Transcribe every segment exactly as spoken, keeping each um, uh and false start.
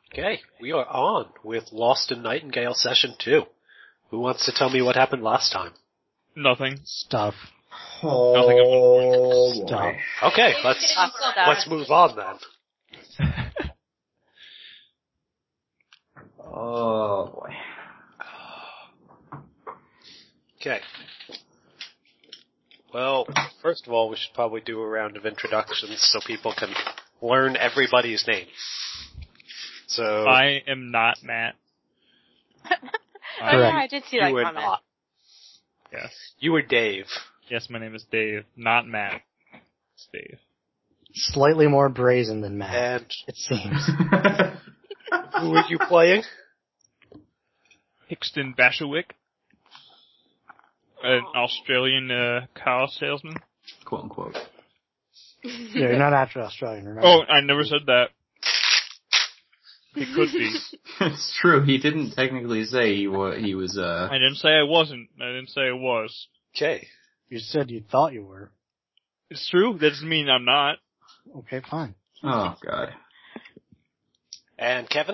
Okay, we are on with Lost in Nightingale Session two. Who wants to tell me what happened last time? Nothing. Stuff. Oh, Nothing of Stuff. Okay, let's let's move on then. Oh, boy. Okay. Well, first of all, we should probably do a round of introductions so people can learn everybody's name. So I am not Matt. Oh yeah, I did see that you were comment. not. Yes. You were Dave. Yes, my name is Dave, not Matt. It's Dave. Slightly more brazen than Matt, And it seems. who are you playing? Hickston Bashawick. An Australian uh, car salesman. Quote unquote. Yeah, you're not actually Australian, remember? Oh, I never said that. It could be. It's true. He didn't technically say he was. He was. Uh. I didn't say I wasn't. I didn't say I was. Okay. You said you thought you were. It's true. That doesn't mean I'm not. Okay, fine. Oh God. And Kevin?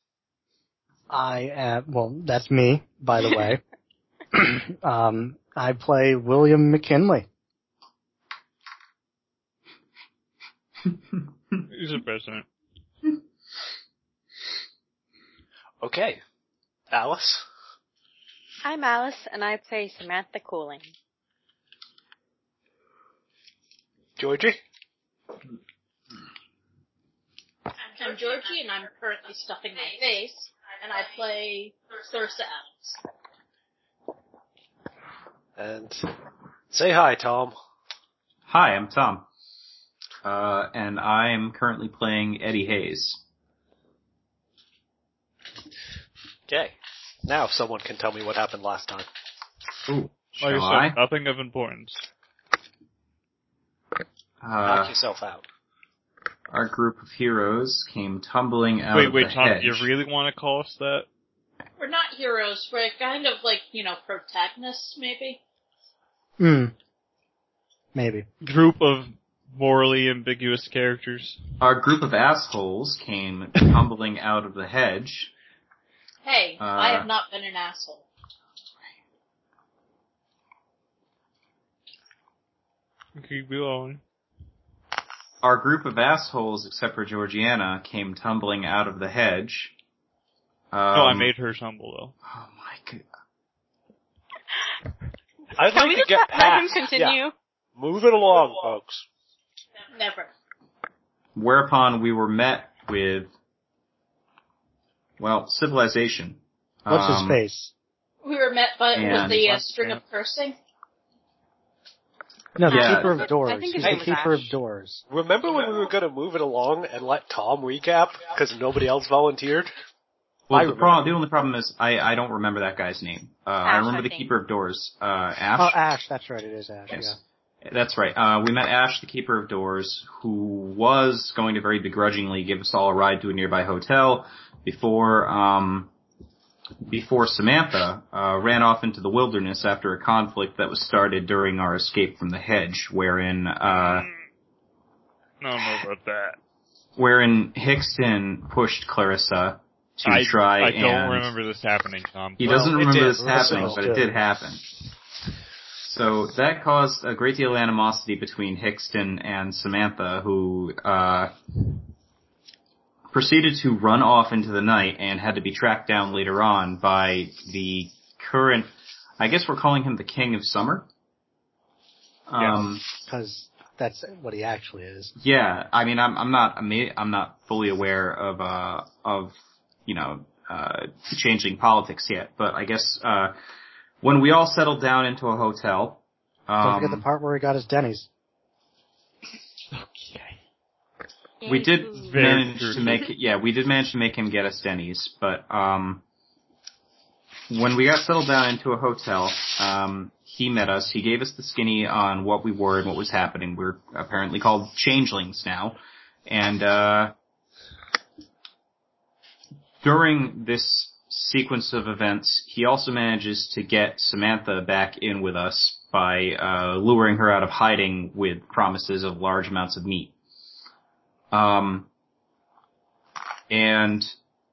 I am, well, that's me, by the way. um, I play William McKinley. He's the president. Okay. Alice? I'm Alice, and I play Samantha Cooling. Georgie? I'm Georgie, and I'm currently stuffing my face, and I play Thursa Adams. And say hi, Tom. Hi, I'm Tom. Uh, and I'm currently playing Eddie Hayes. Okay. Now someone can tell me what happened last time. Ooh, shall Like I I? said, nothing of importance. Knock Uh, yourself out. our group of heroes came tumbling out Wait, of wait, the Tom, hedge. do you really want to call us that? We're not heroes, we're kind of like, you know, protagonists, maybe? Hmm. Maybe. Group of morally ambiguous characters. Our group of assholes came tumbling out of the hedge. Hey, Uh, I have not been an asshole. Keep going. Our group of assholes, except for Georgiana, came tumbling out of the hedge. Um, No, I made her tumble, though. Oh my god. I'd Can like we to just get let, past. let him continue? Yeah. Move it along, folks. Never. Whereupon we were met with, well, civilization. What's Um, his face? We were met by with And- the uh, string of cursing. No, the Yeah. Keeper of Doors. I think He's his the name was Keeper of Ash. Doors. Remember when we were going to move it along and let Tom recap because nobody else volunteered? Well, I the, remember. problem, the only problem is I, I don't remember that guy's name. Uh, I Ash, remember I the think. Keeper of Doors. Uh, Ash? Oh, Ash, that's right, it is Ash, Yes. yeah. That's right. Uh, we met Ash, the Keeper of Doors, who was going to very begrudgingly give us all a ride to a nearby hotel before, um, before Samantha, uh, ran off into the wilderness after a conflict that was started during our escape from the hedge, wherein, uh, I don't know about that. wherein Hickston pushed Clarissa to I, try I and... don't remember this happening, Tom. He Well, doesn't it remember did. this Most of happening, us but it do. did happen. So that caused a great deal of animosity between Hickston and Samantha, who uh proceeded to run off into the night and had to be tracked down later on by the current, I guess we're calling him the King of Summer. Um, Because that's what he actually is. yeah, I mean, I'm, I'm not, ama- I'm not fully aware of, uh, of, you know, uh, changing politics yet, but I guess, uh, when we all settled down into a hotel, um, Don't forget the part where he got his Denny's. Okay. we did Very manage true. to make it, yeah, we did manage to make him get us Denny's, but, um, when we got settled down into a hotel, um, he met us, he gave us the skinny on what we were and what was happening. We're apparently called changelings now, and, uh, during this sequence of events, he also manages to get Samantha back in with us by, uh, luring her out of hiding with promises of large amounts of meat. Um, and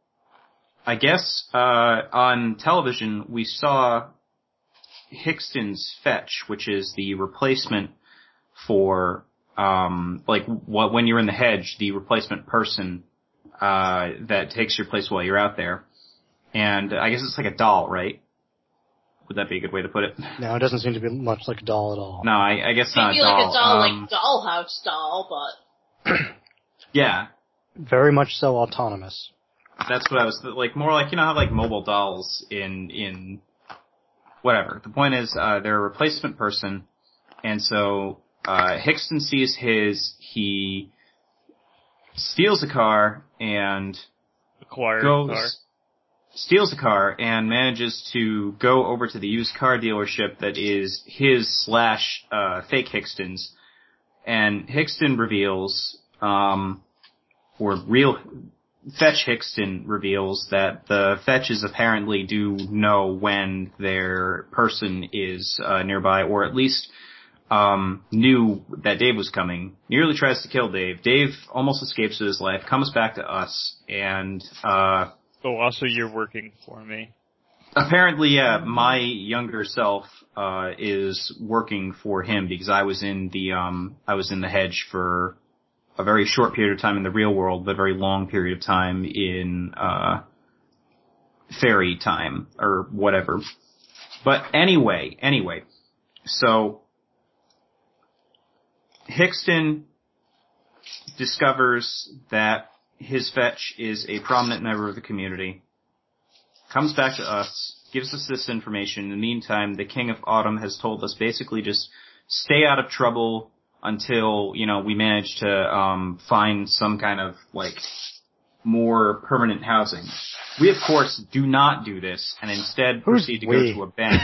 I guess uh, on television we saw Hickston's fetch, which is the replacement for um, like what when you're in the hedge, the replacement person uh, that takes your place while you're out there. And I guess it's like a doll, right? Would that be a good way to put it? No, it doesn't seem to be much like a doll at all. No, I, I guess not a Maybe doll. like a doll, um, like Dollhouse doll, but yeah, Very much so autonomous. that's what I was like. More like you know how like mobile dolls in in whatever. The point is, uh, they're a replacement person, and so uh, Hickston sees his. He steals a car and Acquired goes. car. Steals a car and manages to go over to the used car dealership that is his slash uh, fake Hickston's, and Hickston reveals, um, or real Fetch Hickston reveals that the Fetches apparently do know when their person is uh, nearby, or at least um, knew that Dave was coming. Nearly tries to kill Dave. Dave almost escapes with his life, comes back to us, and uh, Oh, also you're working for me. apparently, yeah, my younger self uh is working for him because I was in the um I was in the hedge for a very short period of time in the real world, but a very long period of time in uh fairy time or whatever. But anyway, anyway, so Hickston discovers that his fetch is a prominent member of the community, comes back to us, gives us this information. In the meantime, the King of Autumn has told us basically just stay out of trouble until, you know, we manage to um find some kind of, like, more permanent housing. We, of course, do not do this, and instead Who's proceed to we? go to a bank.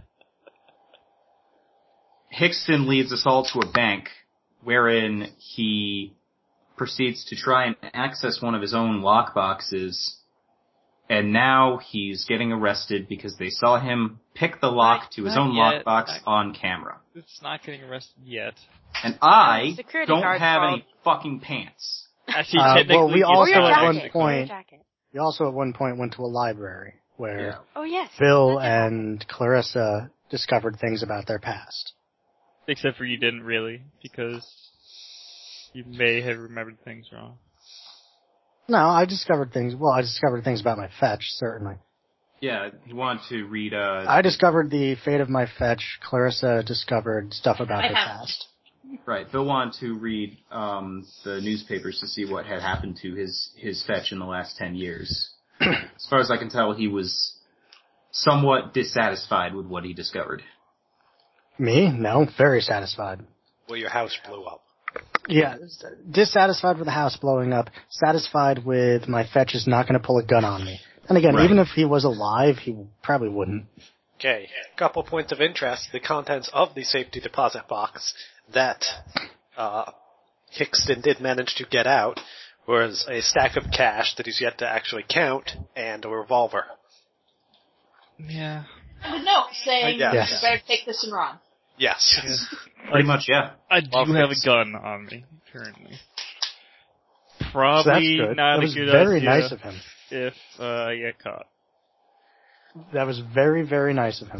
Hickston leads us all to a bank, wherein he proceeds to try and access one of his own lockboxes, and now he's getting arrested because they saw him pick the lock Not- to his not own yet. lockbox Not- on camera. It's not getting arrested yet. And I Security don't guard's have fault. any fucking pants. Actually, Uh, technically, well, we it's also Or your not at one jacket. actually. Or your point- jacket. We also at one point went to a library where Yeah. Oh yes. Bill That's it. and Clarissa discovered things about their past. Except for you didn't really, because you may have remembered things wrong. No, I discovered things. Well, I discovered things about my fetch, certainly. Yeah, he wanted to read, uh... I discovered the fate of my fetch. Clarissa discovered stuff about I her have- past. Right, Bill wanted to read, um, the newspapers to see what had happened to his, his fetch in the last ten years. As far as I can tell, he was somewhat dissatisfied with what he discovered. Me? No, very satisfied. Well, your house blew up. Yeah, dissatisfied with the house blowing up, satisfied with my fetch is not going to pull a gun on me. And again, Right. even if he was alive, he probably wouldn't. Okay, couple points of interest. The contents of the safety deposit box that uh, Hickston did manage to get out was a stack of cash that he's yet to actually count and a revolver. Yeah. and a note saying, Yes. you better take this and run. Yes. Pretty much, yeah. I do Well, have a it's- gun on me, currently. So that's Probably good. not That a was good very idea nice of him. if uh, I get caught. That was very, very nice of him.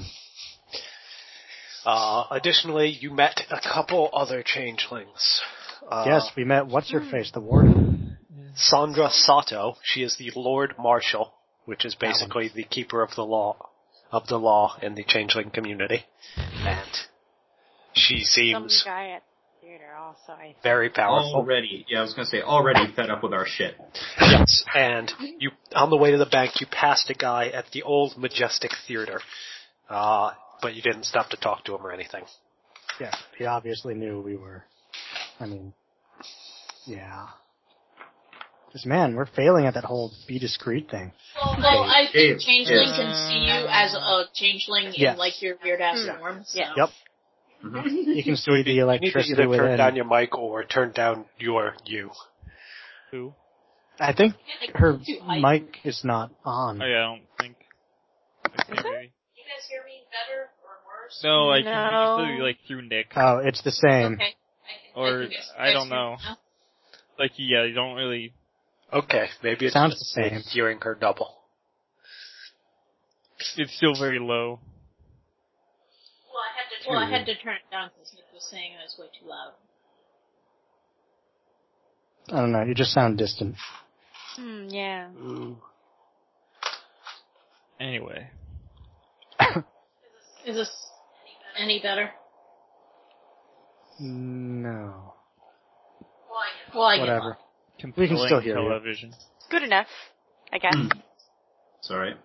Uh, additionally, you met a couple other changelings. Uh, Yes, we met what's her face, the warden. Sandra Sato. She is the Lord Marshal, which is basically the keeper of the law of the law in the changeling community, and she Some seems guy at the theater also. I think. very powerful. Already, yeah, I was gonna say, already fed up with our shit. Yes, and you on the way to the bank, you passed a guy at the old Majestic Theater, uh, but you didn't stop to talk to him or anything. Yeah, he obviously knew we were. I mean, yeah. Because man, we're failing at that whole be discreet thing. Well, well I Dave, think Changeling Dave. can see you as a Changeling Yes. in, like, your weird-ass Hmm. form. So. Yeah. Yep. Mhm. You can see the You need to electricity either turn within. down your mic or turn down your you. Who? I think her Too high. mic is not on. Oh yeah, I don't think. I can't really. You guys hear me better or worse? No, I No. can usually like through Nick. Oh, it's the same. Okay. I can, Or, I, can guess, I don't know. now. Like yeah, you don't really. Okay, maybe it's Sounds just the same. me hearing her double. It's still very low. Well, I had to, well, I had to turn it down because Nick was saying I was way too loud. I don't know, you just sound distant. Hmm, yeah. Ooh. Anyway. Is this any better? No. Well, I get Whatever. it. We can still hear you. television. Good enough, I guess. Hmm. It's alright.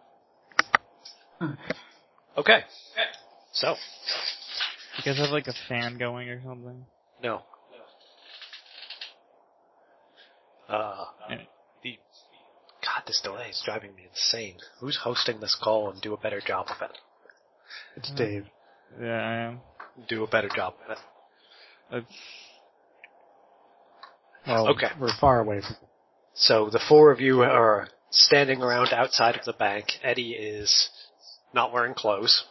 Okay. So, You guys have like a fan going or something? no. Uh, Anyway. the, God, this delay is driving me insane. Who's hosting this call and do a better job of it? It's Dave. Yeah, I am. Do a better job of it. That's, Well, Okay. we're far away from So the four of you are standing around outside of the bank. Eddie is not wearing clothes.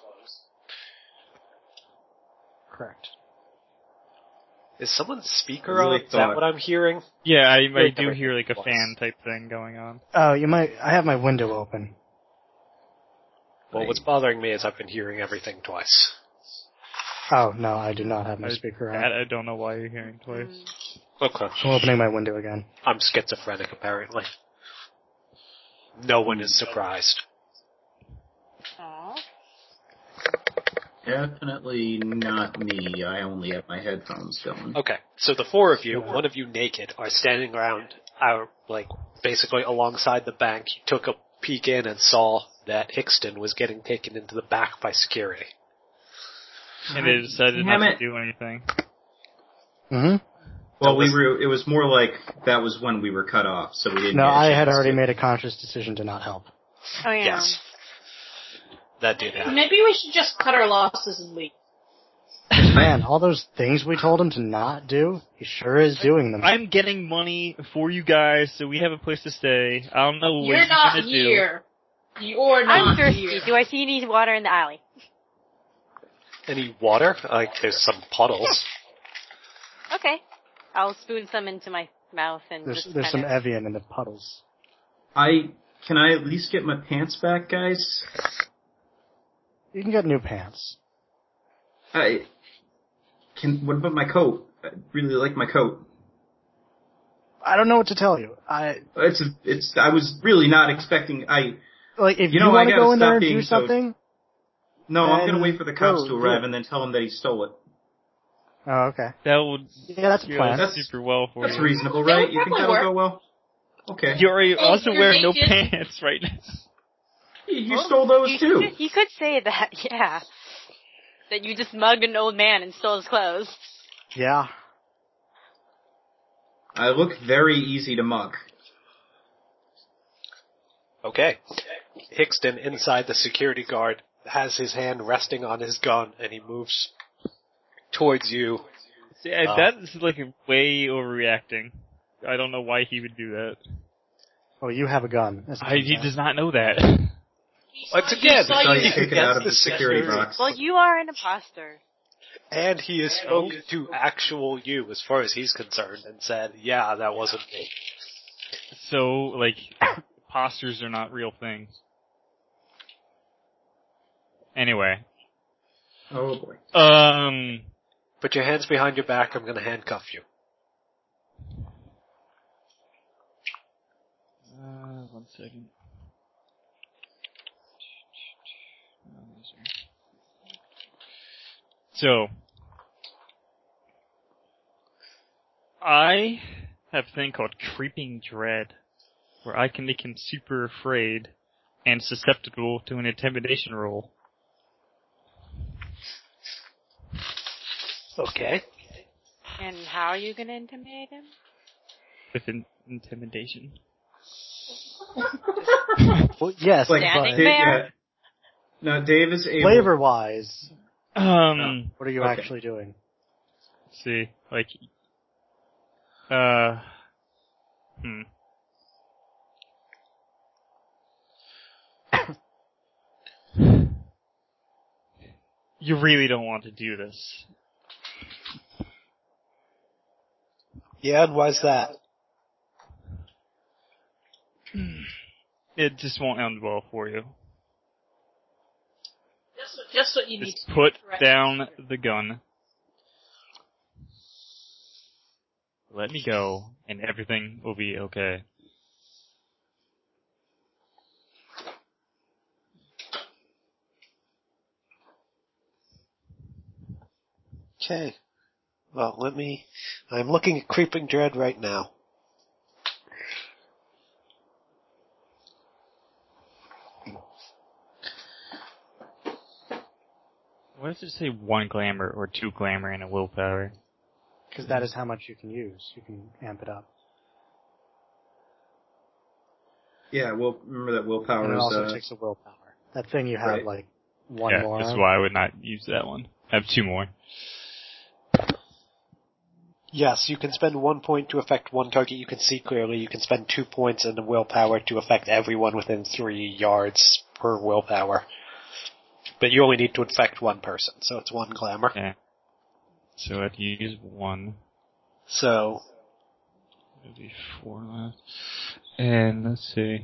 correct. Is someone's speaker I really on? Is that thought- what I'm hearing? yeah, I, I Great do hear like a voice. fan type thing going on. Oh, you might, I have my window open. Well, what's bothering me is I've been hearing everything twice. Oh, no, I do not have my I, speaker that on. I don't know why you're hearing twice. Mm. Okay. I'm opening my window again. I'm schizophrenic, apparently. No one is surprised. Aw. Definitely not me. I only have my headphones going. Okay, so the four of you, one of you naked, are standing around, our, like, basically alongside the bank. You took a peek in and saw that Hickston was getting taken into the back by security. And they decided Damn not it. to do anything. Mm-hmm. Well, That we was- were. It was more like that was when we were cut off, so we didn't. No, get a I had chance already to- made a conscious decision to not help. Oh, yeah. Yes. That did happen. Maybe we should just cut our losses and leave. Man, all those things we told him to not do, he sure is doing them. I'm getting money for you guys, so we have a place to stay. I don't know what You're you're not gonna here. You're not I'm thirsty. here. Do I see any water in the alley? Any water? Like, there's some puddles. Okay. I'll spoon some into my mouth and There's just there's some kinda... Evian in the puddles. I can I at least get my pants back, guys? You can get new pants. I can. What about my coat? I really like my coat. I don't know what to tell you. I It's a, it's. I was really not expecting. I like if You you, know, I want to gotta go in stop there and being do so- something. no. I'm gonna Then wait for the cops go, to do arrive it. and then tell them that he stole it. Oh, okay. That would Yeah, that's a go plan. That's- super well for That's you. reasonable, That right? would You think probably that'll work. go well? Okay. You're already Oh, also you're wearing no naked? pants right now. You, you Well, stole those you too. Could, you could say that, yeah. That you just mugged an old man and stole his clothes. Yeah. I look very easy to mug. Okay. Hickston, inside the security guard, has his hand resting on his gun, and he moves towards you. See, I- Uh, that's like way overreacting. I don't know why he would do that. Oh, you have a gun. That's I, he does not know that. Once again, saw So you- you take it out of the Against the security security. box. Well, you are an imposter. And he has spoken to actual you, as far as he's concerned, and said, yeah, that wasn't me. So, like, imposters are not real things. Anyway. Oh boy. Um, Put your hands behind your back, I'm gonna handcuff you. uh, one second. So, I have a thing called Creeping Dread, where I can make him super afraid and susceptible to an intimidation roll. Okay. And how are you gonna intimidate him? With in- intimidation. Well, yes, Like, Standing but Dave, there? yeah. No, Dave is able. flavor wise, Um, what are you Okay. actually doing? let's see, like, uh, hmm. You really don't want to do this. Yeah, and why's that? It just won't end well for you. just what you need Just to put do. Right. down the gun. Let me go, and everything will be okay. Okay. Well, let me... I'm looking at Creeping Dread right now. Why does it say one glamour or two glamour and a willpower? Because that is how much you can use. You can amp it up. Yeah, well, remember that willpower And it is, also uh, takes a willpower. That thing you have, right. like, one yeah, more that's of. why I would not use that one. I have two more. Yes, you can spend one point to affect one target you can see clearly. You can spend two points in the willpower to affect everyone within three yards per willpower. But you only need to affect one person, so it's one glamour. Okay. So I'd use one. So, There'd be four left. And let's see.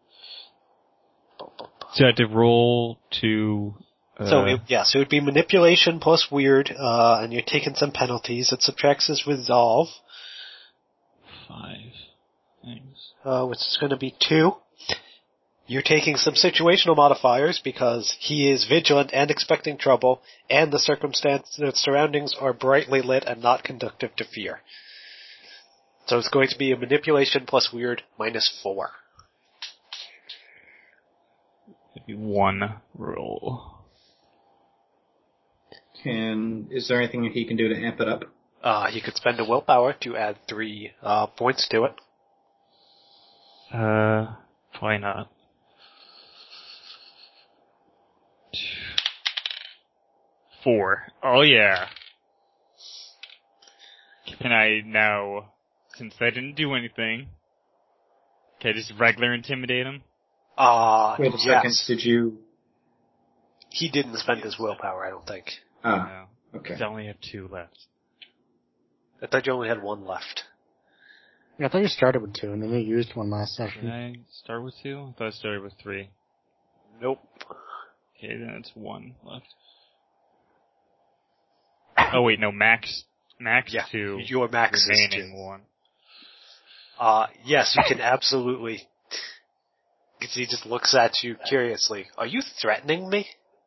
So I had to roll to... Uh, so it, yes, it would be manipulation plus weird, uh, and you're taking some penalties. It subtracts his resolve, Five things. uh, which is going to be two. You're taking some situational modifiers because he is vigilant and expecting trouble, and the circumstances the surroundings are brightly lit and not conducive to fear. So it's going to be a manipulation plus weird minus four. It'd be one roll. Can, is there anything he can do to amp it up? Uh, he could spend a willpower to add three uh, points to it. Uh, why not? Four. Oh yeah. Can I now, since I didn't do anything, can I just regular intimidate him? Uh, Wait a yes. second, did you... He didn't spend his willpower, I don't think. Ah, No. okay. I only have two left. I thought you only had one left. Yeah, I thought you started with two, and then you used one last Did session. I start with two? I thought I started with three. Nope. Okay, then it's one left. Oh wait, no, max, max Yeah, two. your max is remaining two. one. Uh, yes, you can absolutely... Because he just looks at you curiously. Are you threatening me?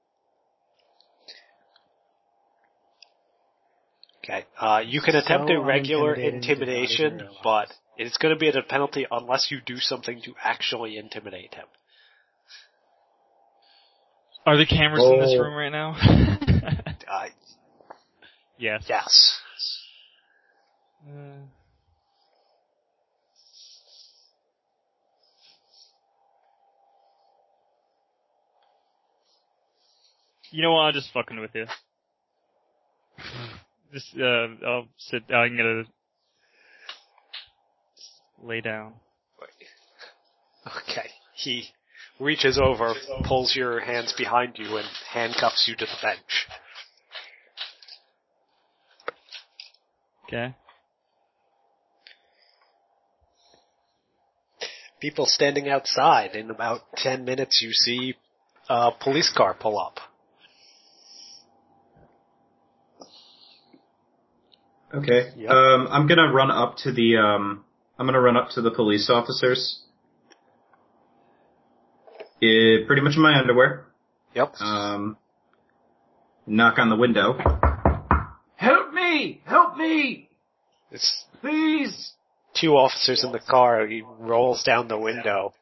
Okay. Uh, you can attempt So a regular unintimidating, intimidation, did not even but it's going to be at a penalty unless you do something to actually intimidate him. Are there cameras in this Oh. room right now? Uh, yes. yes. Uh, you know what? I'm just fucking with you. Just, uh, I'll sit. I'm gonna lay down. Okay. He reaches over, pulls your hands behind you, and handcuffs you to the bench. Okay. People standing outside. In about ten minutes, you see a police car pull up. Okay. Yep. Um, I'm gonna run up to the, um, I'm gonna run up to the police officers. Eh, pretty much in my underwear. Yep. Um, knock on the window. Help me! Help me! It's Please! two officers in the car. He rolls down the window.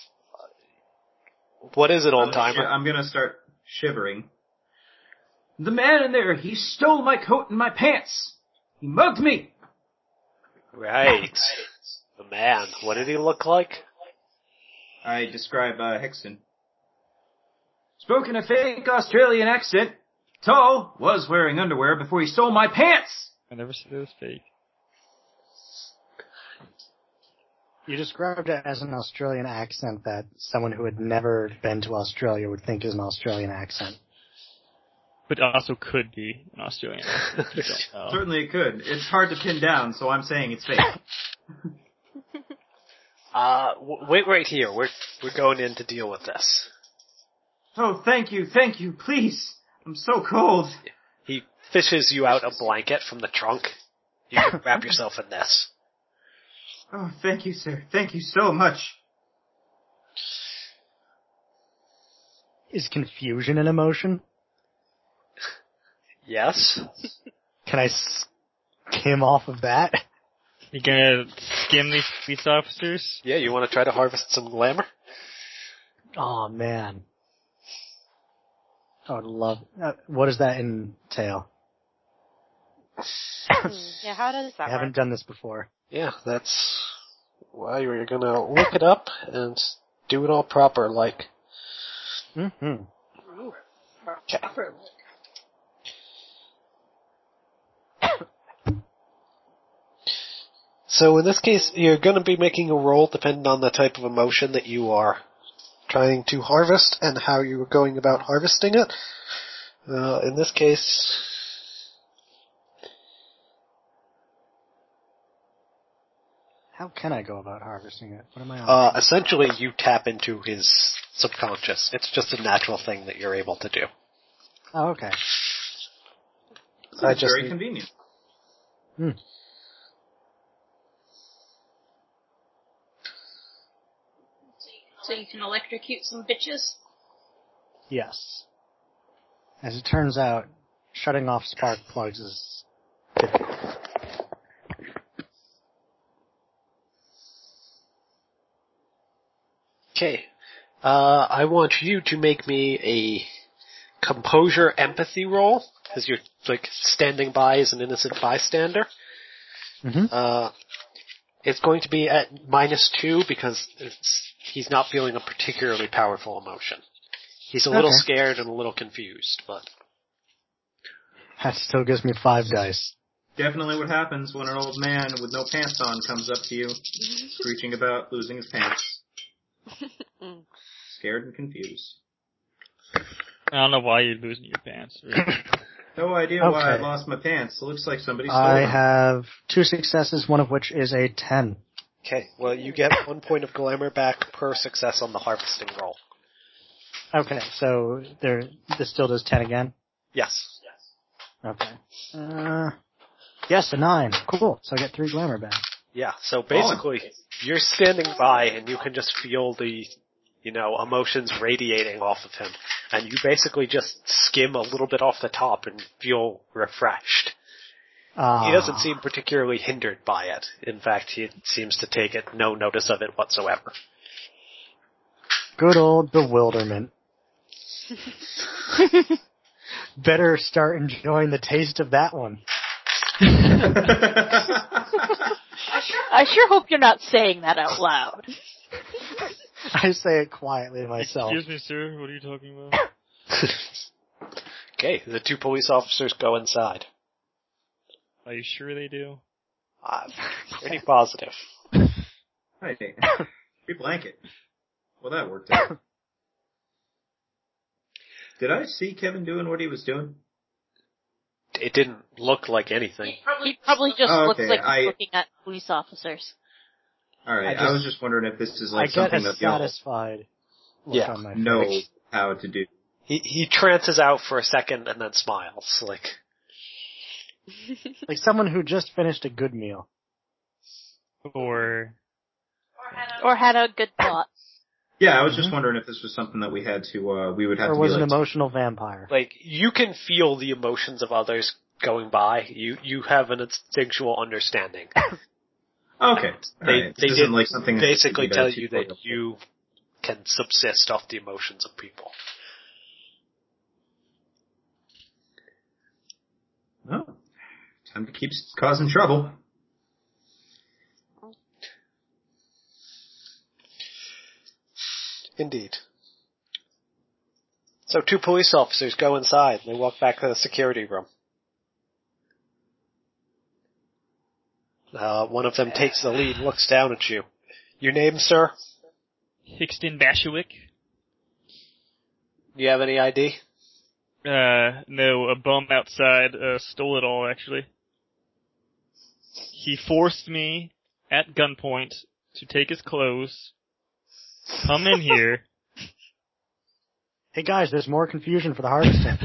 What is it, old I'm, timer? shi- I'm gonna start shivering. The man in there, he stole my coat and my pants! He mugged me! Right. The man. What did he look like? I describe, uh, Hickson. Spoke in a fake Australian accent. Tall, was wearing underwear before he stole my pants! I never said it was fake. You described it as an Australian accent that someone who had never been to Australia would think is an Australian accent. But also could be an Australian accent. You don't know. Certainly it could. It's hard to pin down, so I'm saying it's fake. Uh, w- wait right here. We're we're going in to deal with this. Oh, thank you, thank you, please. I'm so cold. He fishes you out a blanket from the trunk. You can wrap yourself in this. Oh, thank you, sir. Thank you so much. Is confusion an emotion? Yes. Can I skim off of that? You gonna skim these police officers? Yeah, you want to try to harvest some glamour? Oh man. I would love. Uh, what does that entail? Yeah, how does that I haven't work? done this before. Yeah, that's why you're gonna look it up and do it all proper, like. Mm-hmm. Okay. So in this case, you're going to be making a roll depending on the type of emotion that you are trying to harvest and how you're going about harvesting it. Uh, in this case, How can I go about harvesting it? What am I on? uh, essentially you tap into his subconscious. It's just a natural thing that you're able to do. Oh, okay. So I it's just very need- convenient. Hmm. So you can electrocute some bitches. Yes. As it turns out, shutting off spark plugs is difficult. Okay. Uh, I want you to make me a composure empathy roll, because you're, like, standing by as an innocent bystander. Mm-hmm. Uh, it's going to be at minus two, because it's, he's not feeling a particularly powerful emotion. He's a little Okay. scared and a little confused, but... That still gives me five dice. Definitely what happens when an old man with no pants on comes up to you, screeching about losing his pants. Scared and confused. I don't know why you're losing your pants. Really. No idea why I Okay. lost my pants. It looks like somebody stole I them. have two successes, one of which is a ten. Okay, well, you get one point of glamour back per success on the harvesting roll. Okay, so there. This still does ten again? Yes. Okay. Uh, yes, a nine. Cool. So I get three glamour back. Yeah, so basically, you're standing by and you can just feel the, you know, emotions radiating off of him. And you basically just skim a little bit off the top and feel refreshed. Uh, He doesn't seem particularly hindered by it. In fact, he seems to take it no notice of it whatsoever. Good old bewilderment. Better start enjoying the taste of that one. I sure hope you're not saying that out loud. I say it quietly to myself. Excuse me, sir. What are you talking about? Okay, the two police officers go inside. Are you sure they do? I'm pretty positive. Hey, free blanket. Well, that worked out. Did I see Kevin doing what he was doing? It didn't look like anything. He probably just Oh, looks okay, like he's I- looking at police officers. Alright, I I, just- was just wondering if this is I like get something a that y'all satisfied look Yeah. on my know face. how to do. He he trances out for a second and then smiles, like, Like someone who just finished a good meal. Or Or had a good thought. Yeah, I was just Mhm. wondering if this was something that we had to, uh, we would have Or to was be an like, emotional vampire. like, you can feel the emotions of others going by. You you have an instinctual understanding. okay, They alright. they This did isn't like something that basically should be tell done you too that you can subsist off the emotions of people. Oh, time to keep causing trouble. Indeed. So two police officers go inside and they walk back to the security room. Uh, one of them takes the lead and looks down at you. Your name, sir? Hickston Bashewick? Do you have any I D? Uh, no, a bum outside, uh, stole it all, actually. He forced me, at gunpoint, to take his clothes, come in here, Hey guys, there's more confusion for the harvesting.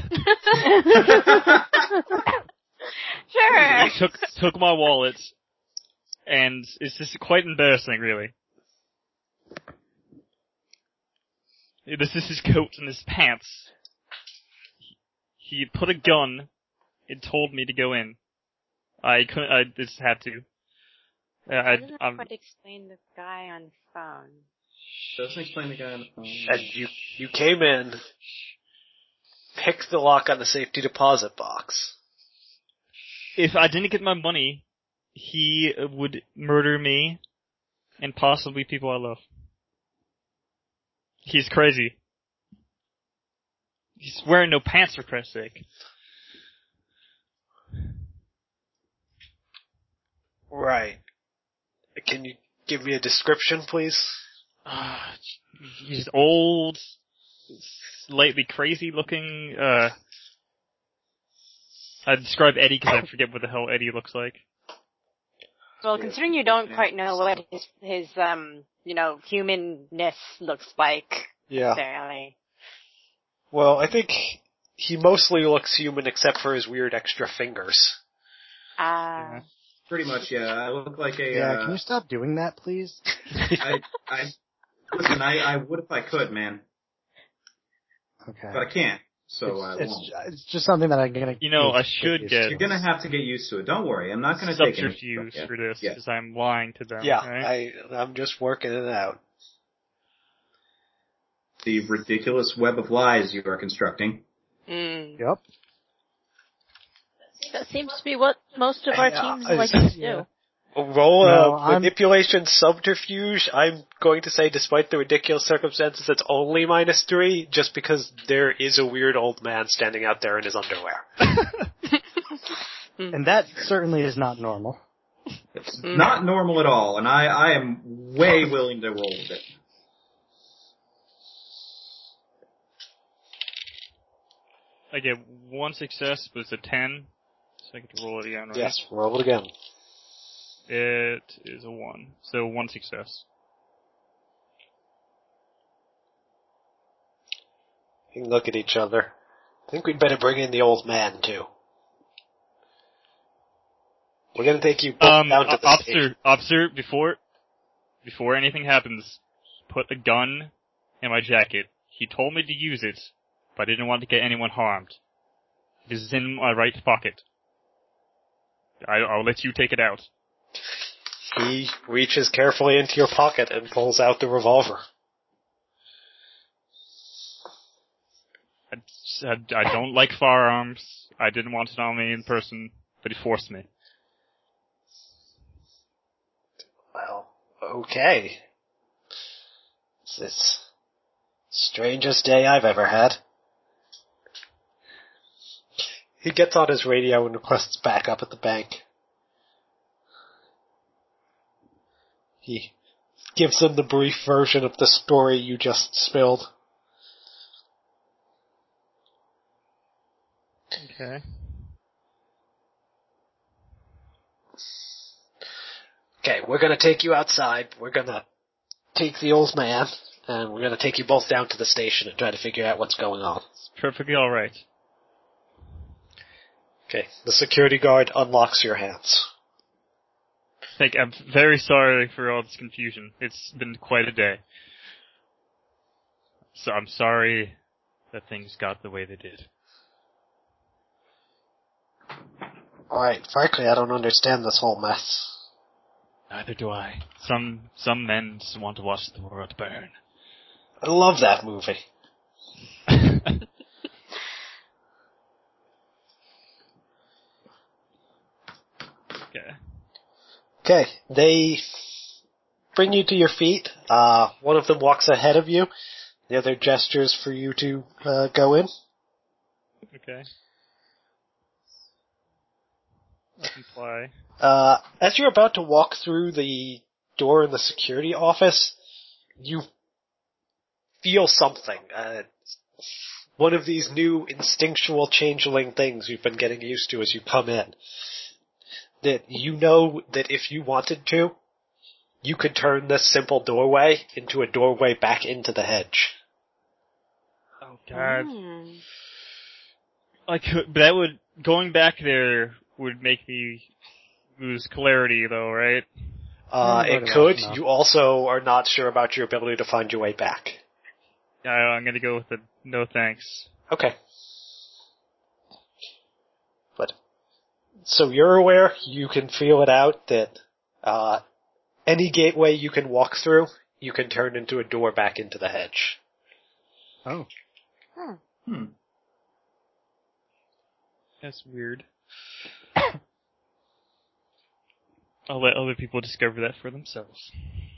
Sure. He took took my wallet, and it's just quite embarrassing, really. This is his coat and his pants. He put a gun and told me to go in. I couldn't. I just had to. Uh, I, Doesn't I'm, quite explain the guy on the phone. Doesn't explain the guy on the phone. And you you came in, picked the lock on the safety deposit box. if I didn't get my money, he would murder me and possibly people I love. He's crazy. He's wearing no pants, for Christ's sake. Right. Can you give me a description, please? Uh, he's old, slightly crazy looking. Uh, I describe Eddie because I forget what the hell Eddie looks like. Well, considering you don't quite know what his, his um, you know, humanness looks like, Yeah. necessarily. Well, I think he mostly looks human except for his weird extra fingers. Ah. Yeah. Pretty much, yeah. I look like a. Yeah, uh, can you stop doing that, please? I, I, listen, I, I would if I could, man, Okay. but I can't, so I it's, won't. it's, it's just something that I'm gonna. You know, I get should used get to. You're gonna have to get used to it. Don't worry, I'm not gonna take any subterfuge yeah. for this Yeah. because I'm lying to them. Yeah, right? I, I'm just working it out. The ridiculous web of lies you are constructing. Mm. Yep. That seems to be what most of our Yeah, teams I- like to yeah. do. Roll No, a I'm- manipulation subterfuge. I'm going to say, despite the ridiculous circumstances, it's only minus three, just because there is a weird old man standing out there in his underwear. And that certainly is not normal. It's not normal at all, and I, I am way willing to roll with it. I get one success, but it's a ten, so I get to roll it again, right? Yes, roll it again. It is a one, so one success. You can look at each other. I think we'd better bring in the old man, too. We're gonna take you both Um, down to the officer, station. officer, before, before anything happens, put a gun in my jacket. He told me to use it, but I didn't want to get anyone harmed. It is in my right pocket. I, I'll let you take it out. He reaches carefully into your pocket and pulls out the revolver. I, I, I don't like firearms. I didn't want it on me in person, but he forced me. Well, okay. It's the strangest day I've ever had. He gets on his radio and requests backup at the bank. He gives them the brief version of the story you just spilled. Okay. Okay, we're gonna take you outside, we're gonna take the old man, and we're gonna take you both down to the station and try to figure out what's going on. It's perfectly alright. Okay, the security guard unlocks your hands. Thank, I'm very sorry for all this confusion. It's been quite a day. So I'm sorry that things got the way they did. Alright, frankly, I don't understand this whole mess. Neither do I. Some some men just want to watch the world burn. I love that movie. Okay. Okay, they bring you to your feet. Uh, one of them walks ahead of you. The other gestures for you to uh, go in. Okay. I comply. Uh, as you're about to walk through the door in the security office, you feel something. Uh, one of these new instinctual changeling things you've been getting used to as you come in. That you know that if you wanted to, you could turn this simple doorway into a doorway back into the hedge. God. Mm. I could, but that would, going back there would make me lose clarity though, right? Uh, Mm, it very could. well, no. You also are not sure about your ability to find your way back. I, I'm gonna go with the no thanks. Okay. But, so you're aware, you can feel it out that, uh, any gateway you can walk through, you can turn into a door back into the hedge. Oh. Hmm. Hmm. That's weird. I'll let other people discover that for themselves.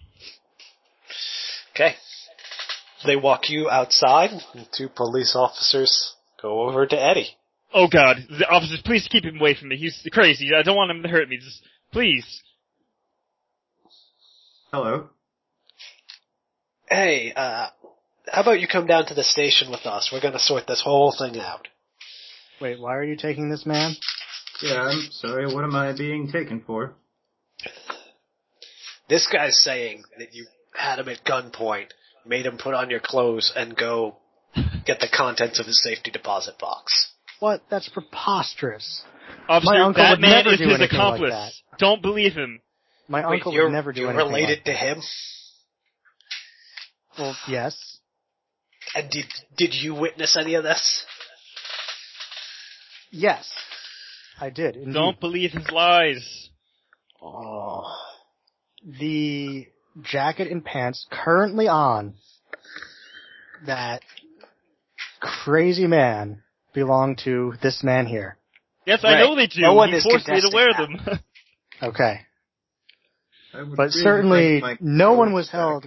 Okay. They walk you outside, and two police officers go over to Eddie. Oh God, the officers, please keep him away from me. He's crazy. I don't want him to hurt me. Just, please. Hello. Hey, uh, how about you come down to the station with us? We're gonna sort this whole thing out. Wait, why are you taking this man? Yeah, I'm sorry. What am I being taken for? This guy's saying that you had him at gunpoint, made him put on your clothes, and go get the contents of his safety deposit box. What? That's preposterous. Officer, My uncle that would man never is do his anything like accomplice. that. Don't believe him. My Wait, uncle you're, would never do you're anything related like to that. him? Well, yes. And did did you witness any of this? Yes. I did, indeed. Don't believe his lies. Oh. The jacket and pants currently on that crazy man belong to this man here. Yes, Right. I know they do. No one he is forced me to contesting wear that. them. Okay. I would But really certainly, like my no one clothes was back. held.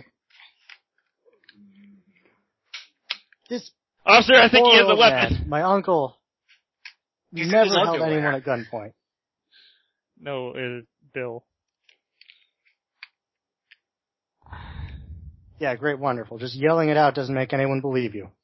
This Officer, I think he poor has a old weapon. man, my uncle, He's in never his held underwear. anyone at gunpoint. No, uh, Bill. Yeah, great, wonderful. Just yelling it out doesn't make anyone believe you.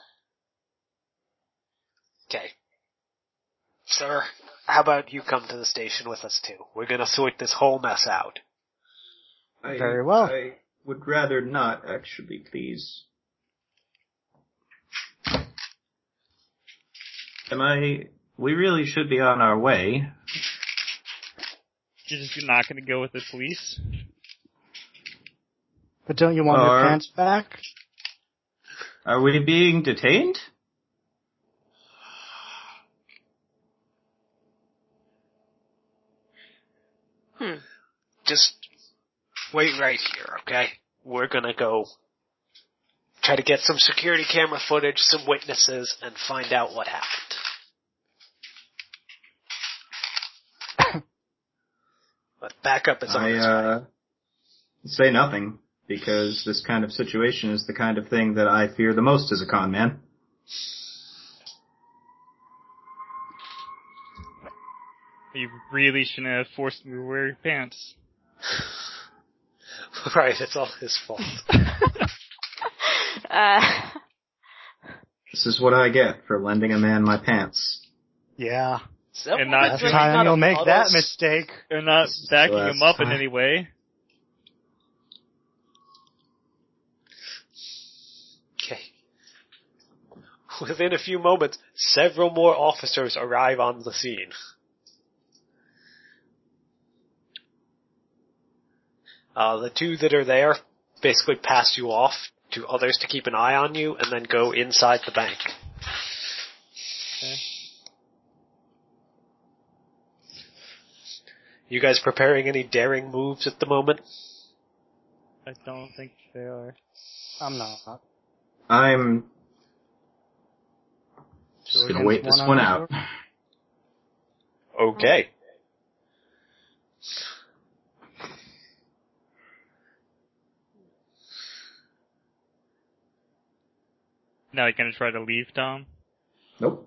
Okay. Sir, how about you come to the station with us too? We're gonna sort this whole mess out. I, Very well. I would rather not, actually, please. Am I... We really should be on our way. You're just not going to go with the police? But don't you want your Are- pants back? Are we being detained? Hmm. Just wait right here, okay? We're gonna go try to get some security camera footage, some witnesses, and find out what happened. But backup is on I, its way. uh, say nothing, because this kind of situation is the kind of thing that I fear the most as a con man. You really shouldn't have forced me to wear your pants. Right, it's all his fault. uh, This is what I get for lending a man my pants. Yeah. So, And not Last doing- time not you'll a make model. that mistake. They're not This is backing the him up in last any way. Okay. Within a few moments, several more officers arrive on the scene. Uh, the two that are there basically pass you off to others to keep an eye on you and then go inside the bank. Okay. You guys preparing any daring moves at the moment? I don't think they are. I'm not. I'm Two just gonna against wait this on one this out. Okay. Now you're gonna try to leave, Tom? Nope.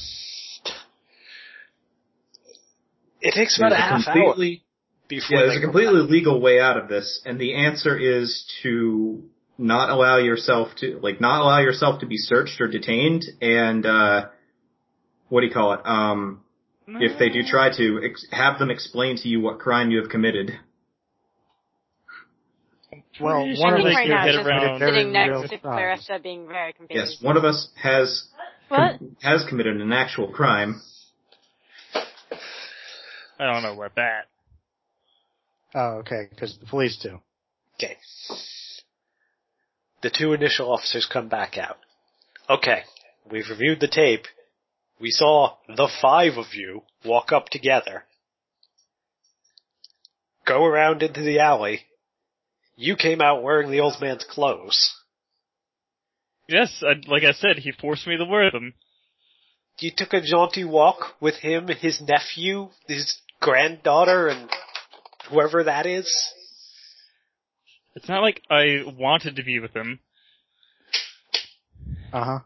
It takes about There's a a half completely, hour before yeah, there's they a come completely back. legal way out of this, and the answer is to not allow yourself to, like, not allow yourself to be searched or detained, and, uh, what do you call it? Um, if they do try to, ex- have them explain to you what crime you have committed. Well, Pretty one sure of they us right could here now, get just just committed around. very sitting next real to crimes. Clarissa being very confused. Yes, one of us has What? com- has committed an actual crime. I don't know about that. Oh, okay, because the police do. Okay. The two initial officers come back out. Okay, we've reviewed the tape. We saw the five of you walk up together, go around into the alley. You came out wearing the old man's clothes. Yes, I, like I said, he forced me to wear them. You took a jaunty walk with him, his nephew, his granddaughter, and whoever that is. It's not like I wanted to be with him. Uh-huh.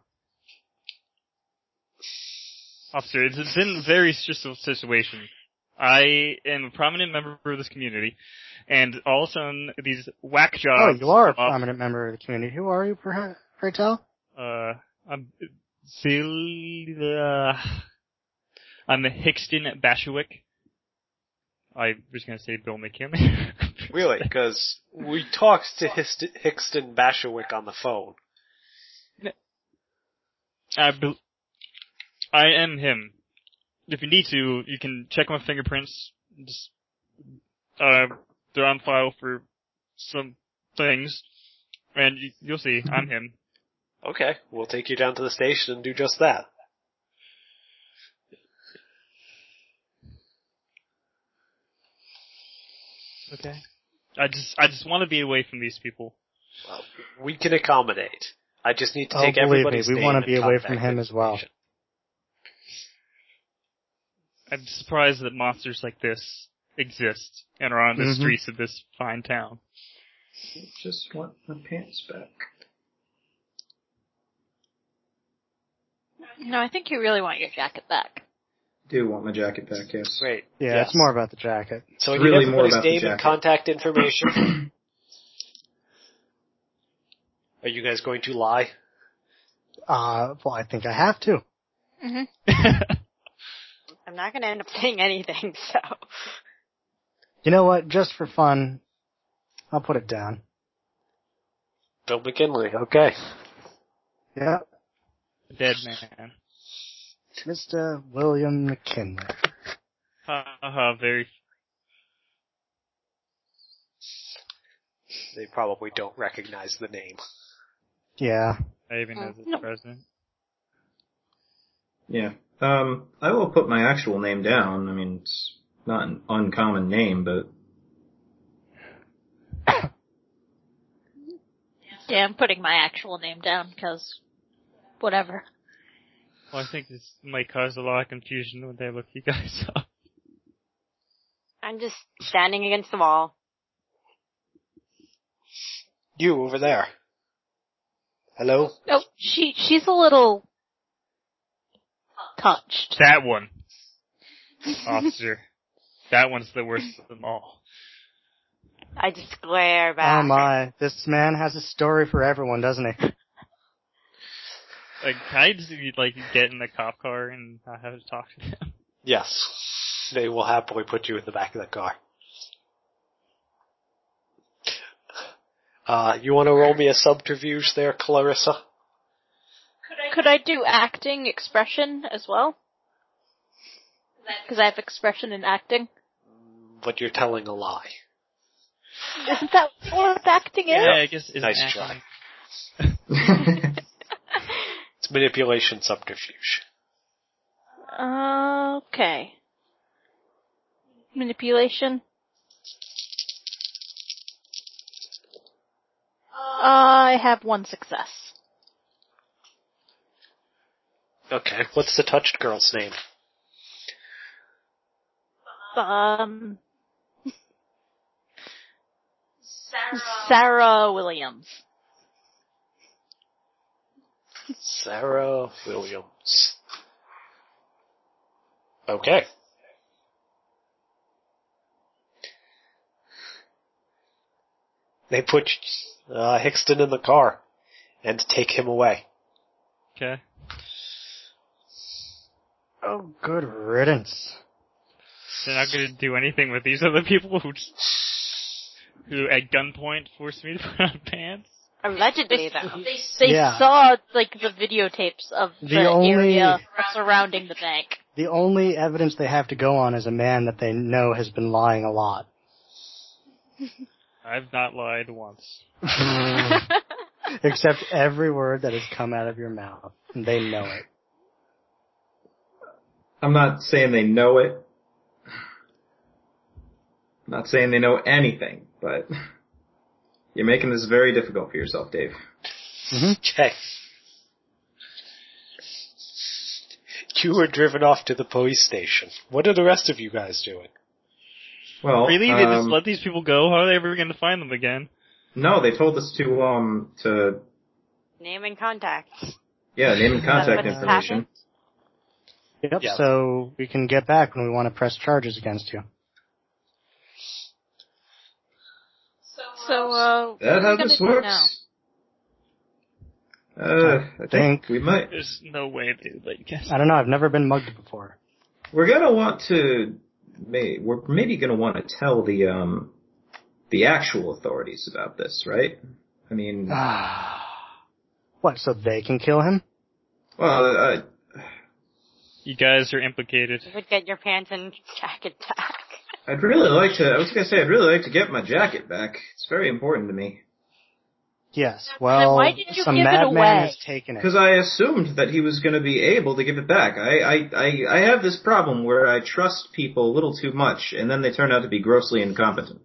Officer, it's it's been a very stressful situation. I am a prominent member of this community, and all of a sudden, these whack Oh, jobs... you are a come up. prominent member of the community. Who are you, perhaps, pray tell? Uh, I'm... Sil- uh, I'm Hickston Bashewick. I was gonna say Bill McKinley. Really? Because we talked to Hist- Hickston Bashewick on the phone. I, be- I am him. If you need to, you can check my fingerprints. Just, uh, they're on file for some things. And you, you'll see, I'm him. Okay, we'll take you down to the station and do just that. Okay. I just, I just want to be away from these people. Well, we can accommodate. I just need to Oh, take believe me, everybody's we name wanna and be away from contact him as well. information. I'm surprised that monsters like this exist and are on the Mhm. streets of this fine town. Just want my pants back. No, I think you really want your jacket back. Do want my jacket back, yes. Great. Yeah, Yes. it's more about the jacket. So I It's need really more everybody's about the name and jacket. contact information. Are you guys going to lie? Uh, well, I think I have to. hmm I'm not going to end up saying anything, so. You know what? Just for fun, I'll put it down. Bill McKinley, okay. Yeah, Dead man. Mister William McKinley. Ha ha ha, very... They probably don't recognize the name. Yeah. Even as No. a president. Yeah. Um, I will put my actual name down. I mean, it's not an uncommon name, but Yeah, I'm putting my actual name down because whatever. Well, I think this might cause a lot of confusion when they look you guys up. I'm just standing against the wall. You over there. Hello? Oh, she she's a little touched. That one. Officer. That one's the worst of them all. I just glare back. Oh my, this man has a story for everyone, doesn't he? Like, can I just, like, get in the cop car and not have to talk to them? Yes. They will happily put you in the back of the car. Uh, you want to roll me a subterfuge there, Clarissa? Could I do acting expression as well? Because I have expression in acting. But you're telling a lie. Isn't that what acting is? Yeah, I guess it's Nice acting. try. It's manipulation subterfuge. Okay. Manipulation. I have one success. Okay, what's the touched girl's name? Um, Sarah Williams. Sarah Williams. Okay. They put uh, Hickston in the car and take him away. Okay. Oh, good riddance. They're not gonna do anything with these other people who just... who at gunpoint forced me to put on pants. Allegedly, though. They, they Yeah. saw, like, the videotapes of the, The only- area surrounding the bank. The only evidence they have to go on is a man that they know has been lying a lot. I've not lied once. Except every word that has come out of your mouth. And they know it. I'm not saying they know it. I'm not saying they know anything, but you're making this very difficult for yourself, Dave. Mm-hmm. Okay. You were driven off to the police station. What are the rest of you guys doing? Well, Really? They just um, let these people go? How are they ever going to find them again? no, they told us to, um, to, Name and contact. yeah, name and contact What's information. Yep, Yeah. so we can get back when we want to press charges against you. So, uh, That what how are we this gonna do works? now? Uh, I think think- we might. There's no way they would let you guys. I don't know, I've never been mugged before. We're gonna want to, may, we're maybe gonna want to tell the, um, the actual authorities about this, right? I mean, What, so they can kill him? well, uh, You guys are implicated. You would get your pants and jacket back. I'd really like to, I was gonna say, I'd really like to get my jacket back. It's very important to me. Yes, well, why did you some give it madman away? has taken it. Because I assumed that he was gonna be able to give it back. I, I, I, I have this problem where I trust people a little too much, and then they turn out to be grossly incompetent.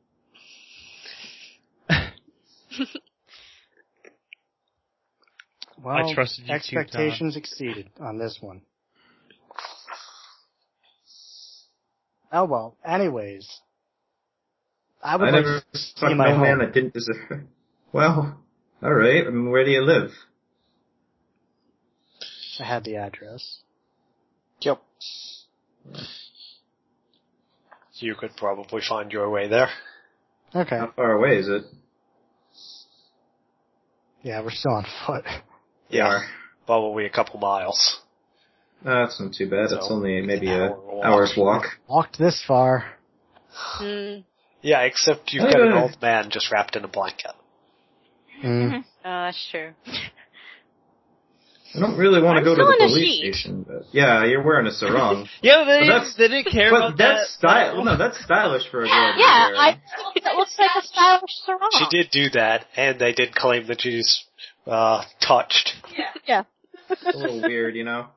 Well, I trusted you too, expectations exceeded on this one. Oh well, anyways. I would I like never to see fucked my no man home. that didn't deserve. Well, alright, I mean, where do you live? I had the address. Yep. You could probably find your way there. Okay. How far away is it? Yeah, we're still on foot. Yeah. Probably a couple miles. Uh, that's not too bad. That's So, only maybe an a hour walk. hour's walk. Walked this far. Hmm. Yeah, except you've Uh. got an old man just wrapped in a blanket. Mm. Oh, that's true. I don't really want to I'm go to still the in a police sheet. station, but yeah, you're wearing a sarong. Yeah, they, But that's- they didn't care but about that's that. style. Well, no, that's stylish for a girl. to be Yeah, wearing. I think that looks like a stylish sarong. She did do that, and they did claim that she's uh, touched. Yeah. It's a little weird, you know.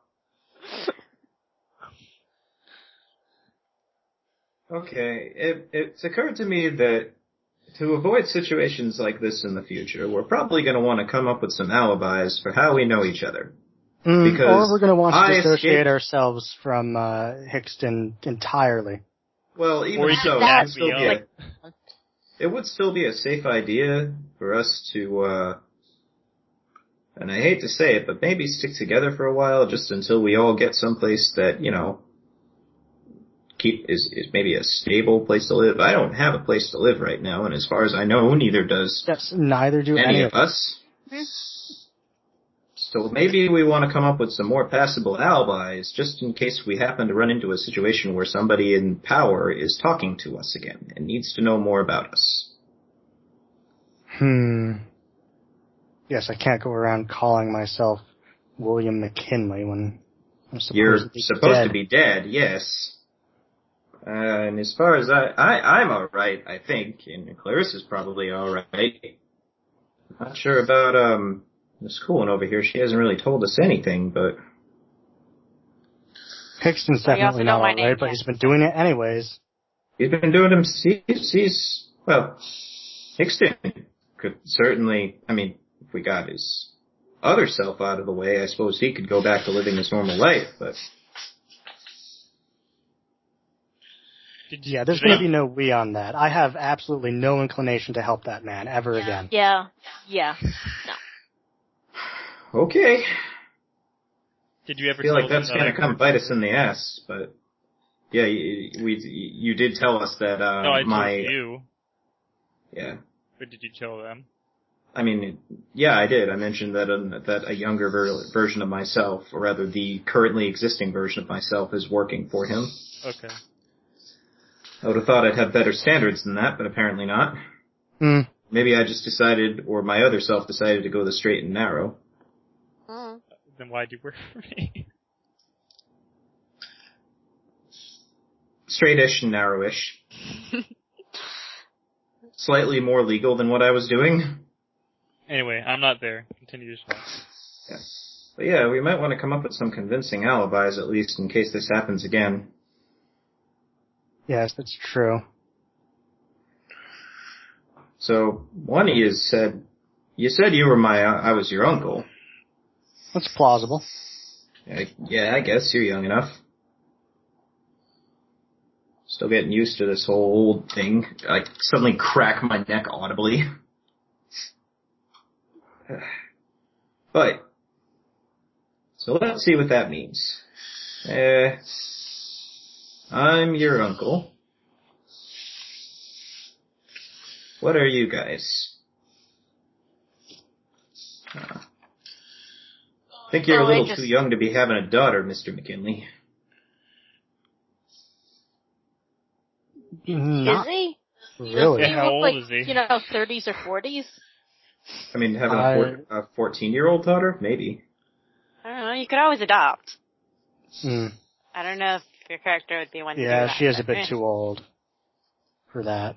Okay, it, it's occurred to me that to avoid situations like this in the future, we're probably going to want to come up with some alibis for how we know each other. Mm, Because or we're going to want to I dissociate escaped- ourselves from uh, Hickston entirely. Well, even Or you so, could it that- would, still be like- a, it would still be a safe idea for us to, uh, and I hate to say it, but maybe stick together for a while just until we all get someplace that, you know, keep is, is maybe a stable place to live. I don't have a place to live right now, and as far as I know, neither does Yes, neither do any any of us. So maybe we want to come up with some more passable alibis just in case we happen to run into a situation where somebody in power is talking to us again and needs to know more about us. Hmm. Yes, I can't go around calling myself William McKinley when I'm supposed You're to be supposed dead. to be dead, yes. Uh, and as far as I, I, I'm alright, I think, and Clarissa's probably alright. Not sure about, um, Miss Coolin over here. She hasn't really told us anything, but Hickston's Oh, you also definitely know not my alright, name, but yeah. he's been doing it anyways. he's been doing him, he's, he's, well, Hickston could certainly, I mean, if we got his other self out of the way, I suppose he could go back to living his normal life, but Did, Yeah, there's did going to they- be no we on that. I have absolutely no inclination to help that man ever again. Yeah. Yeah. No. okay. Did you ever I feel tell like them that's that gonna I come heard- bite us in the ass, but yeah, you, we, you did tell us that, uh, No, I my, told you. yeah. But did you tell them? I mean, yeah, I did. I mentioned that a, that a younger ver- version of myself, or rather the currently existing version of myself, is working for him. Okay. I would have thought I'd have better standards than that, but apparently not. Hmm. Maybe I just decided, or my other self decided to go the straight and narrow. Mm. Then why'd you work for me? Straightish and narrowish. Slightly more legal than what I was doing. Anyway, I'm not there. Continue your show. Yeah. But yeah, we might want to come up with some convincing alibis, at least, in case this happens again. Yes, that's true. So, one of you said, you said you were my, uh, I was your uncle. That's plausible. Yeah, yeah, I guess you're young enough. Still getting used to this whole old thing. I suddenly crack my neck audibly. But, so let's see what that means. Uh, I'm your uncle. What are you guys? Uh, I think you're Oh, a little I just- too young to be having a daughter, Mister McKinley. Not Is he? really. Yeah, He how look old like, is he? you know, thirties or forties? I mean, having I- a, four, a fourteen-year-old daughter? Maybe. I don't know. You could always adopt. Hmm. I don't know if your character would be one to do Yeah, that. she is a but, bit eh. too old for that.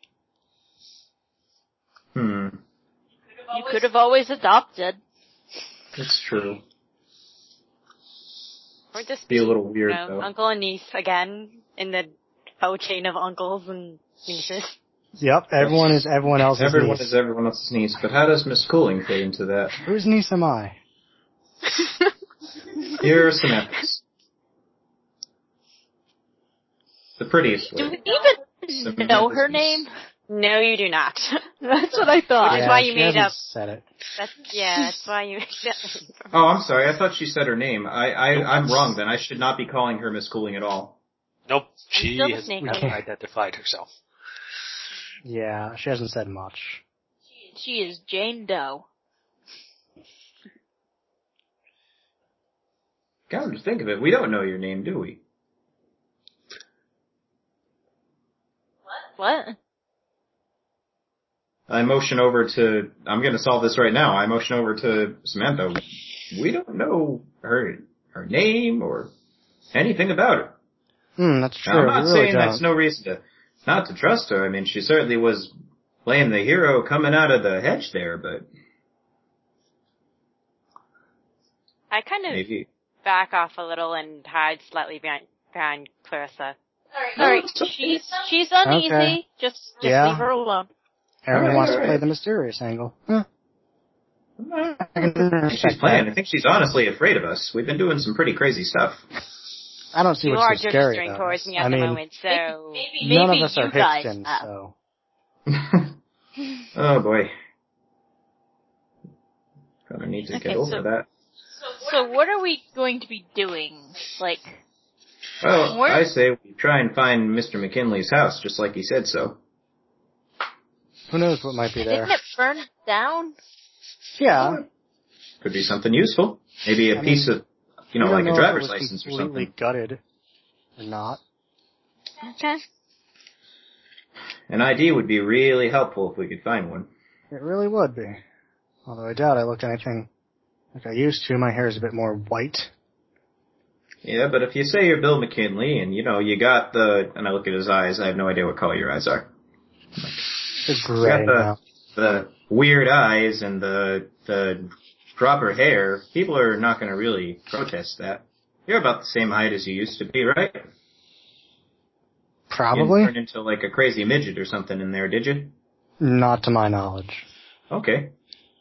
Hmm. You could have always adopted. That's true. Or just Be a little you weird, know, though. uncle and niece again in the faux chain of uncles and nieces. Yep, everyone is everyone else's Everyone niece. is everyone else's niece, but how does Miss Cooling fit into that? Whose niece am I? You're Samantha's. The prettiest Do one. we even Samantha's know her niece. name? No, you do not. That's what I thought. Which is yeah, why you she made hasn't up- said it. That's yeah. That's why you made that. Oh, I'm sorry. I thought she said her name. I, I, I'm wrong then. I should not be calling her Miss Cooling at all. Nope, she still has listening. never identified herself. Yeah, she hasn't said much. She is Jane Doe. Come to think of it, we don't know your name, do we? What? I motion over to, I'm gonna solve this right now. I motion over to Samantha. We don't know her, her name or anything about her. Hmm, that's true. Now, I'm not we really saying don't. that's no reason to, not to trust her. I mean, she certainly was playing the hero coming out of the hedge there, but I kind of maybe. back off a little and hide slightly behind, behind Clarissa. Alright, she's, she's uneasy. Okay. Just, just Yeah. leave her alone. Everyone Alright, wants to alright. play the mysterious angle. Huh. I I can think respect she's playing. that. I think she's honestly afraid of us. We've been doing some pretty crazy stuff. I don't see You what's are so scary gesturing about towards us. me at I the mean, moment, so Maybe, none maybe of us you are guys Hipstons, have. so. Oh boy. Gonna need to Okay, get over so- that. So what are we going to be doing? Like, Well, Where- I say we try and find Mister McKinley's house, just like he said so. Who knows what might be there? didn't it burn down? Yeah. Could be something useful. Maybe a I piece mean, of, you know, we don't like know a if it driver's was license or completely something. gutted or not. Okay. An I D would be really helpful if we could find one. It really would be. Although I doubt I look anything like I used to. My hair is a bit more white. Yeah, but if you say you're Bill McKinley and, you know, you got the, and I look at his eyes, I have no idea what color your eyes are. They're You gray got the, now. the weird eyes and the, the proper hair, people are not gonna really protest that. You're about the same height as you used to be, right? Probably. You didn't turn into like a crazy midget or something in there, did you? Not to my knowledge. Okay.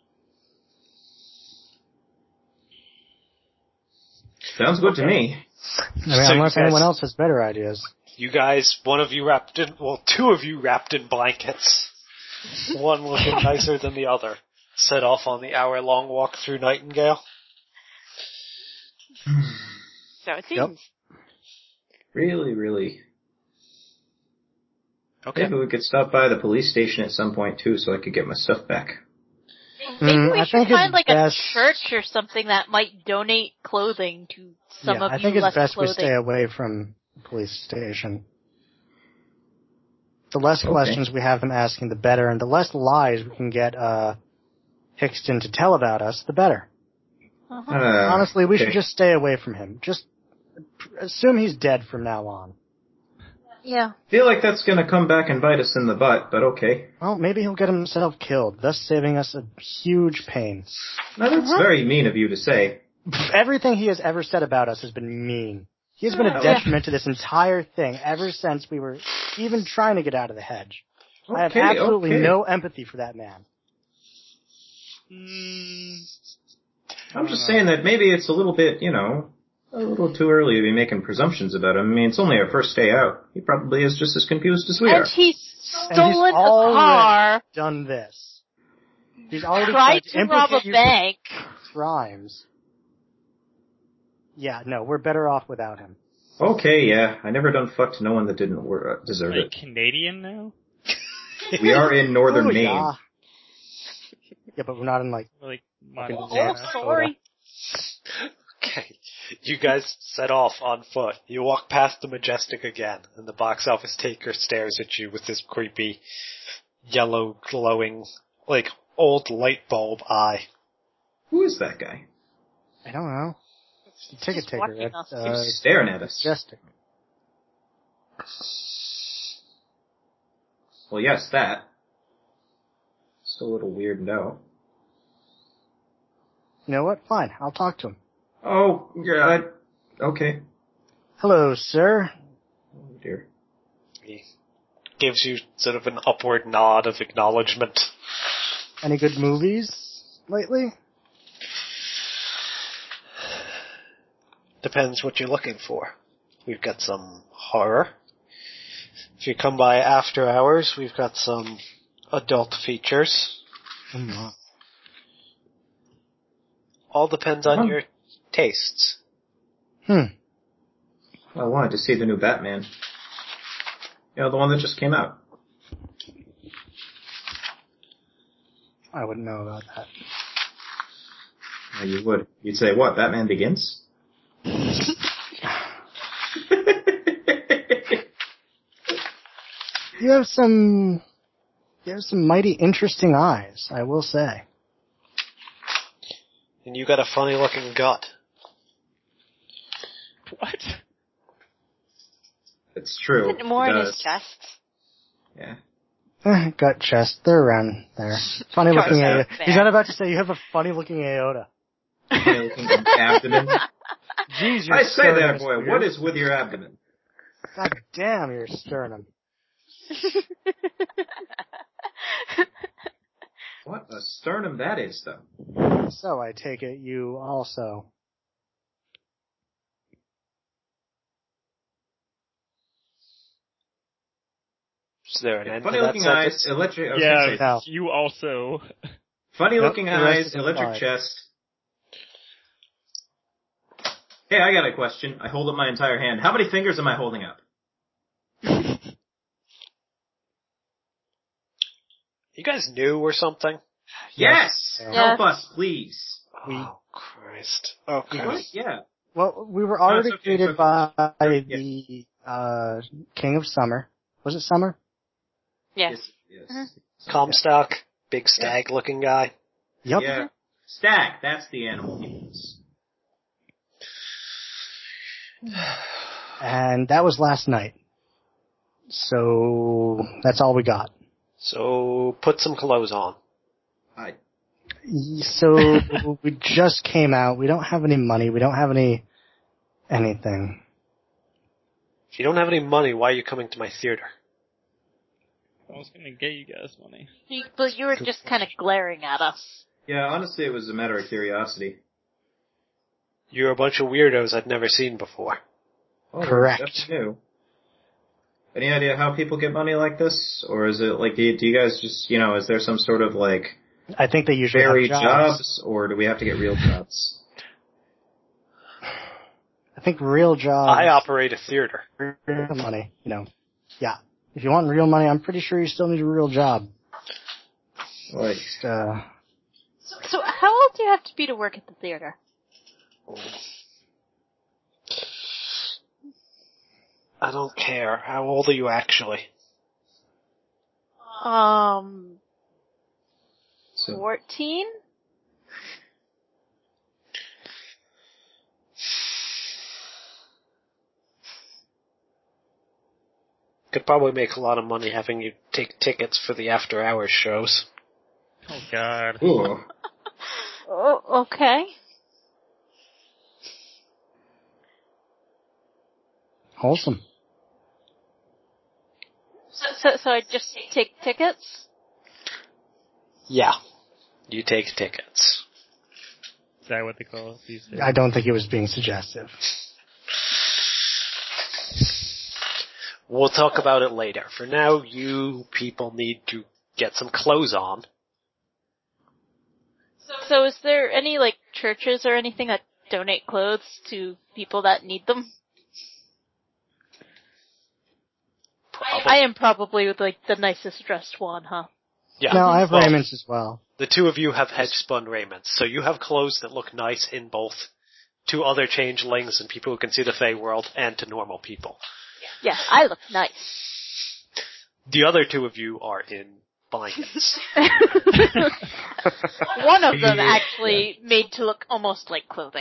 Sounds good to me. I mean, So unless you guys- anyone else has better ideas. You guys, one of you wrapped in, well, two of you wrapped in blankets. One looking nicer than the other. Set off on the hour-long walk through Nightingale. so it Yep. seems. Really, really. Okay. Maybe we could stop by the police station at some point too, so I could get my stuff back. Maybe Mm, we I should think it's find like best- a church or something that might donate clothing to some yeah, of I you think it's less best clothing. we stay away from the police station. The less Okay. questions we have him asking, the better, and the less lies we can get uh, Hickston to tell about us, the better. Uh-huh. Uh, Honestly, we okay. should just stay away from him. Just assume he's dead from now on. Yeah. feel like that's gonna come back and bite us in the butt, but okay. Well, maybe he'll get himself killed, thus saving us a huge pain. Now that's Uh-huh. very mean of you to say. Everything he has ever said about us has been mean. He's been a Oh. detriment to this entire thing ever since we were even trying to get out of the hedge. I have Okay, absolutely okay. no empathy for that man. Mm, I'm just saying that maybe it's a little bit, you know, a little too early to be making presumptions about him. I mean, it's only our first day out. He probably is just as confused as we And are. he's And he's stolen a already car, done this. He's already tried to to rob a implicate you bank. for crimes. Yeah, no, we're better off without him. Okay, yeah. I never done fuck to no one that didn't wor- uh, deserve like it. Canadian now? We are in northern Oh, Maine. yeah. Yeah, but we're not in, like, Like, Okay. Montana? Oh, Minnesota. sorry. Okay. You guys set off on foot. You walk past the Majestic again, and the box office taker stares at you with this creepy, yellow, glowing, like, old light bulb eye. Who is that guy? I don't know. The ticket Just taker. watching That's, us. uh, He's staring at us. Majestic. Well, yes, that. Still a little weirded out. You know what? Fine. I'll talk to him. Oh, yeah, I, okay. Hello, sir. Oh, dear. He gives you sort of an upward nod of acknowledgement. Any good movies lately? Depends what you're looking for. We've got some horror. If you come by after hours, we've got some adult features. Oh, my. All depends on Huh. your tastes. Hmm. I wanted to see the new Batman. You know, the one that just came out. I wouldn't know about that. Oh, you would. You'd say, what, Batman Begins? You have some, you have some mighty interesting eyes, I will say. And you got a funny looking gut. What? It's true. Isn't it more He in his does. chest? Yeah. Eh, gut, chest, they're around there. Funny Chest looking out aorta. there. He's not about to say you have a funny looking aorta. Funny looking abdomen. Jeez, your I say there, sternum's boy, weird. what is with your abdomen? God damn, your sternum. What a sternum that is, though. So I take it you also. Is there an end Funny to that looking sentence? eyes, electric. I was Yeah, gonna say, No. you also. funny Nope, looking the rest eyes, is electric implied. chest. Hey, I got a question. I hold up my entire hand. How many fingers am I holding up? You guys new or something? Yes! Yeah. Help us, please. We- Oh, Christ. Okay. What? Yeah. Well, we were already No, it's okay, greeted it's okay. by Yeah. the uh, King of Summer. Was it Summer? Yes. Yes. Mhm. Comstock, big stag looking guy. Yep. Yeah. Stag, that's the animal he was. And that was last night. So that's all we got. So put some clothes on. I, So we just came out. We don't have any money. We don't have any anything. If you don't have any money, why are you coming to my theater? I was gonna get you guys money. You- But you were just kind of glaring at us. yeah, honestly, it was a matter of curiosity. You're a bunch of weirdos I'd never seen before. Oh, Correct. That's new. Any idea how people get money like this? Or is it like, do you, do you guys just, you know, is there some sort of like I think they usually fairy have jobs. jobs, or do we have to get real jobs? I think real jobs. I operate a theater. real money. You know. Yeah. If you want real money, I'm pretty sure you still need a real job. Like, Just, uh, So how old do you have to be to work at the theater? I don't care. How old are you actually? Um, So, fourteen? Could probably make a lot of money having you take tickets for the after hours shows. Oh god. ooh. Oh, okay. Wholesome. So, so, so I just take tickets? Yeah. You take tickets. Is that what they call it these days? I don't think he was being suggestive. We'll talk about it later. For now, you people need to get some clothes on. So is there any, like, churches or anything that donate clothes to people that need them? Probably. I am probably, like, the nicest dressed one, huh? Yeah. No, I have Well, raiments as well. The two of you have hedge-spun raiments, so you have clothes that look nice in both to other changelings and people who can see the Fey world and to normal people. Yeah, I look nice. The other two of you are in bindings. One of them Yeah. actually made to look almost like clothing.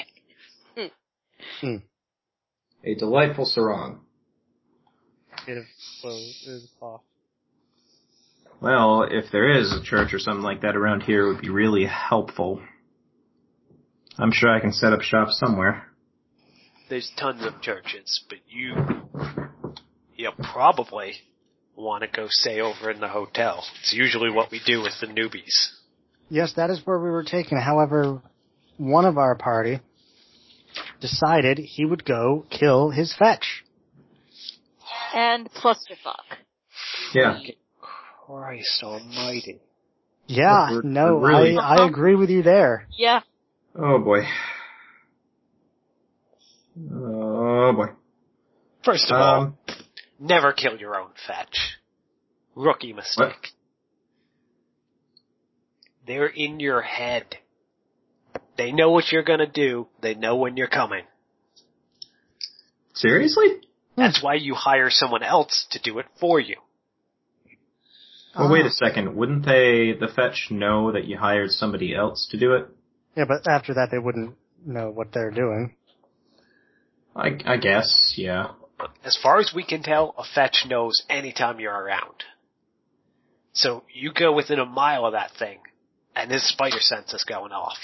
A delightful sarong. Bit of clothes is off. Well, if there is a church or something like that around here, it would be really helpful. I'm sure I can set up shop somewhere. There's tons of churches, but you, you probably want to go stay over in the hotel. It's usually what we do with the newbies. Yes, that is where we were taken. However, one of our party decided he would go kill his fetch. And clusterfuck. Yeah. Christ almighty. Yeah, We're- no, we're really- I, I agree with you there. Yeah. Oh boy. Oh boy. First of all, Um, never kill your own fetch. Rookie mistake. What? They're in your head. They know what you're gonna do. They know when you're coming. seriously? That's why you hire someone else to do it for you. Well, wait Ah. a second. Wouldn't they, the fetch, know that you hired somebody else to do it? Yeah, but after that they wouldn't know what they're doing. I, I guess, yeah. As far as we can tell, a fetch knows anytime you're around. So you go within a mile of that thing, and his spider sense is going off.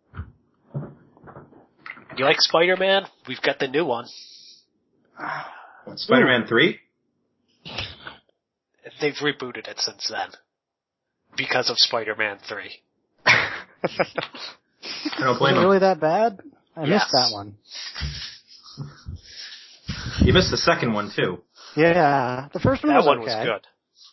You like Spider-Man? We've got the new one. What, Spider-Man three? They've rebooted it since then. Because of Spider-Man three. I don't Was blame it him. really that bad? I Yes. missed that one. You missed the second one, too. Yeah, the first one That was one okay. was good.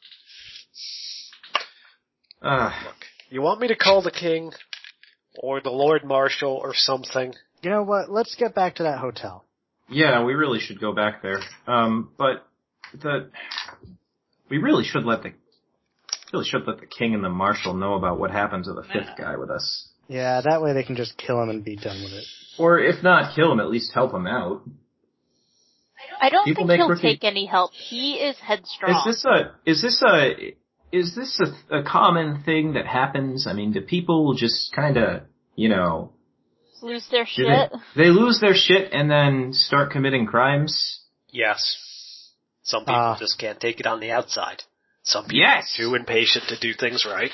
Uh, Look, you want me to call the king, or the Lord Marshal, or something? You know what? Let's get back to that hotel. yeah, we really should go back there. Um, but the, we really should let the, really should let the king and the marshal know about what happened to the fifth guy with us. Yeah, that way they can just kill him and be done with it. Or if not kill him, at least help him out. I don't People think make he'll rookie- take any help. He is headstrong. Is this a, is this a, is this a, a common thing that happens? I mean, do people just kinda, you know, Lose their do shit? they, they lose their shit and then start committing crimes? Yes. Some people Ah. just can't take it on the outside. Some people Yes! are too impatient to do things right.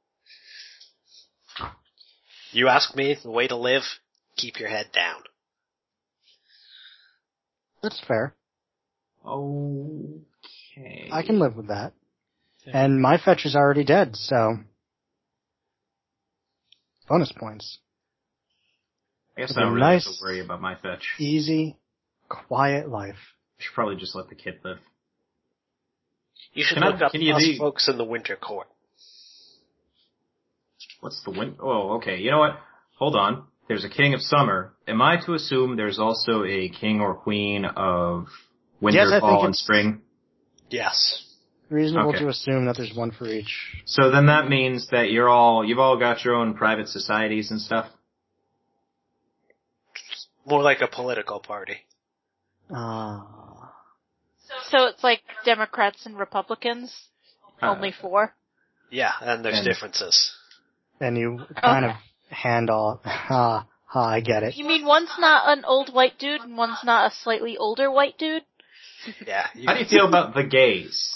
You ask me, the way to live, keep your head down. That's fair. Okay. I can live with that. And my fetch is already dead, so bonus points. I guess It's I a don't really nice- have to worry about my fetch. Easy, quiet life. I should probably just let the kid live. You should Can I- look up can you us be- folks in the Winter Court. What's the win? Oh, okay. You know what? Hold on. There's a king of summer. Am I to assume there's also a king or queen of winter, Yes, I think fall, and it's- spring? Yes. Reasonable Okay. to assume that there's one for each. So then that means that you're all, you've all got your own private societies and stuff? More like a political party. Ah. So it's like Democrats and Republicans? Only four? Yeah, and there's And- differences. And you kind Okay. of hand off. Ha, ha, I get it. You mean one's not an old white dude and one's not a slightly older white dude? Yeah. You, How do you feel about the gays?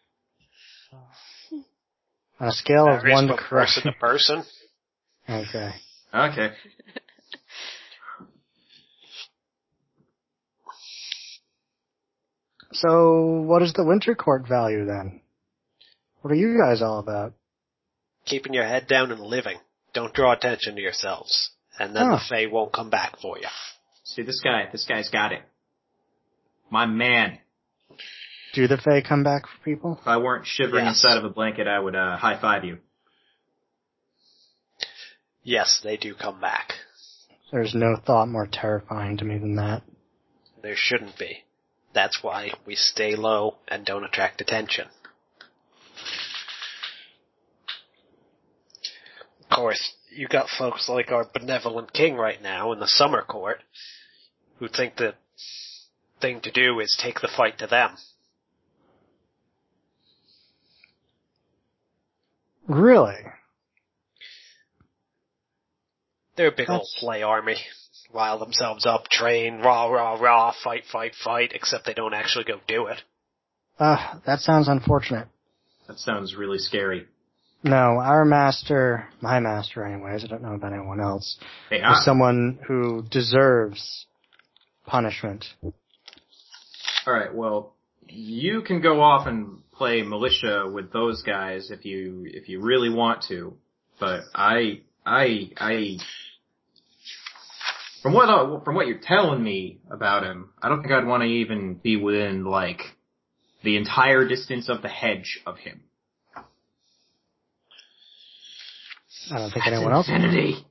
On a scale of varies one to from person to person. Okay. Okay. So, what is the winter court value then? What are you guys all about? Keeping your head down and living. Don't draw attention to yourselves. And then Huh. the Fae won't come back for you. See, this guy, this guy's got it. My man. Do the Fae come back for people? If I weren't shivering Yes. inside of a blanket, I would uh, high five you. Yes, they do come back. There's no thought more terrifying to me than that. There shouldn't be. That's why we stay low and don't attract attention. Of course, you got folks like our benevolent king right now in the summer court who think the thing to do is take the fight to them. Really? They're a big That's- old play army. Rile themselves up, train, rah, rah, rah, fight, fight, fight, except they don't actually go do it. Uh, that sounds unfortunate. That sounds really scary. No, our master, my master anyways, I don't know about anyone else, Hey, is ah, someone who deserves punishment. alright, well, you can go off and play militia with those guys if you, if you really want to, but I, I, I, from what, uh, from what you're telling me about him, I don't think I'd want to even be within, like, the entire distance of the hedge of him. I don't think anyone else. Infinity!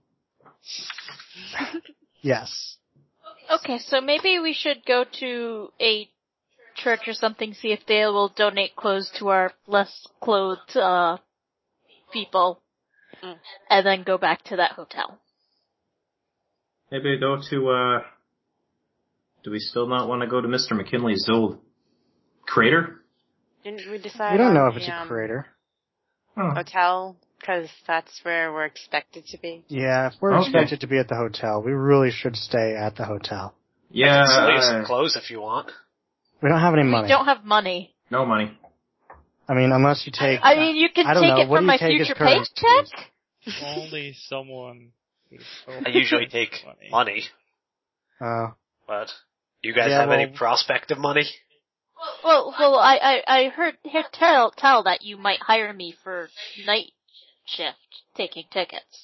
Yes. Okay, so maybe we should go to a church or something, see if they will donate clothes to our less clothed, uh, people, Mm. and then go back to that hotel. Maybe go to, uh, do we still not want to go to Mister McKinley's old crater? Didn't we decide We don't on know if the, it's a um, crater. Oh. hotel? Because that's where we're expected to be. Yeah, if we're Okay. expected to be at the hotel, we really should stay at the hotel. Yeah, I can sell you some uh, clothes if you want. We don't have any money. We don't have money. no money. I mean, unless you take... I mean, you can I don't take know, it what from do you my take as future currency? paycheck? Only someone who's so I usually take money. money, Uh, but you guys Yeah, have any well- prospect of money? Well, well, I, I, I heard, heard tell, tell that you might hire me for night shift, taking tickets.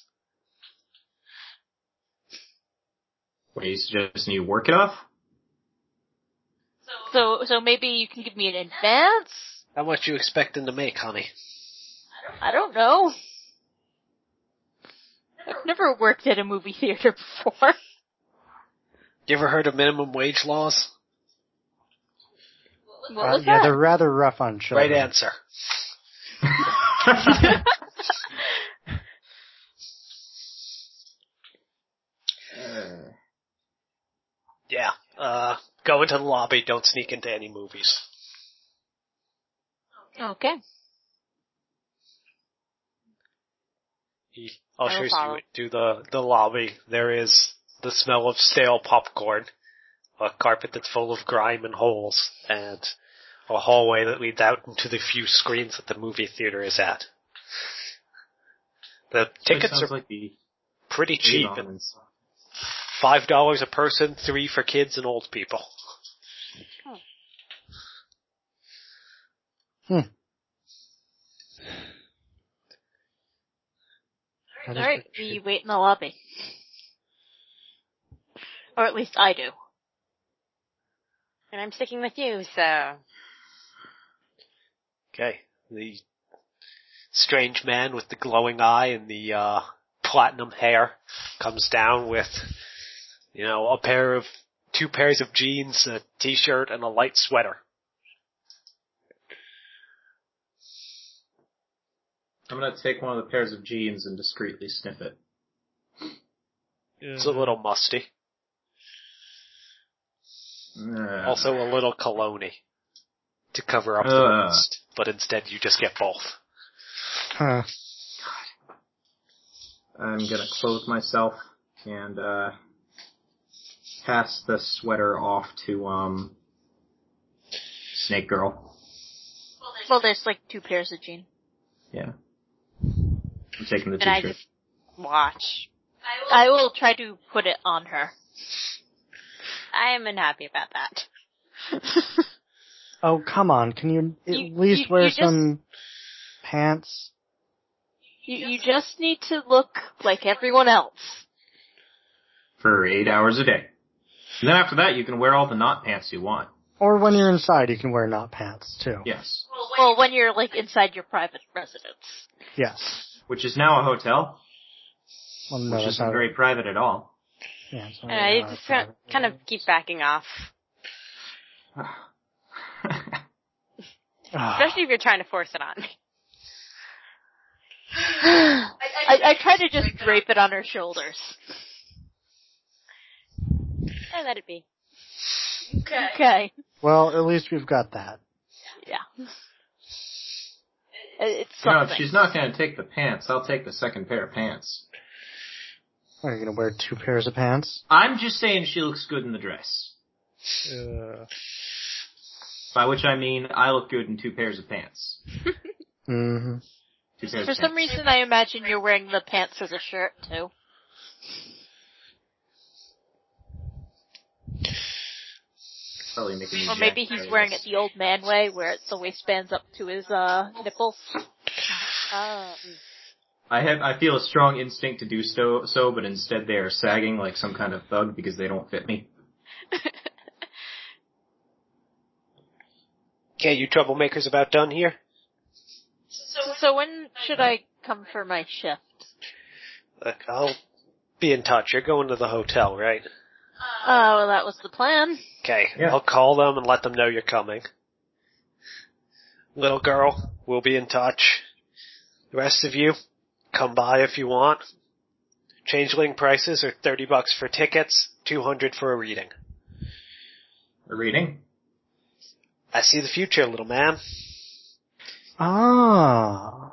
What, you suggesting you work it off? So, so maybe you can give me an advance? How much you expecting to make, honey? I don't know. I've never worked at a movie theater before. You ever heard of minimum wage laws? What uh, was yeah, that? they're rather rough on children. Right answer. Uh, Yeah, uh, go into the lobby, don't sneak into any movies. Okay. I'll I will show follow. you to the, the lobby. There is the smell of stale popcorn, a carpet that's full of grime and holes, and a hallway that leads out into the few screens that the movie theater is at. The tickets sounds are like the pretty cheap. Avon and stuff. Five dollars a person, three for kids and old people. Hmm. That is Alright, pretty we cheap. wait in the lobby. Or at least I do. And I'm sticking with you, so. Okay. The strange man with the glowing eye and the uh, platinum hair comes down with, you know, a pair of, two pairs of jeans, a t-shirt, and a light sweater. I'm gonna take one of the pairs of jeans and discreetly sniff it. It's a little musty. Uh, Also a little cologne-y to cover up the Uh. rust. but instead you just get both. Huh. I'm gonna clothe myself and, uh, pass the sweater off to, um, Snake Girl. Well, there's like two pairs of jeans. Yeah. I'm taking the And I t-shirt. just watch. I will try to put it on her. I am unhappy about that. Oh, come on. Can you at You- least you- wear you just- some pants? You, you just need to look like everyone else. For eight hours a day. And then after that, you can wear all the knot pants you want. Or when you're inside, you can wear not pants, too. Yes. Well, when you're like inside your private residence. Yes. Which is now a hotel, Well, no, which that's isn't not- very private at all. Yeah, it's not And really I our just kind private kind of residence. keep backing off. Ah. Especially if you're trying to force it on me. I, I try to just drape it on her shoulders. And let it be. Okay. Okay. Well, at least we've got that. Yeah. It's You know, if something. she's not going to take the pants, I'll take the second pair of pants. Are you going to wear two pairs of pants? I'm just saying she looks good in the dress. Uh, By which I mean, I look good in two pairs of pants. mm-hmm. Two pairs For of some pants. reason, I imagine you're wearing the pants as a shirt, too. Probably making me Or maybe jacked he's by wearing this. it the old man way, where it's the waistbands up to his, uh, nipples. Um, I have, I feel a strong instinct to do so, so, but instead they are sagging like some kind of thug because they don't fit me. Okay, you troublemakers about done here? So, so when should I come for my shift? Look, I'll be in touch. You're going to the hotel, right? Oh, well, that was the plan. Okay, Yeah. I'll call them and let them know you're coming. Little girl, we'll be in touch. The rest of you, come by if you want. Changeling prices are thirty bucks for tickets, two hundred for a reading. A reading? I see the future, little man. Ah.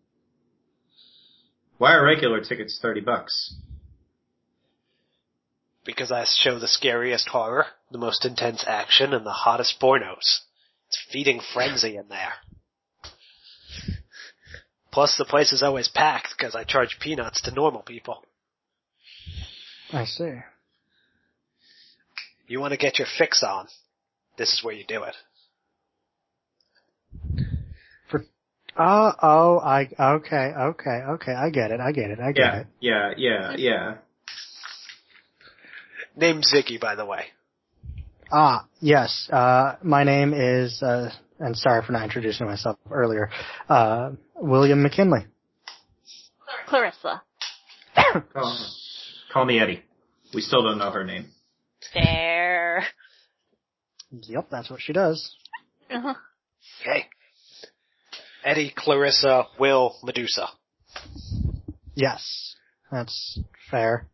Why are regular tickets thirty bucks? Because I show the scariest horror, the most intense action, and the hottest pornos. It's feeding frenzy in there. Plus the place is always packed because I charge peanuts to normal people. I see. You want to get your fix on, this is where you do it. For oh oh I okay okay okay I get it I get it I get Yeah, it. yeah, yeah, yeah. Name's Ziggy, by the way. Ah yes. Uh, my name is uh, and sorry for not introducing myself earlier. Uh, William McKinley. Clarissa. Call, call me Eddie. We still don't know her name. there. Yep, that's what she does. Uh-huh. Okay. Eddie, Clarissa, Will, Medusa. Yes, that's fair.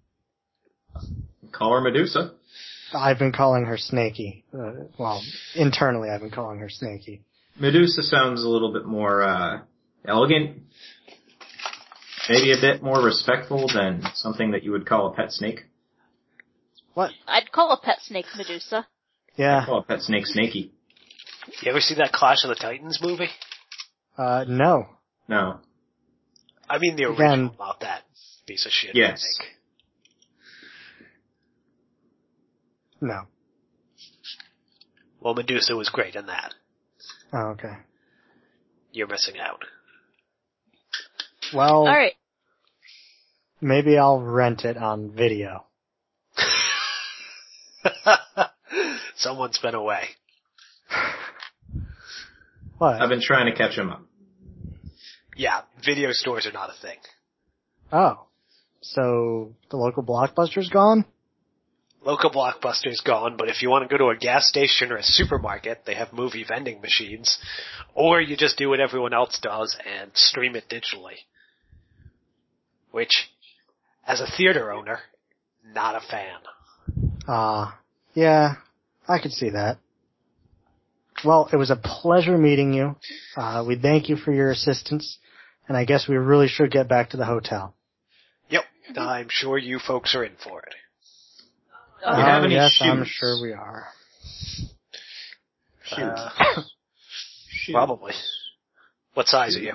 Call her Medusa. I've been calling her Snaky. Uh, well, internally I've been calling her Snaky. Medusa sounds a little bit more, uh, elegant. Maybe a bit more respectful than something that you would call a pet snake. What? I'd call a pet snake Medusa. Yeah. Call a pet snake Snaky. You ever see that Clash of the Titans movie? Uh, no. No. I mean the Again- original, not that piece of shit. Yes. remake. No. Well, Medusa was great in that. Oh, okay. You're missing out. Well, Alright. maybe I'll rent it on video. Someone's been away. What? I've been trying to catch him up. Yeah, video stores are not a thing. Oh. So, the local Blockbuster's gone? Local Blockbuster's gone, but if you want to go to a gas station or a supermarket, they have movie vending machines. Or you just do what everyone else does and stream it digitally. Which, as a theater owner, not a fan. Ah. yeah, I could see that. Well, it was a pleasure meeting you. Uh, we thank you for your assistance, and I guess we really should get back to the hotel. Yep, I'm sure you folks are in for it. Do you have Uh, any yes, shoes? I'm sure we are. Shoes. Uh, Shoes. Probably. What size are you?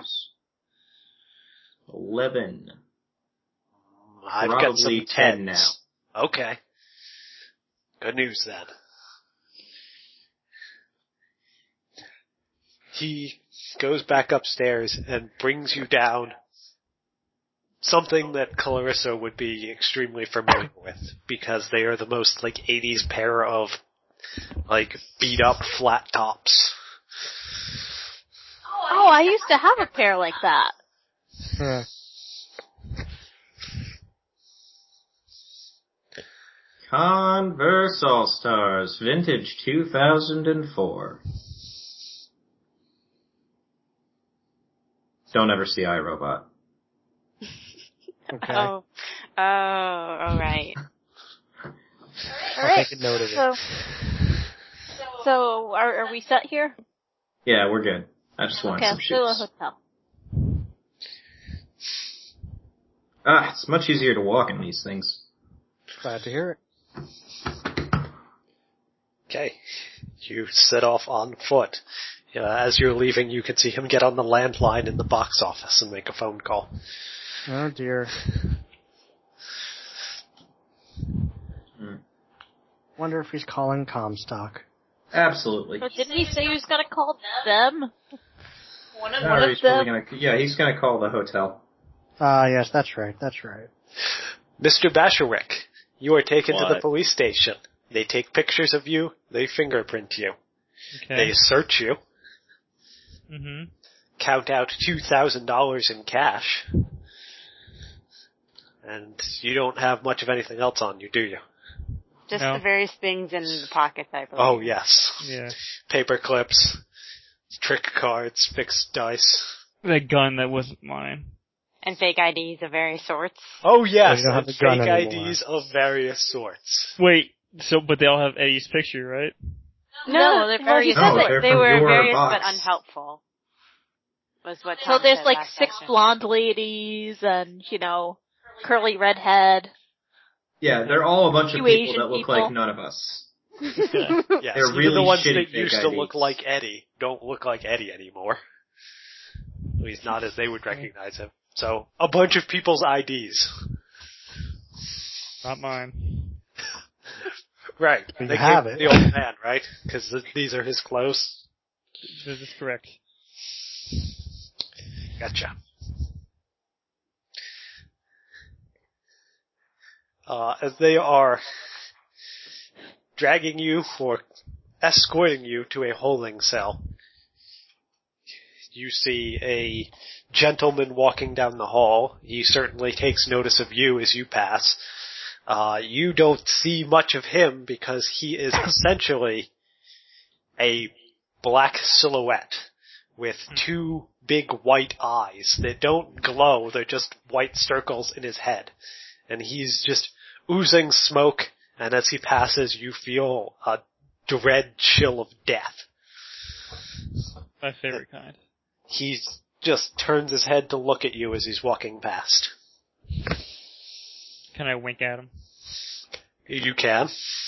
Eleven. I've Probably got some ten tens. now. Okay. Good news then. He goes back upstairs and brings you down something that Clarissa would be extremely familiar with, because they are the most, like, eighties pair of, like, beat-up flat tops. Oh, I used to have a pair like that. Yeah. Converse All-Stars, vintage two thousand four. Don't ever see iRobot. Okay. Oh, oh, all right. I'll Alright, take a note of it. so, so are, are we set here? Yeah, we're good. I just wanted Okay, some let's go to a shoes. hotel. Ah, it's much easier to walk in these things. Glad to hear it. Okay. You set off on foot. Uh, as you're leaving, you can see him get on the landline in the box office and make a phone call. Oh dear. Hmm. Wonder if he's calling Comstock. Absolutely. But didn't he say he was gonna call them? One of, No, one of he's probably them? gonna, yeah, he's gonna call the hotel. Ah, yes, that's right, that's right. Mister Basherwick, you are taken to the What? police station. They take pictures of you. They fingerprint you. Okay. They search you. Mm-hmm. Count out two thousand dollars in cash. And you don't have much of anything else on you, do you? Just No. the various things in the pockets, I believe. Oh, yes. Yeah. Paper clips, trick cards, fixed dice. That gun that wasn't mine. And fake I Ds of various sorts. Oh, yes, you don't have and a gun fake anymore. I Ds of various sorts. Wait, so, but they all have Eddie's picture, right? No, they're well, he various. said No, that they're they from were your various box. but unhelpful. Was what So Tom there's said like last six session. blonde ladies and, you know, curly redhead. Yeah, they're all a bunch of Two people Asian that look people. like none of us. Yes, They're even really the ones shitty that fake used to I Ds. look like Eddie don't look like Eddie anymore. At least not as they would recognize him. So, a bunch of people's I Ds. Not mine. Right. You They have gave it. the old man, right? Because th- these are his clothes. This is correct. Gotcha. Uh, as they are dragging you or escorting you to a holding cell, you see a gentleman walking down the hall. He certainly takes notice of you as you pass. Uh, you don't see much of him because he is essentially a black silhouette with two big white eyes that don't glow. They're just white circles in his head. And he's just oozing smoke, and as he passes, you feel a dread chill of death. My favorite kind. He just turns his head to look at you as he's walking past. Can I wink at him? You can.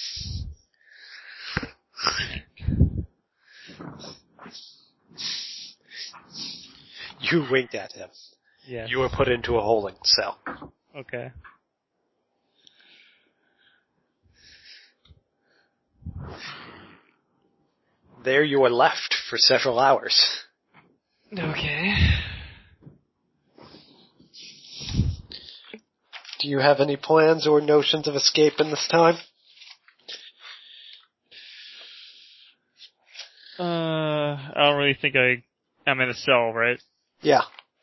You winked at him. Yeah. You were put into a holding cell. Okay. There you are left for several hours. Okay. Do you have any plans or notions of escape in this time? Uh, I don't really think I, I'm in a cell, right? Yeah.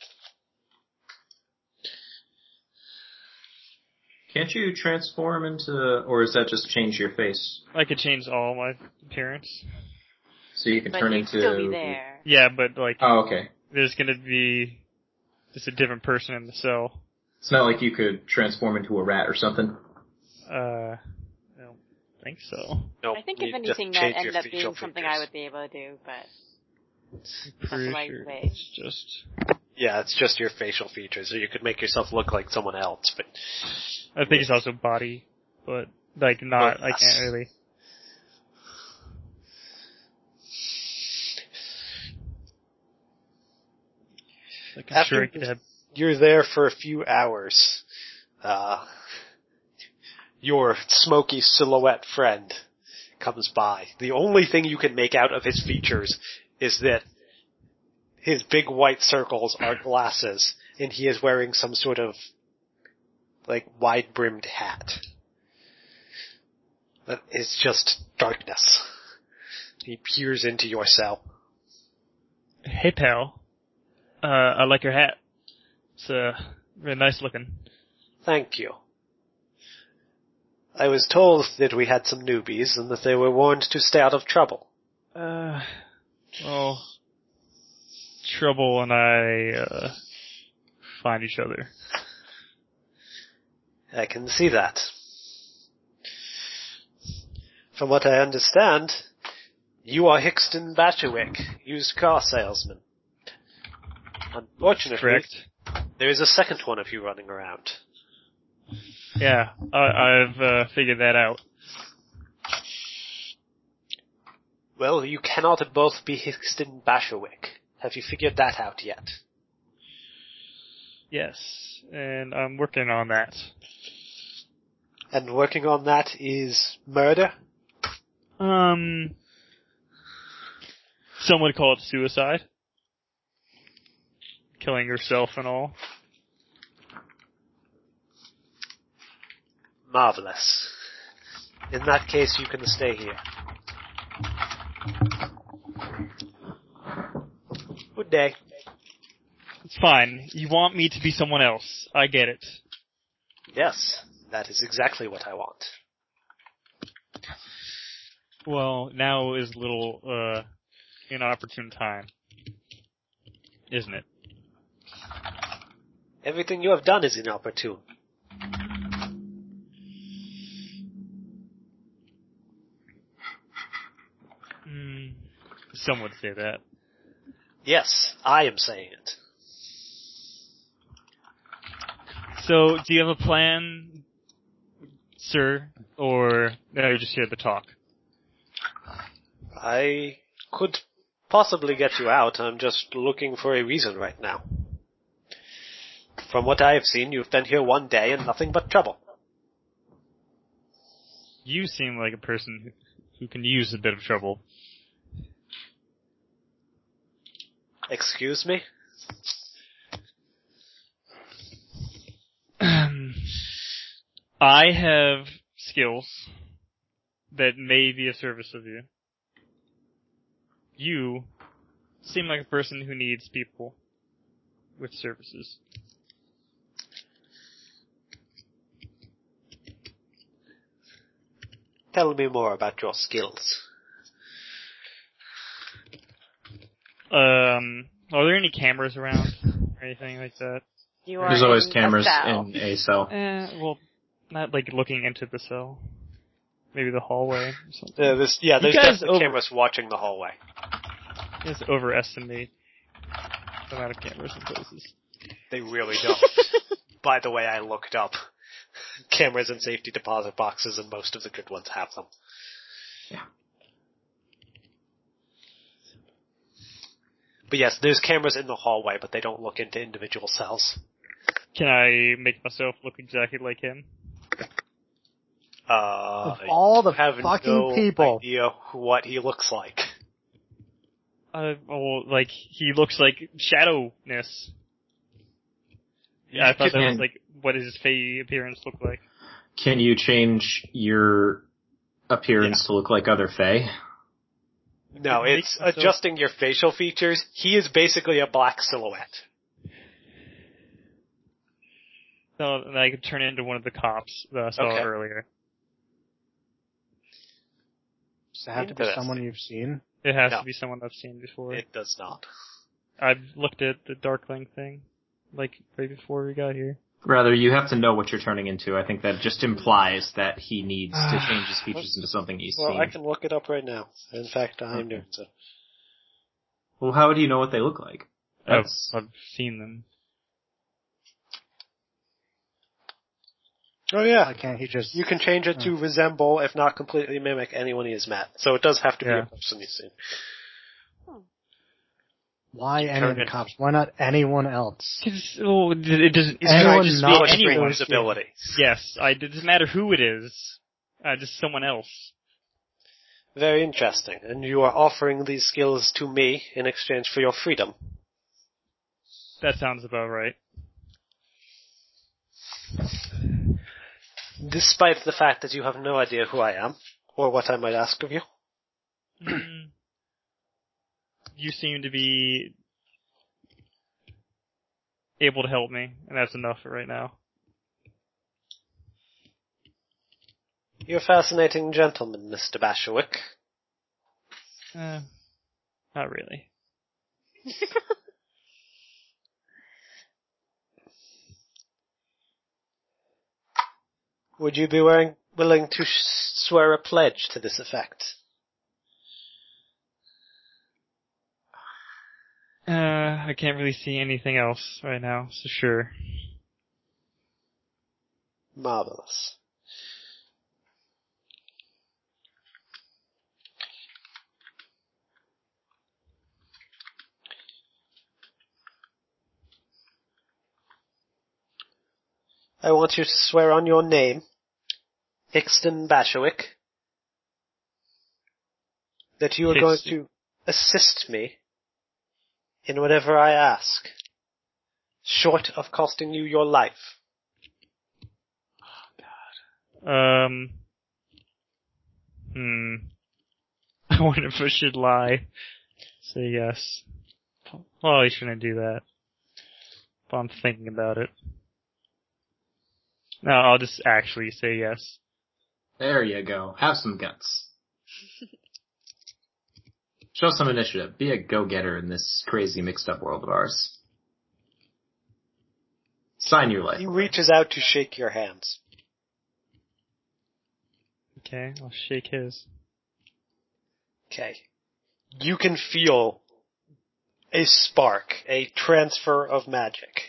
Can't you transform into, or is that just change your face? I could change all my appearance. So you can But turn you'd into... still be there. Yeah, but like, Oh, okay. there's gonna be just a different person in the cell. It's not like you could transform into a rat or something. Uh, I don't think think so. Nope, I think you if just anything, that change ended your up being facial something features. I would be able to do, but Pretty the right sure way. it's just. Yeah, it's just your facial features, or you could make yourself look like someone else, but... I think it's also body, but like not. Well, I can't really. Like I'm After sure I could have. you're there for a few hours, uh, your smoky silhouette friend comes by. The only thing you can make out of his features is that his big white circles are glasses, and he is wearing some sort of, like, wide-brimmed hat. That is just darkness. He peers into your cell. Hey pal, uh, I like your hat. It's uh, very nice looking. Thank you. I was told that we had some newbies and that they were warned to stay out of trouble. Uh, well, Trouble and I uh, find each other. I can see that. From what I understand, you are Hickston Batcherwick, used car salesman. Unfortunately, Correct. there is a second one of you running around. Yeah, I, I've uh, figured that out. Well, you cannot both be Hickston Batcherwick. Have you figured that out yet? Yes, and I'm working on that. And working on that is murder? Um, some would call it suicide. Killing yourself and all. Marvelous. In that case, you can stay here. Good day. It's fine. You want me to be someone else. I get it. Yes, that is exactly what I want. Well, now is a little, uh, inopportune time. Isn't it? Everything you have done is inopportune. Mm, some would say that. Yes, I am saying it. So, do you have a plan, sir? Or are you just here to talk? I could possibly get you out. I'm just looking for a reason right now. From what I have seen, you've been here one day and nothing but trouble. You seem like a person who, who can use a bit of trouble. Excuse me? I have skills that may be of service of you. You seem like a person who needs people with services. Tell me more about your skills. Um, are there any cameras around or anything like that? You are There's always in cameras a cell. in a cell. Eh, well, not like looking into the cell. Maybe the hallway or something. Uh, this, yeah, You there's guys definitely over- cameras watching the hallway. You just overestimate the amount of cameras in places. They really don't. By the way, I looked up. Cameras and safety deposit boxes, and most of the good ones have them. Yeah. But yes, there's cameras in the hallway, but they don't look into individual cells. Can I make myself look exactly like him? Uh, Of all the I have fucking no people. idea what he looks like. Uh, well, like, he looks like Shadowness. Yeah, I thought that was like, what does his Fey appearance look like? Can you change your appearance to look like other Fae? No, It it's makes myself- adjusting your facial features. He is basically a black silhouette. So, and I could turn into one of the cops that I saw Okay. earlier. Does it have to be Interesting. someone you've seen? It has No. to be someone I've seen before. It does not. I've looked at the Darkling thing, like, right before we got here. Rather, you have to know what you're turning into. I think that just implies that he needs to change his features into something he's Well, seen. I can look it up right now. In fact, I am doing so. Well, how do you know what they look like? I've, That's... I've seen them. Oh yeah. Why can't he just... You can change it to Oh. resemble, if not completely mimic, anyone he has met. So it does have to be Yeah. a person you've seen. Why any Turn of the it- cops? Why not anyone else? Cause, oh, it doesn't. He's Anyone trying to not speak to anyone. invisibility. Yes, I, it doesn't matter who it is. Uh, just someone else. Very interesting. And you are offering these skills to me in exchange for your freedom. That sounds about right. Despite the fact that you have no idea who I am, or what I might ask of you. Mm. You seem to be able to help me, and that's enough for right now. You're a fascinating gentleman, Mister Bashwick. Uh, not really. Would you be wearing, willing to sh- swear a pledge to this effect? Uh, I can't really see anything else right now, so sure. Marvelous. I want you to swear on your name, Ixton Bashwick, that you are going Ixton. to assist me in whatever I ask, short of costing you your life. Um. Hmm. I wonder if I should lie. Say yes. Probably shouldn't do that. But I'm thinking about it. No, I'll just actually say yes. There you go. Have some guts. Show some initiative. Be a go-getter in this crazy mixed-up world of ours. Sign your life. He away. reaches out to shake your hands. Okay, I'll shake his. Okay. You can feel a spark, a transfer of magic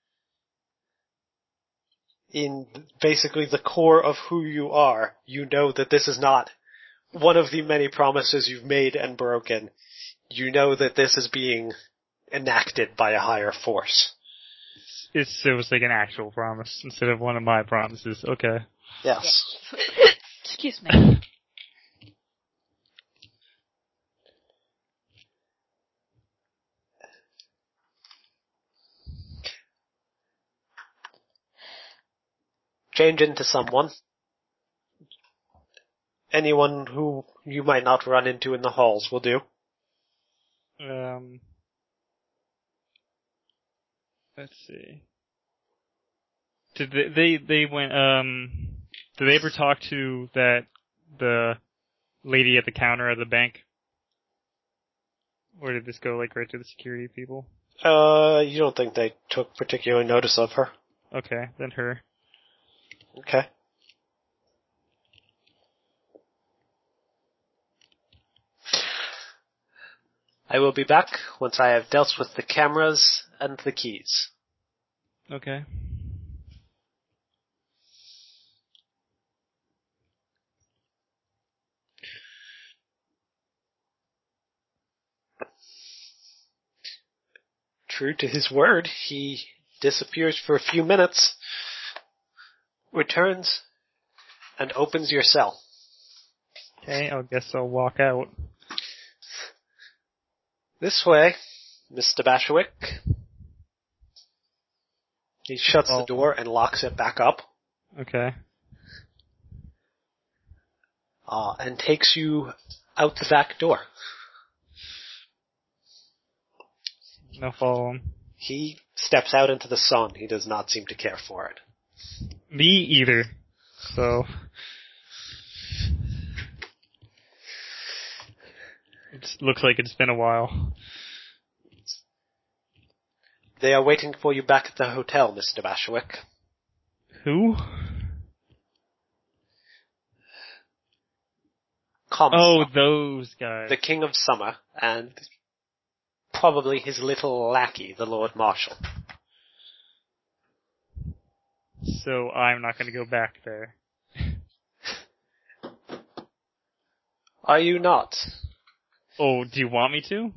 in basically the core of who you are. You know that this is not one of the many promises you've made and broken. You know that this is being enacted by a higher force. It's, it was like an actual promise instead of one of my promises. Okay. Yes. Excuse me. Change into someone. Anyone who you might not run into in the halls will do. Um. Let's see. Did they, they, they went, um, did they ever talk to that, the lady at the counter at the bank? Or did this go like right to the security people? Uh, you don't think they took particular notice of her? Okay, then her. Okay. I will be back once I have dealt with the cameras and the keys. Okay. True to his word, he disappears for a few minutes, returns, and opens your cell. Okay, I guess I'll walk out. This way, Mister Bashwick. He shuts Oh. the door and locks it back up, Okay. uh, and takes you out the back door. I'll follow him. He steps out into the sun. He does not seem to care for it. Me either. So. It looks like it's been a while. They are waiting for you back at the hotel, Mister Bashwick. Who? Comstock, Oh, those guys. the King of Summer, and probably his little lackey, the Lord Marshal. So I'm not gonna go back there. Are you not? Oh, do you want me to?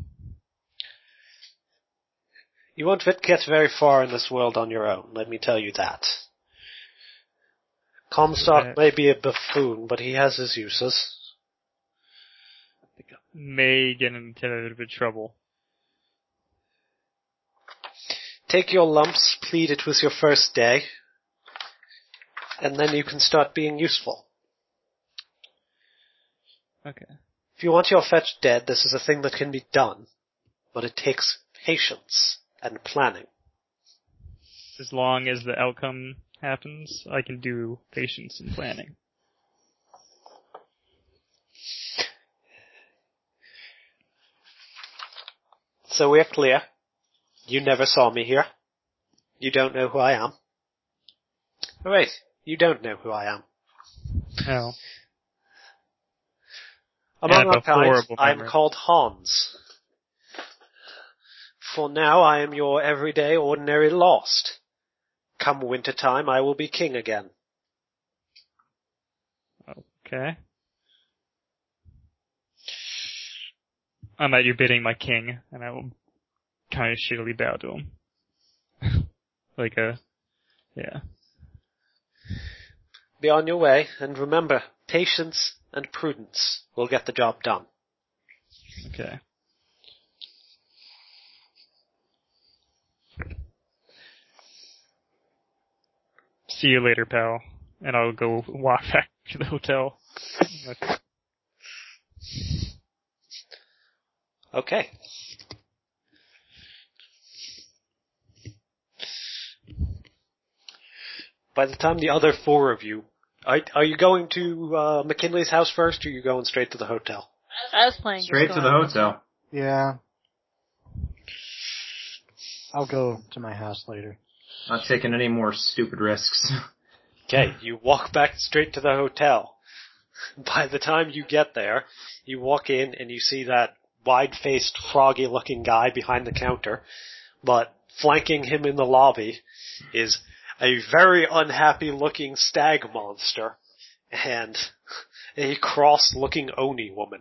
You won't get very far in this world on your own, let me tell you that. Comstock Okay. may be a buffoon, but he has his uses. May get into a little bit of trouble. Take your lumps, plead it was your first day, and then you can start being useful. Okay. If you want your fetch dead, this is a thing that can be done, but it takes patience and planning. As long as the outcome happens, I can do patience and planning. So we're clear. You never saw me here. You don't know who I am. Oh, wait, you don't know who I am. No. Among have our a kind, horrible I am memory. called Hans. For now, I am your everyday, ordinary lost. Come winter time, I will be king again. Okay. I'm at your bidding, my king, and I will kind of shittily bow to him. Like a, yeah. Be on your way, and remember, patience and prudence will get the job done. Okay. See you later, pal. And I'll go walk back to the hotel. Okay. By the time the other four of you, are, are you going to uh, McKinley's house first, or are you going straight to the hotel? I was playing Straight to the hotel. Yeah. I'll go to my house later. Not taking any more stupid risks. Okay, you walk back straight to the hotel. By the time you get there, you walk in and you see that wide-faced, froggy-looking guy behind the counter, but flanking him in the lobby is a very unhappy-looking stag monster and a cross-looking Oni woman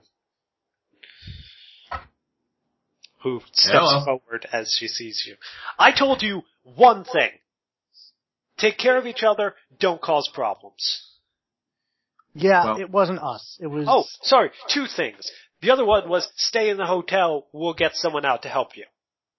who steps Hello. forward as she sees you. I told you one thing. Take care of each other, don't cause problems. Yeah, Well- it wasn't us. It was... Oh, sorry, two things. The other one was stay in the hotel, we'll get someone out to help you.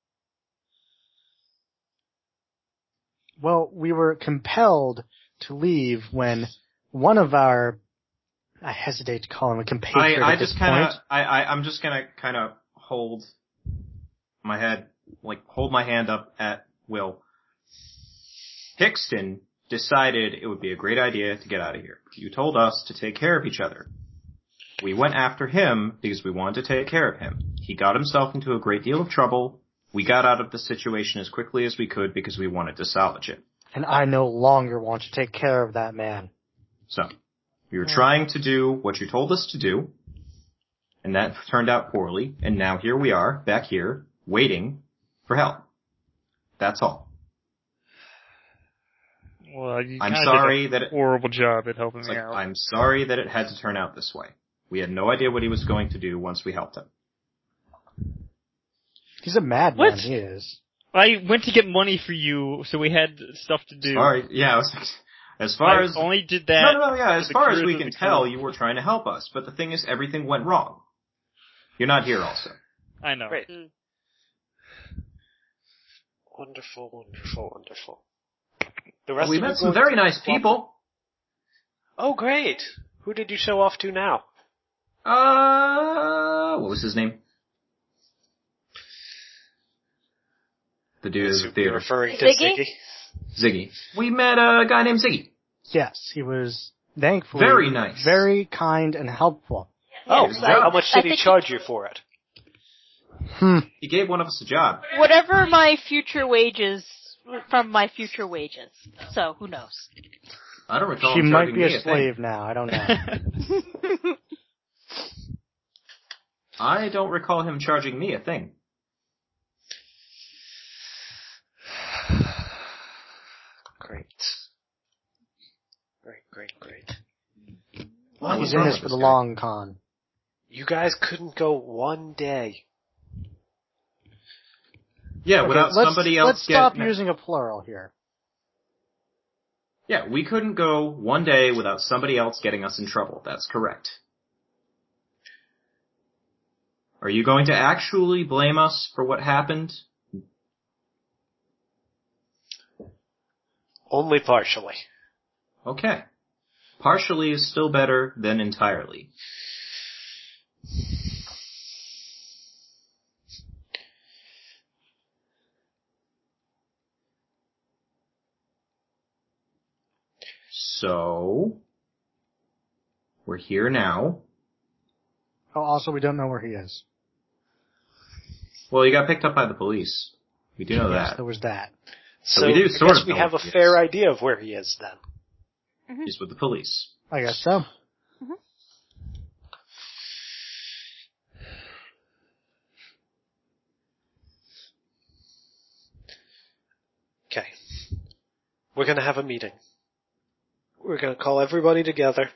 Well, we were compelled to leave when one of our... I hesitate to call him a compatriot I, I at this just kind point. of, I, I, I'm just gonna kind of hold my head, like hold my hand up at will. Hickston decided it would be a great idea to get out of here. You told us to take care of each other. We went after him because we wanted to take care of him. He got himself into a great deal of trouble. We got out of the situation as quickly as we could because we wanted to salvage it. And I no longer want to take care of that man. So, we were trying to do what you told us to do, and that turned out poorly, and now here we are, back here, waiting for help. That's all. Well, you I'm kinda sorry did a that it- horrible job at helping It's me like, out. I'm sorry that it had to turn out this way. We had no idea what he was going to do once we helped him. He's a madman, What? he is. I went to get money for you, so we had stuff to do. Sorry, yeah, I was, as far I as... only did that. No, no, no, yeah, as for the far as cruise we of can the tell, code. you were trying to help us, but the thing is, everything went wrong. You're not here also. I know. Great. Mm. Wonderful, wonderful, wonderful. The rest We of you met some going very to- nice people. Oh, great. Who did you show off to now? Uh, what was his name? The dude at the You're theater. referring to Ziggy? Ziggy? Ziggy. We met a guy named Ziggy. Yes, he was thankfully Very nice. very kind and helpful. Oh, Yes, how I- much I did he think charge you for it? Hmm. He gave one of us a job. Whatever my future wages from my future wages. So who knows? I don't recall She him might charging be me a a slave thing. now. I don't know. I don't recall him charging me a thing. Great. Great, great, great. What was He's in wrong this with for this the guy? long con. You guys couldn't go one day. Yeah, Okay, without let's, somebody else let's stop getting... using a plural here. Yeah, we couldn't go one day without somebody else getting us in trouble. That's correct. Are you going to actually blame us for what happened? Only partially. Okay. Partially is still better than entirely. So, we're here now. Oh, also, we don't know where he is. Well, he got picked up by the police. We do know Yes, that. there was that. So, So we do I sort guess of we know have a where he fair is. idea of where he is then. He's with the police. I guess so. Okay. We're gonna have a meeting. We're gonna call everybody together.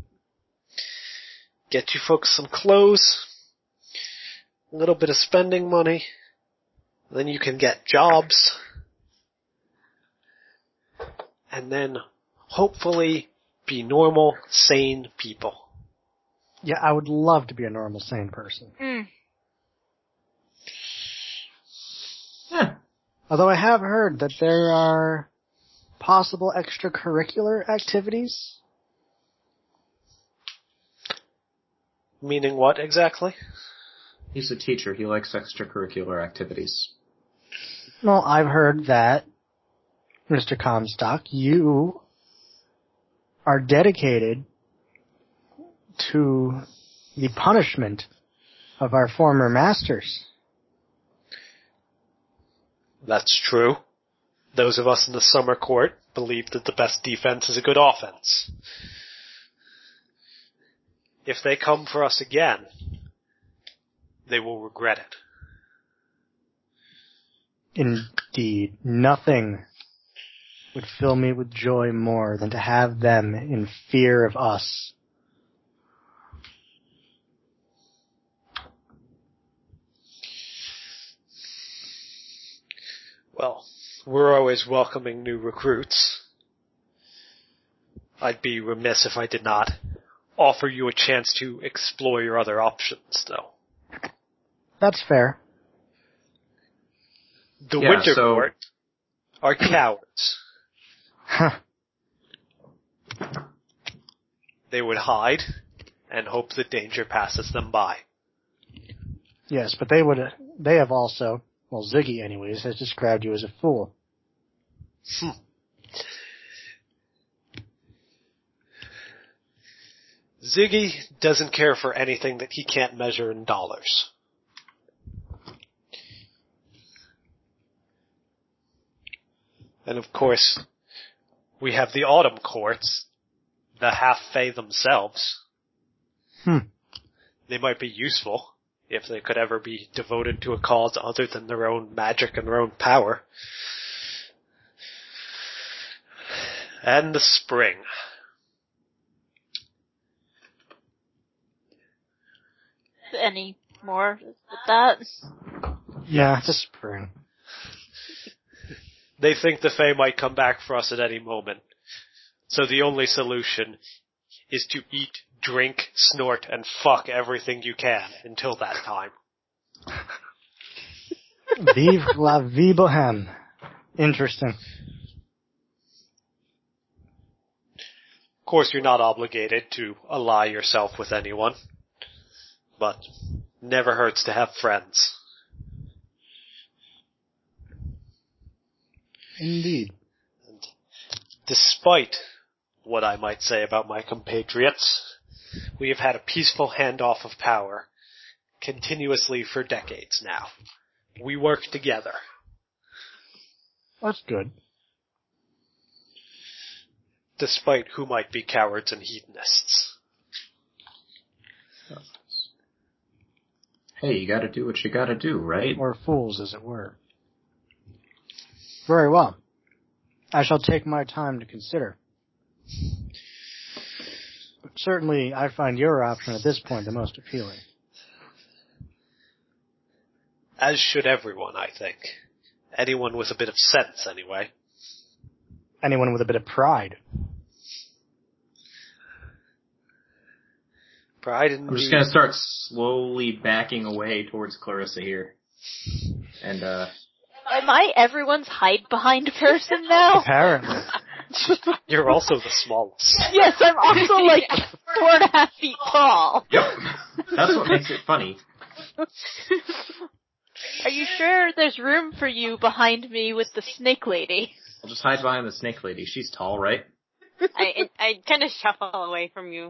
Get you folks some clothes. A little bit of spending money. Then you can get jobs. And then, hopefully, be normal, sane people. Yeah, I would love to be a normal, sane person. Mm. Yeah. Although I have heard that there are possible extracurricular activities. Meaning what exactly? He's a teacher. He likes extracurricular activities. Well, I've heard that, Mister Comstock, you are dedicated to the punishment of our former masters. That's true. Those of us in the summer court believe that the best defense is a good offense. If they come for us again, they will regret it. Indeed, nothing would fill me with joy more than to have them in fear of us. Well, we're always welcoming new recruits. I'd be remiss if I did not offer you a chance to explore your other options, though. That's fair. The Yeah, Winter so- Court are cowards. Huh. They would hide and hope that danger passes them by. Yes, but they would. They have also, well, Ziggy, anyways, has described you as a fool. Hmm. Ziggy doesn't care for anything that he can't measure in dollars. And of course, we have the Autumn Courts, the half-fae themselves. Hmm. They might be useful, if they could ever be devoted to a cause other than their own magic and their own power. And the Spring. Any more with that? Yeah, the spring. They think the Fae might come back for us at any moment. So the only solution is to eat, drink, snort, and fuck everything you can until that time. Vive la vie bohème. Interesting. Of course, you're not obligated to ally yourself with anyone, but never hurts to have friends. Indeed. And despite what I might say about my compatriots, we have had a peaceful handoff of power continuously for decades now. We work together. That's good. Despite who might be cowards and hedonists. Hey, you gotta do what you gotta do, right? Or fools, as it were. Very well. I shall take my time to consider. But certainly, I find your option at this point the most appealing. As should everyone, I think. Anyone with a bit of sense, anyway. Anyone with a bit of pride. Pride in I'm just gonna start slowly backing away towards Clarissa here. And, uh... Am I everyone's hide behind person now? Apparently. You're also the smallest. Yes, I'm also like four and a half feet tall. Yep. That's what makes it funny. Are you sure there's room for you behind me with the snake lady? I'll just hide behind the snake lady. She's tall, right? I I kind of shuffle away from you.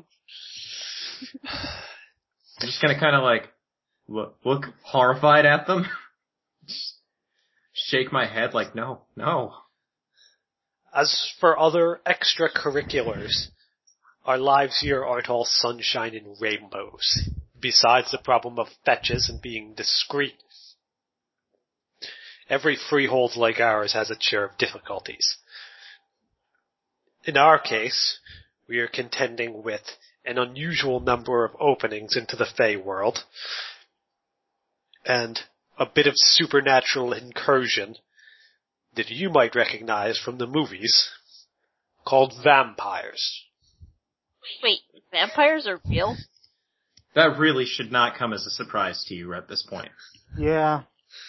I'm just gonna kinda like, look, look horrified at them. Just shake my head like, no, no. As for other extracurriculars, our lives here aren't all sunshine and rainbows. Besides the problem of fetches and being discreet, every freehold like ours has its share of difficulties. In our case, we are contending with an unusual number of openings into the Fey world, and a bit of supernatural incursion that you might recognize from the movies, called vampires. Wait, vampires are real? That really should not come as a surprise to you at this point. Yeah.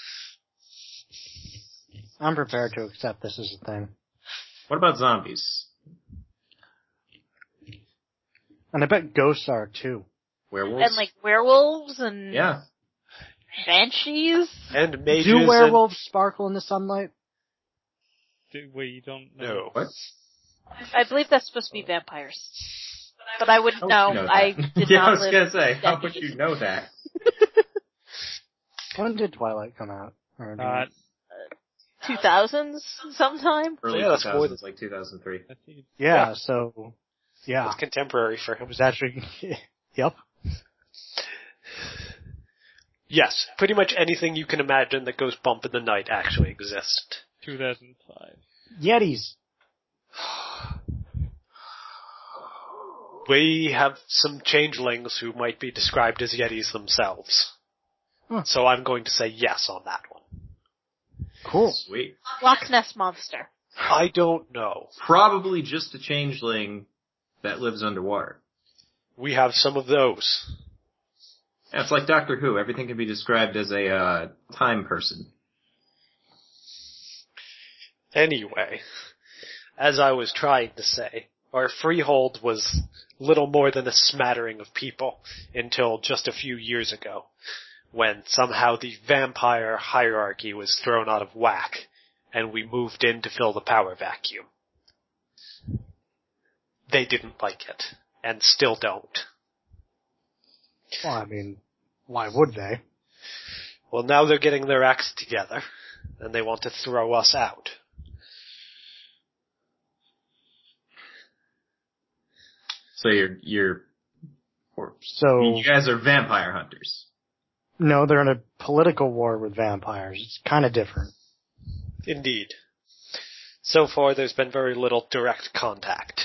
I'm prepared to accept this as a thing. What about zombies? And I bet ghosts are too. Werewolves? And like werewolves and Yeah. banshees? And mages Do werewolves sparkle in the sunlight? Do, wait, you don't and... know? No. What? I believe that's supposed to be vampires. But I wouldn't How would know. you I that? did yeah, not I was live gonna say, how decades. would you know that? When did Twilight come out? Or do you- Uh, two thousands sometime? Early Yeah, that's more two thousands, than- like two thousand three. I think it's- yeah, yeah. so, yeah. It's contemporary for It him. was actually, yep. Yes, pretty much anything you can imagine that goes bump in the night actually exists. two thousand five. Yetis. We have some changelings who might be described as Yetis themselves. Huh. So I'm going to say yes on that one. Cool. Sweet. Loch Ness Monster. I don't know. Probably just a changeling that lives underwater. We have some of those. Yeah, it's like Doctor Who. Everything can be described as a uh, time person. Anyway, as I was trying to say, our freehold was little more than a smattering of people until just a few years ago, when somehow the vampire hierarchy was thrown out of whack, and we moved in to fill the power vacuum. They didn't like it, and still don't. Well, I mean, why would they? Well, now they're getting their acts together, and they want to throw us out. So you're, you're, or, So, you guys are vampire hunters. no, they're in a political war with vampires. It's kind of different. Indeed. So far, there's been very little direct contact.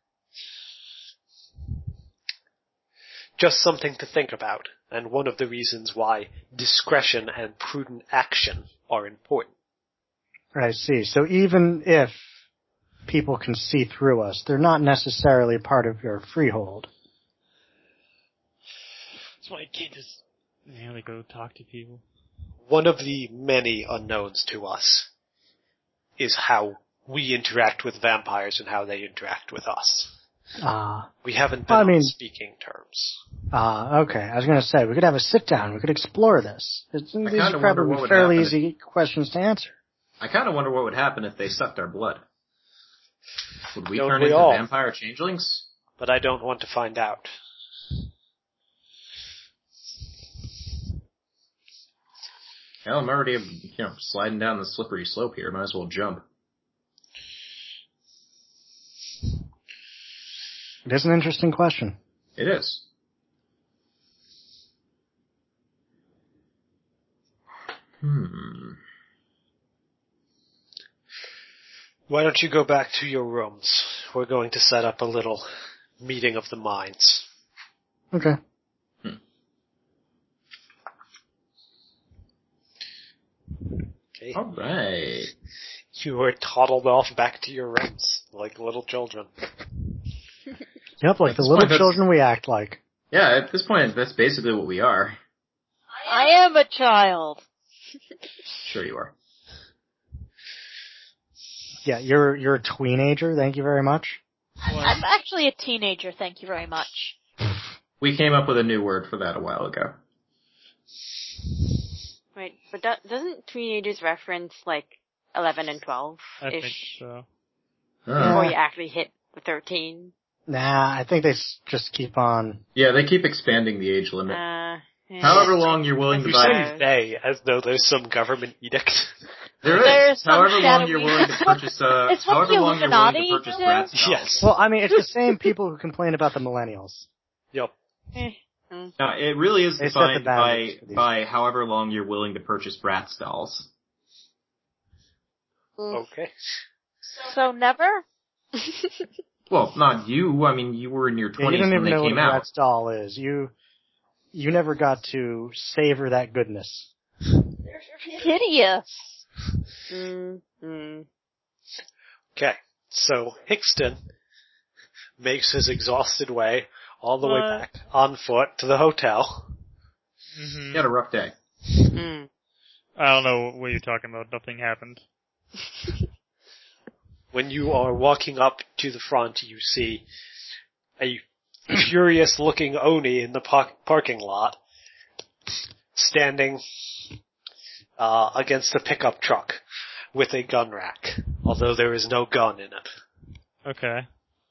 Just something to think about, and one of the reasons why discretion and prudent action are important. I see. So even if people can see through us, they're not necessarily part of your freehold. That's why I can't just really go talk to people. One of the many unknowns to us is how we interact with vampires and how they interact with us. Ah, We haven't been I on mean- speaking terms. ah, okay. I was going to say, we could have a sit down. We could explore this. It's, these kinda are wonder probably what would fairly happen easy questions to answer. I kind of wonder what would happen if they sucked our blood. Would we Don't turn we into all? vampire changelings? But I don't want to find out. Hell, I'm already, you know, sliding down the slippery slope here. Might as well jump. It is an interesting question. It is. Hmm. Why don't you go back to your rooms? We're going to set up a little meeting of the minds. Okay. Hmm. Okay. All right. You were toddled off back to your rooms like little children. Yep, like At the this little point, that's- children we act like. Yeah, at this point, that's basically what we are. I am a child. Sure you are. Yeah, you're you're a tweenager. Thank you very much. I'm actually a teenager, thank you very much. We came up with a new word for that a while ago. Wait, but do- doesn't teenagers reference like eleven and twelve I think ish so. before Yeah. you actually hit thirteen? Nah, I think they s- just keep on. Yeah, they keep expanding the age limit. Uh, yeah. However long you're willing to You buy. say they as though there's some government edict. There There's is. some However long shadowy- you're willing to It's what- purchase, uh, it's what however the long you're willing to Illuminati purchase do. Bratz dolls. Yes. Well, I mean, it's the same people who complain about the millennials. Yep. Eh, mm. No, it really is They set the defined by, boundaries for these. by however long you're willing to purchase Bratz dolls. Okay. So never? Well, not you. I mean, you were in your Yeah, you twenties don't when even they know what came a out. Bratz doll is. You you never got to savor that goodness. Hideous. Mm, mm. Okay. So Hickston makes his exhausted way all the way What? back on foot to the hotel. hmm You had a rough day. Mm. I don't know what you're talking about. Nothing happened. When you are walking up to the front, you see a furious-looking Oni in the par- parking lot, standing uh, against a pickup truck with a gun rack, although there is no gun in it. Okay.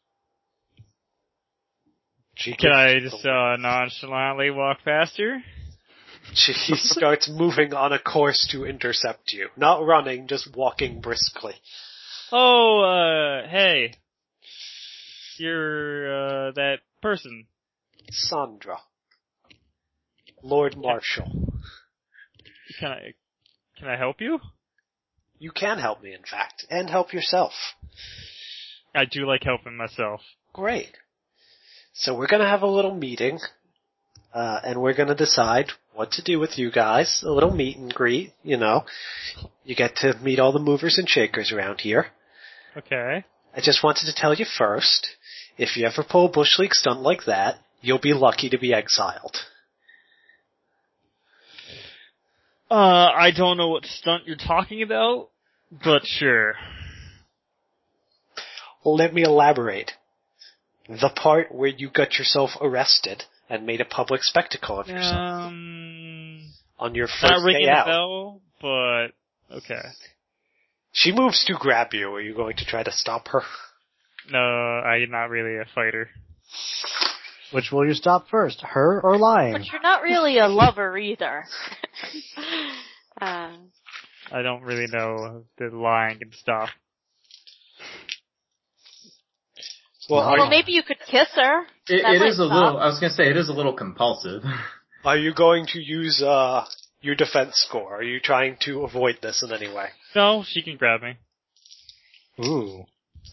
She Can I gets- just uh, nonchalantly walk faster? She starts moving on a course to intercept you. Not running, just walking briskly. Oh, uh, hey. You're, uh, that person. Sandra. Lord Marshal. Can I, can I help you? You can help me, in fact, and help yourself. I do like helping myself. Great. So we're gonna have a little meeting, uh, and we're gonna decide what to do with you guys. A little meet and greet, you know. You get to meet all the movers and shakers around here. Okay. I just wanted to tell you first, if you ever pull a Bush League stunt like that, you'll be lucky to be exiled. Uh, I don't know what stunt you're talking about, but sure. Well, let me elaborate. The part where you got yourself arrested and made a public spectacle of yourself Um, on your first not ringing day a out. bell, but okay. She moves to grab you. Are you going to try to stop her? No, I'm not really a fighter. Which will you stop first, her or lying? But you're not really a lover either. Uh, I don't really know the lying and stuff. Well, are, Well, you, maybe you could kiss her. It, That it might is a stop. little, I was gonna say, it is a little compulsive. are you going to use uh, your defense score? Are you trying to avoid this in any way? No, she can grab me. Ooh.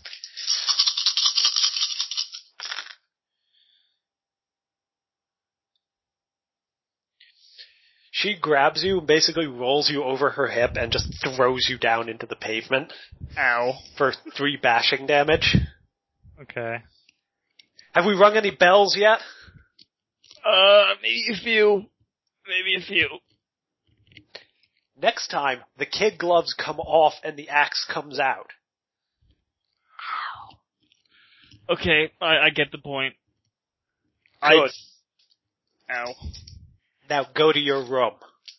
She grabs you, basically rolls you over her hip, and just throws you down into the pavement Ow. for three bashing damage. Okay. Have we rung any bells yet? Uh, maybe a few. Maybe a few. Next time, the kid gloves come off and the axe comes out. Okay, I, I get the point. Good. I... Ow. Now go to your room.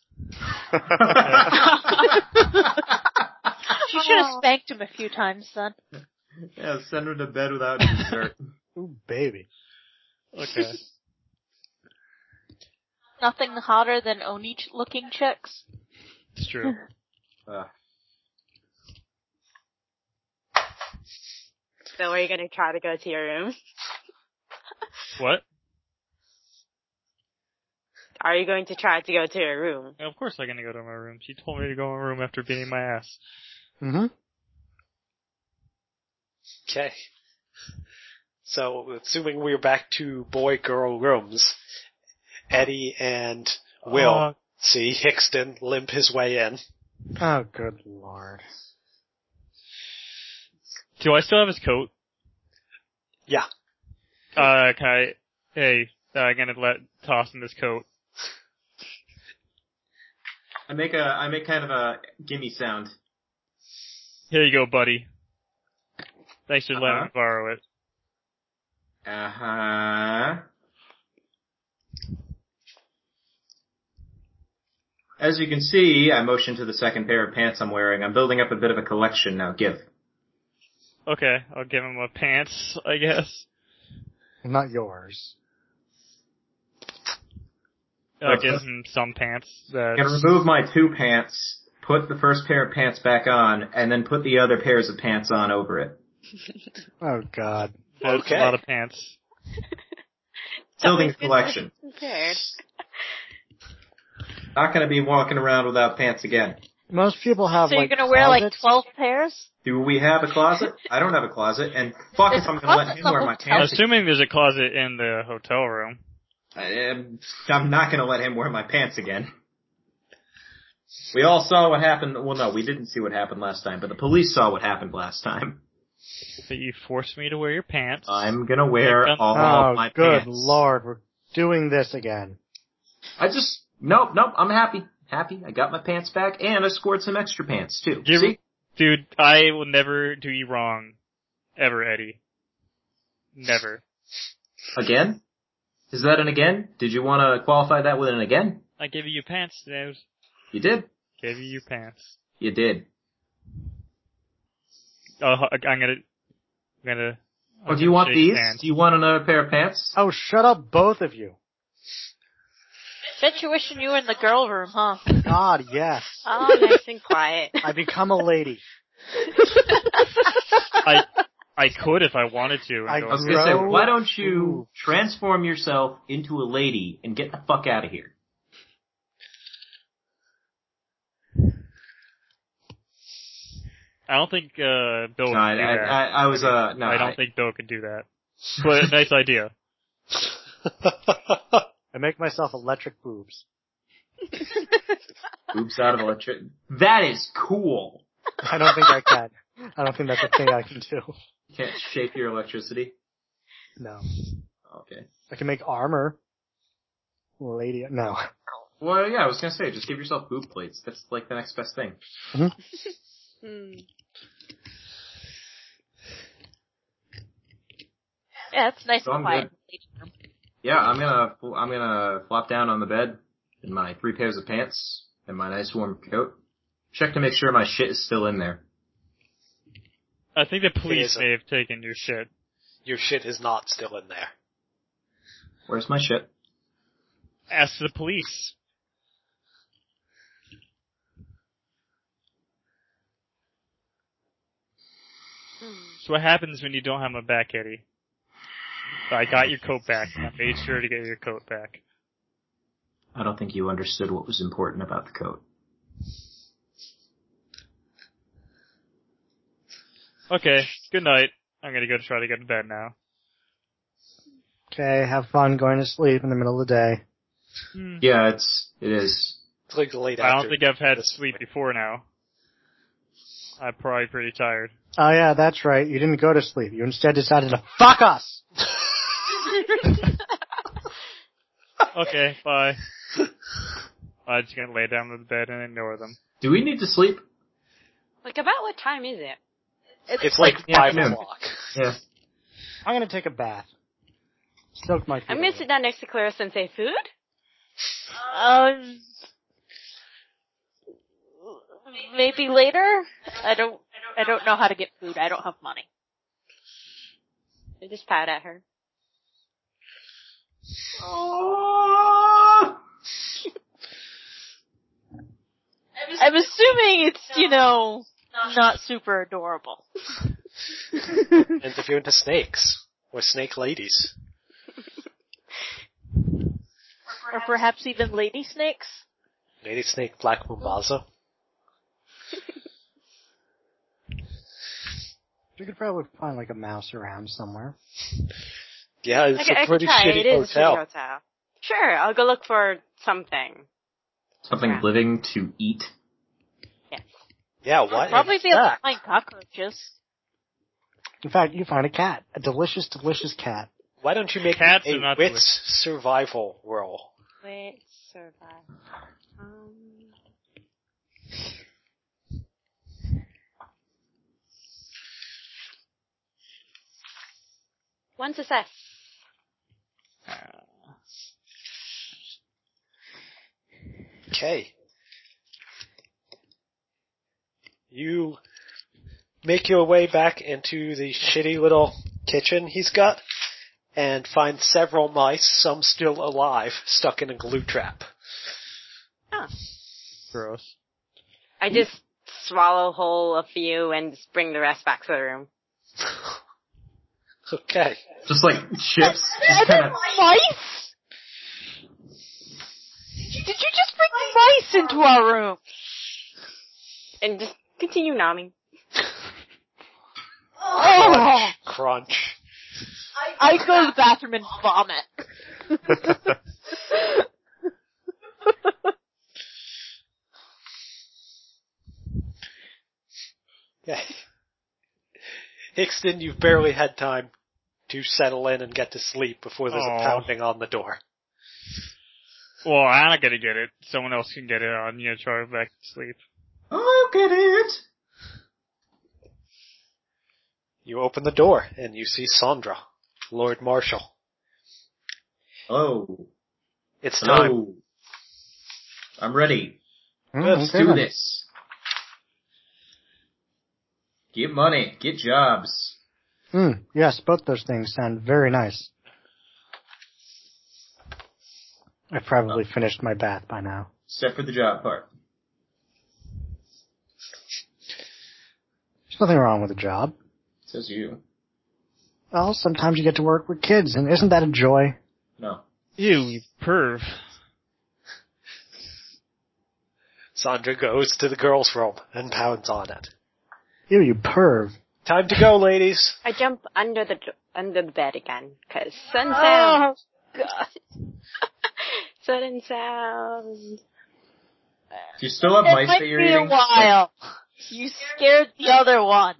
She should have spanked him a few times then. Yeah, send her to bed without dessert. Ooh, baby. Okay. Nothing hotter than Oni ch- looking chicks. It's true. Uh, so are you gonna try to go to your room? What? Are you going to try to go to your room? Of course I'm gonna go to my room. She told me to go in my room after beating my ass. Mm-hmm. Okay. So, assuming we're back to boy-girl rooms, Eddie and Will Uh, see Hickston limp his way in. Oh, good lord. Do I still have his coat? Yeah. Uh, can I, hey, uh, I'm gonna let toss him this coat. I make a, I make kind of a gimme sound. Here you go, buddy. Thanks for letting Uh-huh. me borrow it. Uh-huh. As you can see, I motion to the second pair of pants I'm wearing. I'm building up a bit of a collection now. Give. Okay, I'll give him my pants, I guess. Not yours. I'll give him some pants that... I'm gonna remove my two pants, put the first pair of pants back on, and then put the other pairs of pants on over it. Oh, God. That's Okay. a lot of pants. Building a Always good collection. to be prepared. Not gonna be walking around without pants again. Most people have, So like, you're gonna wear like closets. twelve pairs? Do we have a closet? I don't have a closet, and fuck There's if I'm a gonna let closet him in the wear my hotel. pants. Assuming there's a closet in the hotel room. I am, I'm not gonna let him wear my pants again. We all saw what happened, well no, we didn't see what happened last time, but the police saw what happened last time. But you forced me to wear your pants. I'm gonna wear Like, all Oh, of my good pants. lord. We're doing this again. I just, nope, nope, I'm happy. Happy. I got my pants back, and I scored some extra pants, too. Give- See? Dude, I will never do you wrong. Ever, Eddie. Never. Again? Is that an again? Did you want to qualify that with an again? I gave you your pants, dude. You did. Gave you your pants. You did. Oh, I'm gonna, I'm gonna. Oh, I'm do you gonna want shake these? hands. Do you want another pair of pants? Oh, shut up, both of you. Bet you're wishing you were in the girl room, huh? God, yes. Oh, nice and quiet. I become a lady. I, I could if I wanted to. and I go I was into- gonna say, Grow why don't you boobs. transform yourself into a lady and get the fuck out of here? I don't think, uh, Bill No, could I, do I, that. I, I was, uh, no, I don't I, think Bill could do that. But nice idea. I make myself electric boobs. oops out of electric. That is cool. I don't think I can. I don't think that's a thing I can do. You can't shape your electricity. No. Okay. I can make armor. Lady, no. Well, yeah, I was gonna say, just give yourself boob plates. That's like the next best thing. Hmm. Yeah, it's nice So and I'm quiet. Yeah, I'm gonna, I'm gonna flop down on the bed in my three pairs of pants and my nice warm coat. Check to make sure my shit is still in there. I think the police isn't. may have taken your shit. Your shit is not still in there. Where's my shit? Ask the police. So what happens when you don't have my back, Eddie? I got your coat back. I made sure to get your coat back. I don't think you understood what was important about the coat. Okay, good night. I'm gonna go try to go to bed now. Okay, have fun going to sleep in the middle of the day. Hmm. Yeah, it's, it is. It's like late I don't after think I've had this sleep point. before now. I'm probably pretty tired. Oh yeah, that's right. You didn't go to sleep. You instead decided to fuck us! Okay, bye. I'm just gonna lay down on the bed and ignore them. Do we need to sleep? Like, about what time is it? It's like the five afternoon. o'clock. Yeah. I'm gonna take a bath. Soak my feet. I'm a gonna little. sit down next to Clarissa and say, food? Um, maybe later? I don't, I don't know how to get food. I don't have money. I just pout at her. Oh. I'm assuming it's, you know, not super adorable. And if you're into snakes, or snake ladies. Or perhaps even lady snakes? Lady Snake, Black Moombaza. You could probably find like a mouse around somewhere. Yeah, it's I, could- a I could pretty try. shitty It is a shitty hotel. hotel. Sure, I'll go look for something. Something Yeah. living to eat. Yes. Yeah, what? Probably is be able to that? find cockroaches. In fact, you find a cat. A delicious, delicious cat. Why don't you make Cats a are not wits survival roll? Wait, survive. Um, one success. Okay. You make your way back into the shitty little kitchen he's got and find several mice, some still alive, stuck in a glue trap. Oh. Gross. I just swallow whole a few and just bring the rest back to the room. Okay. Just like chips. Just Are kind there of. mice? Did you just bring mice into our room? And just continue nomming. Oh! Crunch. I go to the bathroom and vomit. Yeah. Hickston, you've barely had time to settle in and get to sleep before there's Aw. a pounding on the door. Well, I'm not gonna get it. Someone else can get it on, you know, try back to sleep. I'll get it. You open the door and you see Sandra, Lord Marshal. Hello. It's time. Hello. I'm ready. Hmm, Let's okay Do then. this. Get money. Get jobs. Hmm, yes, both those things sound very nice. I've probably finished my bath by now. Except for the job part. There's nothing wrong with a job. Says you. Well, sometimes you get to work with kids, and isn't that a joy? No. Ew, you perv. Sandra goes to the girls' room and pounds on it. Ew, you perv. Time to go, ladies. I jump under the under the bed again, cause sudden Oh, sound. God. Sudden sound. Do you still have It mice might that you're be eating? a while. You scared the other one.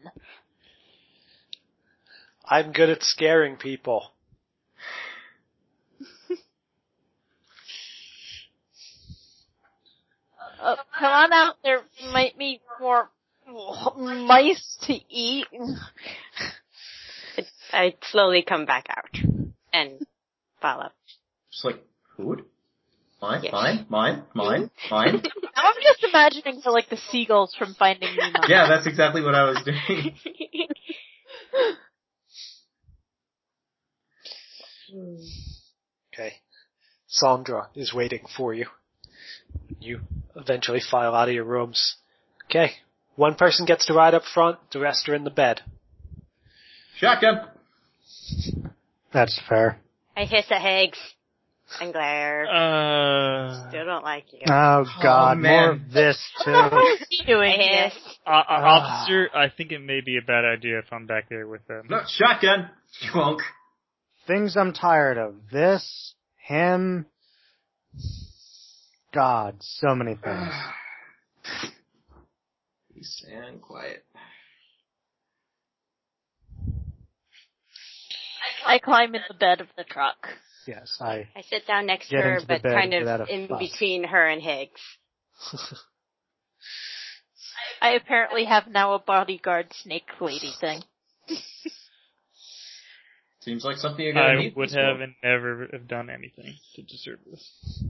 I'm good at scaring people. Uh, come on out, there might be more mice to eat. It, I slowly come back out and follow. Just like, food? Mine, Yes. mine, mine, mine, mine. I'm just imagining her like the seagulls from Finding Nemo. Yeah, that's exactly what I was doing. Okay. Sandra is waiting for you. You eventually file out of your rooms. Okay. One person gets to ride up front, the rest are in the bed. Shotgun. That's fair. I hiss at Higgs and glare. Uh, Still don't like you. Oh God, man. more of this too. What's he doing I here? hiss. uh, uh, officer, I think it may be a bad idea if I'm back there with them. No, shotgun. Clunk. Things I'm tired of. This, him, God, so many things. Peace and quiet. I climb in the bed of the truck. Yes, I. I sit down next to Get her, into the but bed kind without of a in fuss. between her and Higgs. I apparently have now a bodyguard snake lady thing. Seems like something you're gonna I need. would this have world. and never have done anything to deserve this.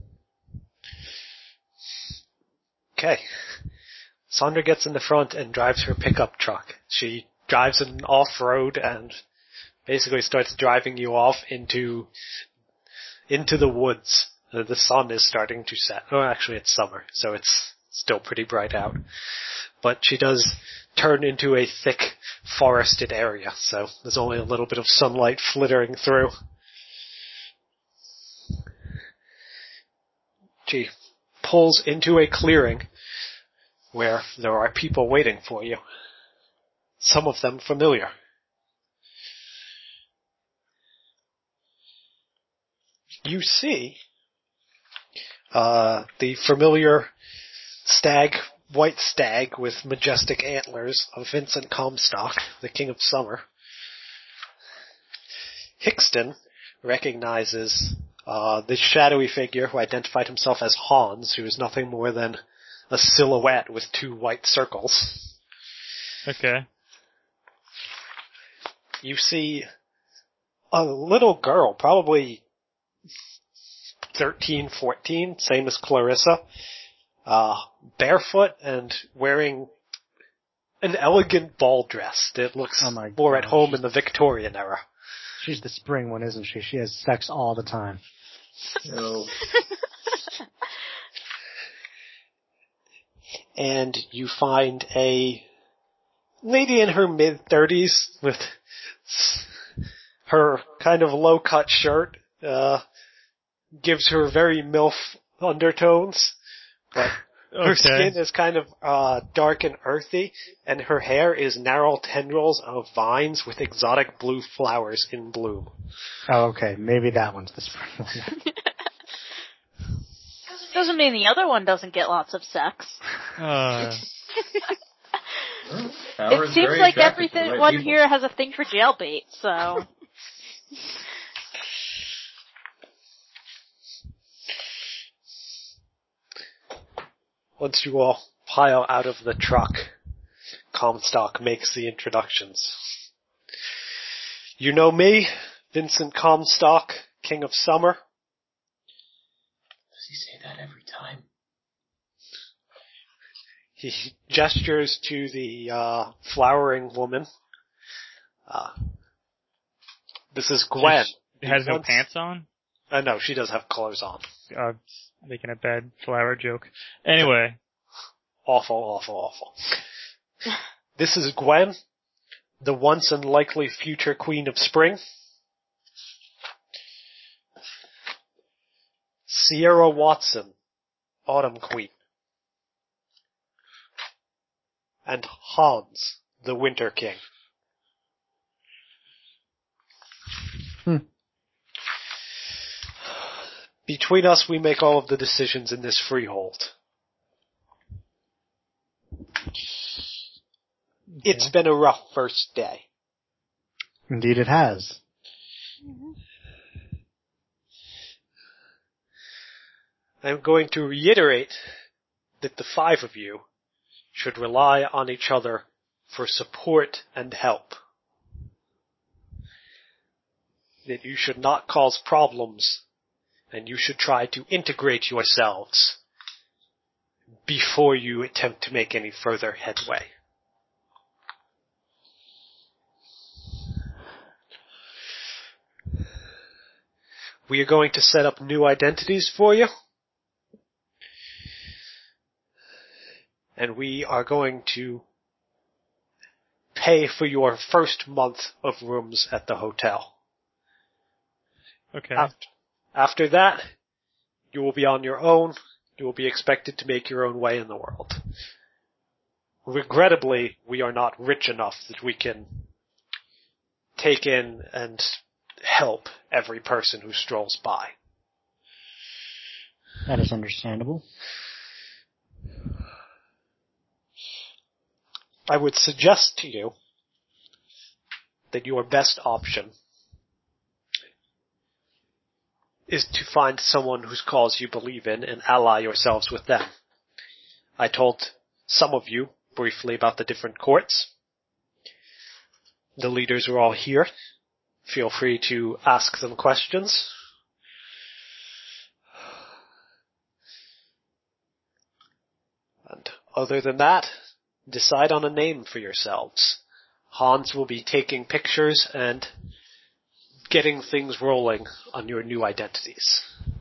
Okay. Sandra gets in the front and drives her pickup truck. She drives an off-road and basically starts driving you off into into the woods. Uh, The sun is starting to set. Oh, actually it's summer, so it's still pretty bright out. But she does turn into a thick forested area, so there's only a little bit of sunlight flittering through. She pulls into a clearing where there are people waiting for you. Some of them familiar. You see uh, the familiar stag, white stag with majestic antlers of Vincent Comstock, the King of Summer. Hickston recognizes uh, the shadowy figure who identified himself as Hans, who is nothing more than a silhouette with two white circles. Okay. You see a little girl, probably thirteen, fourteen, same as Clarissa, uh, barefoot and wearing an elegant ball dress that looks Oh my more God. at home in the Victorian era. She's the spring one, isn't she? She has sex all the time. No. And you find a lady in her mid-thirties with her kind of low-cut shirt, uh, gives her very MILF undertones, but her Okay. skin is kind of uh, dark and earthy, and her hair is narrow tendrils of vines with exotic blue flowers in bloom. Oh, okay. Maybe that one's the spring one. Doesn't mean the other one doesn't get lots of sex. Uh, Power It is seems very like attractive to the everything right one people. here has a thing for jailbait, so. Once you all pile out of the truck, Comstock makes the introductions. You know me, Vincent Comstock, King of Summer. Does he say that every time? He gestures to the uh, flowering woman. Uh, this is Gwen. She has no Once- pants on? Uh, no, she does have clothes on. Uh, making a bad flower joke. Anyway. Awful, awful, awful. This is Gwen, the once and likely future Queen of Spring. Sierra Watson, Autumn Queen. And Hans, the Winter King. Hmm. Between us, we make all of the decisions in this freehold. It's been a rough first day. Indeed it has. I'm going to reiterate that the five of you should rely on each other for support and help. That you should not cause problems, and you should try to integrate yourselves before you attempt to make any further headway. We are going to set up new identities for you. And we are going to pay for your first month of rooms at the hotel. Okay. After, after that, you will be on your own. You will be expected to make your own way in the world. Regrettably, we are not rich enough that we can take in and help every person who strolls by. That is understandable. I would suggest to you that your best option is to find someone whose cause you believe in and ally yourselves with them. I told some of you briefly about the different courts. The leaders are all here. Feel free to ask them questions. And other than that, decide on a name for yourselves. Hans will be taking pictures and getting things rolling on your new identities.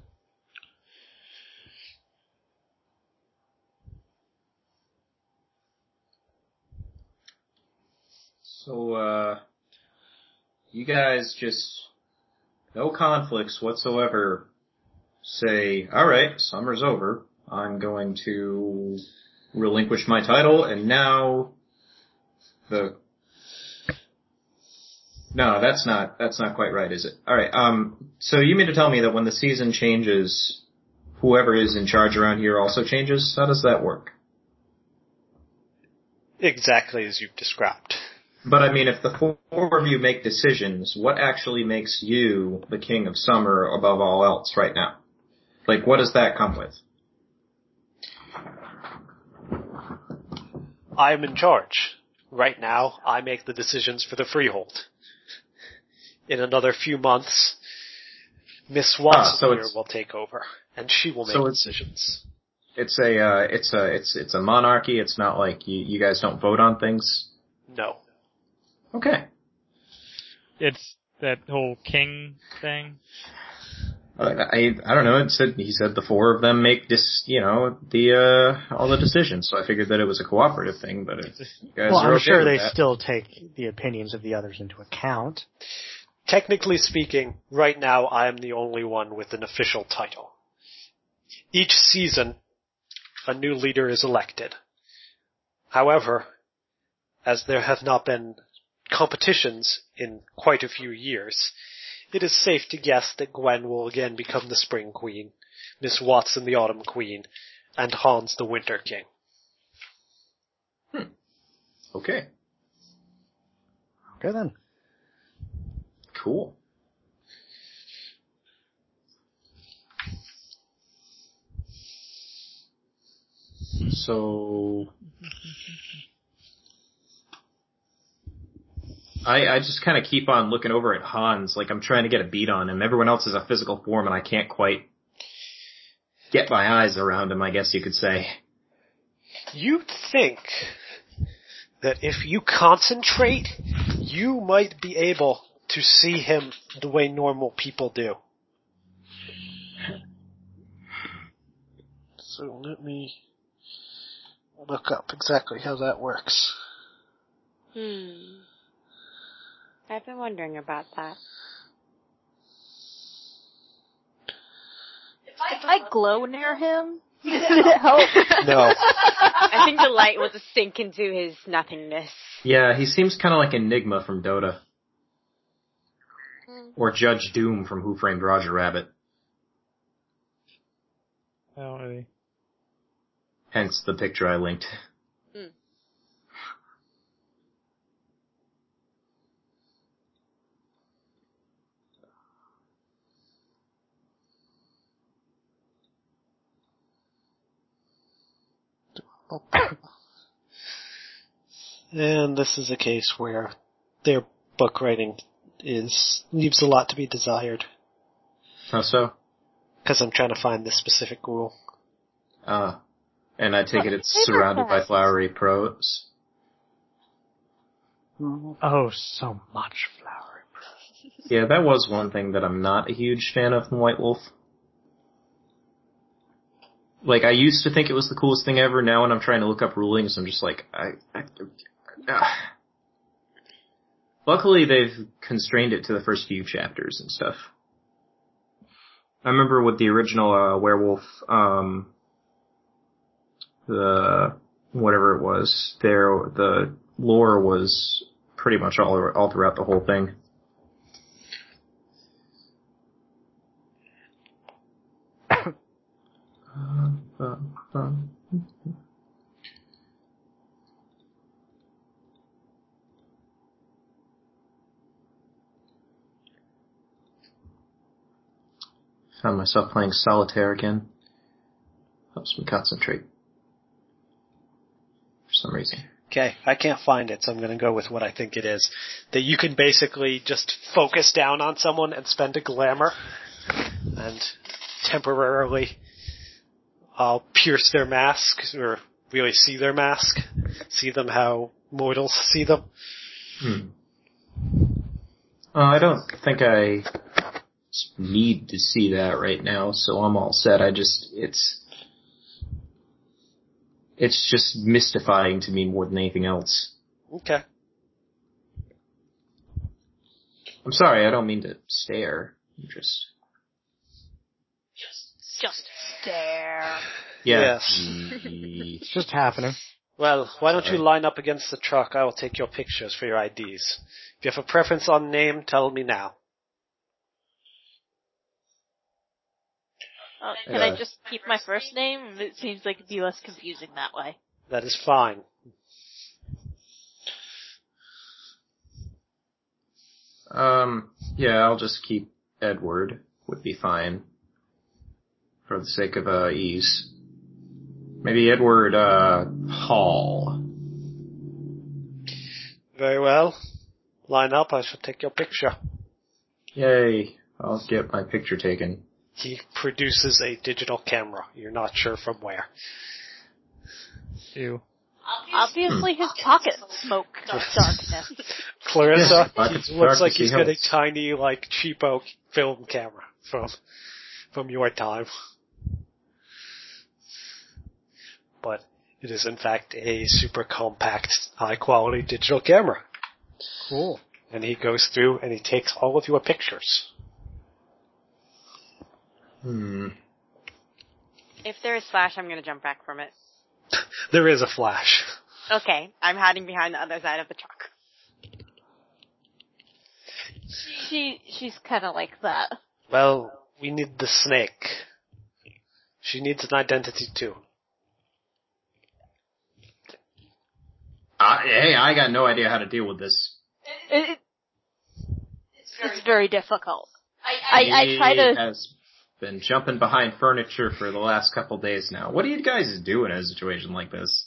So, uh, you guys just, no conflicts whatsoever, say, alright, summer's over. I'm going to relinquish my title, and now the... No, that's not, that's not quite right, is it? Alright, um, so you mean to tell me that when the season changes, whoever is in charge around here also changes? How does that work? Exactly as you've described. But I mean, if the four of you make decisions, what actually makes you the king of summer above all else right now? Like, what does that come with? I am in charge. Right now, I make the decisions for the freehold. In another few months, Miss Watson Ah, so here it's- will take over, and she will make So it's- decisions. It's a, uh, it's a, it's, it's a monarchy. It's not like you, you guys don't vote on things. No. Okay. It's that whole king thing. I, I, I don't know. It said, he said the four of them make this, you know, the, uh, all the decisions. So I figured that it was a cooperative thing, but if you guys Well, are I'm okay sure with they that. still take the opinions of the others into account. Technically speaking, right now I am the only one with an official title. Each season, a new leader is elected. However, as there have not been competitions in quite a few years, it is safe to guess that Gwen will again become the Spring Queen, Miss Watson the Autumn Queen, and Hans the Winter King. Hmm. Okay. Okay then. Cool. So, I, I just kind of keep on looking over at Hans, like I'm trying to get a beat on him. Everyone else is a physical form, and I can't quite get my eyes around him, I guess you could say. You'd think that if you concentrate, you might be able to see him the way normal people do. So let me look up exactly how that works. Hmm. I've been wondering about that. If I glow near him, does it help? No. I think the light will just sink into his nothingness. Yeah, he seems kind of like Enigma from Dota. Or Judge Doom from Who Framed Roger Rabbit. I don't really. Hence the picture I linked. Hmm. And this is a case where their book writing is leaves a lot to be desired. How so? Because I'm trying to find this specific rule. Uh, and I take it it's Paper surrounded by crafts. flowery prose. Oh, so much flowery prose. Yeah, that was one thing that I'm not a huge fan of in White Wolf. Like, I used to think it was the coolest thing ever. Now when I'm trying to look up rulings, I'm just like, I... I ah. Luckily, they've constrained it to the first few chapters and stuff. I remember with the original uh, Werewolf, um, the whatever it was, there the lore was pretty much all all throughout the whole thing. Found myself playing solitaire again. Helps me concentrate. For some reason. Okay, I can't find it, so I'm going to go with what I think it is. That you can basically just focus down on someone and spend a glamour, and temporarily uh, pierce their mask, or really see their mask, see them how mortals see them. Hmm. Uh, I don't think I need to see that right now, so I'm all set. I just, it's, it's just mystifying to me more than anything else. Okay. I'm sorry, I don't mean to stare. I'm just... just stare. Yes. It's just happening. Well, why don't Sorry. you line up against the truck? I will take your pictures for your I Ds. If you have a preference on name, tell me now. Uh, can Yeah. I just keep my first name? It seems like it'd be less confusing that way. That is fine. Um, yeah, I'll just keep Edward. Would be fine. For the sake of, uh, ease. Maybe Edward, uh, Hall. Very well. Line up, I shall take your picture. Yay. I'll get my picture taken. He produces a digital camera. You're not sure from where. Ew. Obviously his pocket smoke darkness. Clarissa, Yes, but it it's looks dark like to see he's got a helps. tiny, like, cheapo film camera from from your time. But it is, in fact, a super compact, high-quality digital camera. Cool. And he goes through and he takes all of your pictures. Hmm. If there is flash, I'm going to jump back from it. There is a flash. Okay, I'm hiding behind the other side of the truck. She, she's kinda like that. Well, we need the snake. She needs an identity, too. Uh, hey, I got no idea how to deal with this. It, it, it's very difficult. I, I, I try He to, has been jumping behind furniture for the last couple days now. What do you guys do in a situation like this?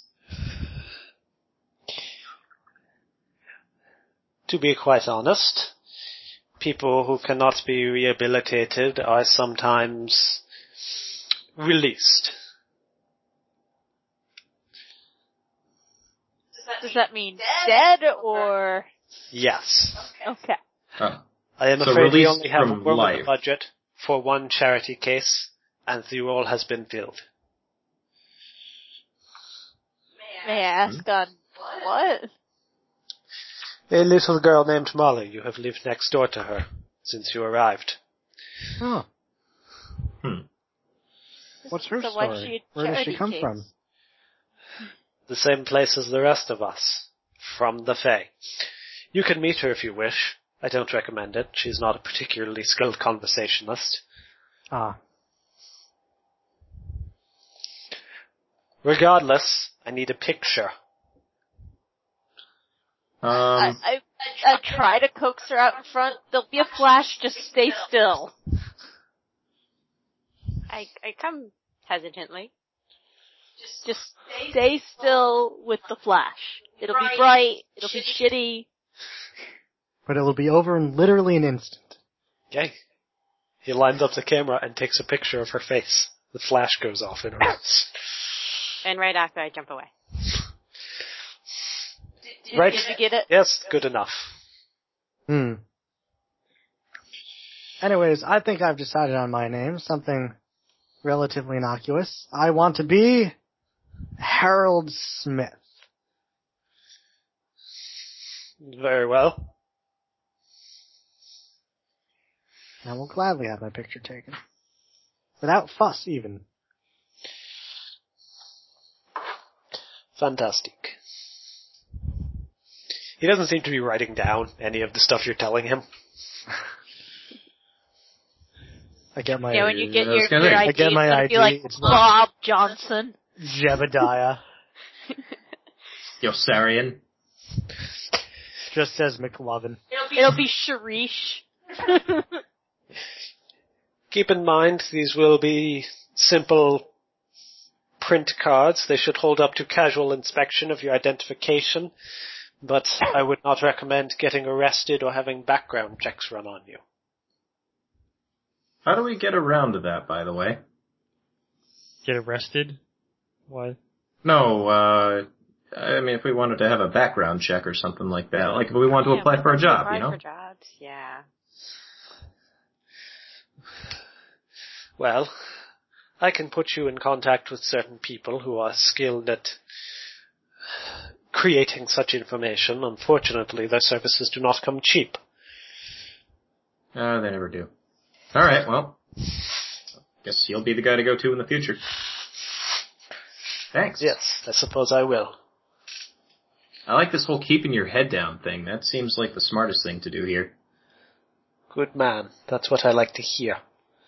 To be quite honest, people who cannot be rehabilitated are sometimes released. does that mean dead or, Yes. okay. Oh. I am So afraid we released only have a from work life. budget for one charity case, and the role has been filled. May I ask on what? A little girl named Molly. You have lived next door to her since you arrived. Oh. Hmm. What's her So why's story? she a Where does she charity come case? from? The same place as the rest of us. From the Fae. You can meet her if you wish. I don't recommend it. She's not a particularly skilled conversationalist. Ah. Regardless, I need a picture. Um, I, I, I try to coax her out in front. There'll be a flash, just stay still. I, I come hesitantly. Just stay still with the flash. It'll be bright, it'll be shitty. But it'll be over in literally an instant. Okay. He lines up the camera and takes a picture of her face. The flash goes off in her eyes. And right after I jump away. Did, Right. did you get it? Yes, good enough. Hmm. Anyways, I think I've decided on my name. Something relatively innocuous. I want to be Harold Smith. Very well. I will gladly have my picture taken. Without fuss, even. Fantastic. He doesn't seem to be writing down any of the stuff you're telling him. I get my Yeah, when you get I was your, gonna your say, I I D, get my it's gonna I D, be like it's not- Bob Johnson. Jebediah. Yosarian. Just says McLovin. It'll be Sharish. Keep in mind, these will be simple print cards. They should hold up to casual inspection of your identification, but I would not recommend getting arrested or having background checks run on you. How do we get around to that, by the way? Get arrested? Why? No, uh, I mean, if we wanted to have a background check or something like that, like if we wanted to Yeah, apply we for a have to job, apply you know? for jobs, yeah. Well, I can put you in contact with certain people who are skilled at creating such information. Unfortunately, their services do not come cheap. Uh, they never do. Alright, well, guess you'll be the guy to go to in the future. Thanks. Yes, I suppose I will. I like this whole keeping your head down thing. That seems like the smartest thing to do here. Good man. That's what I like to hear.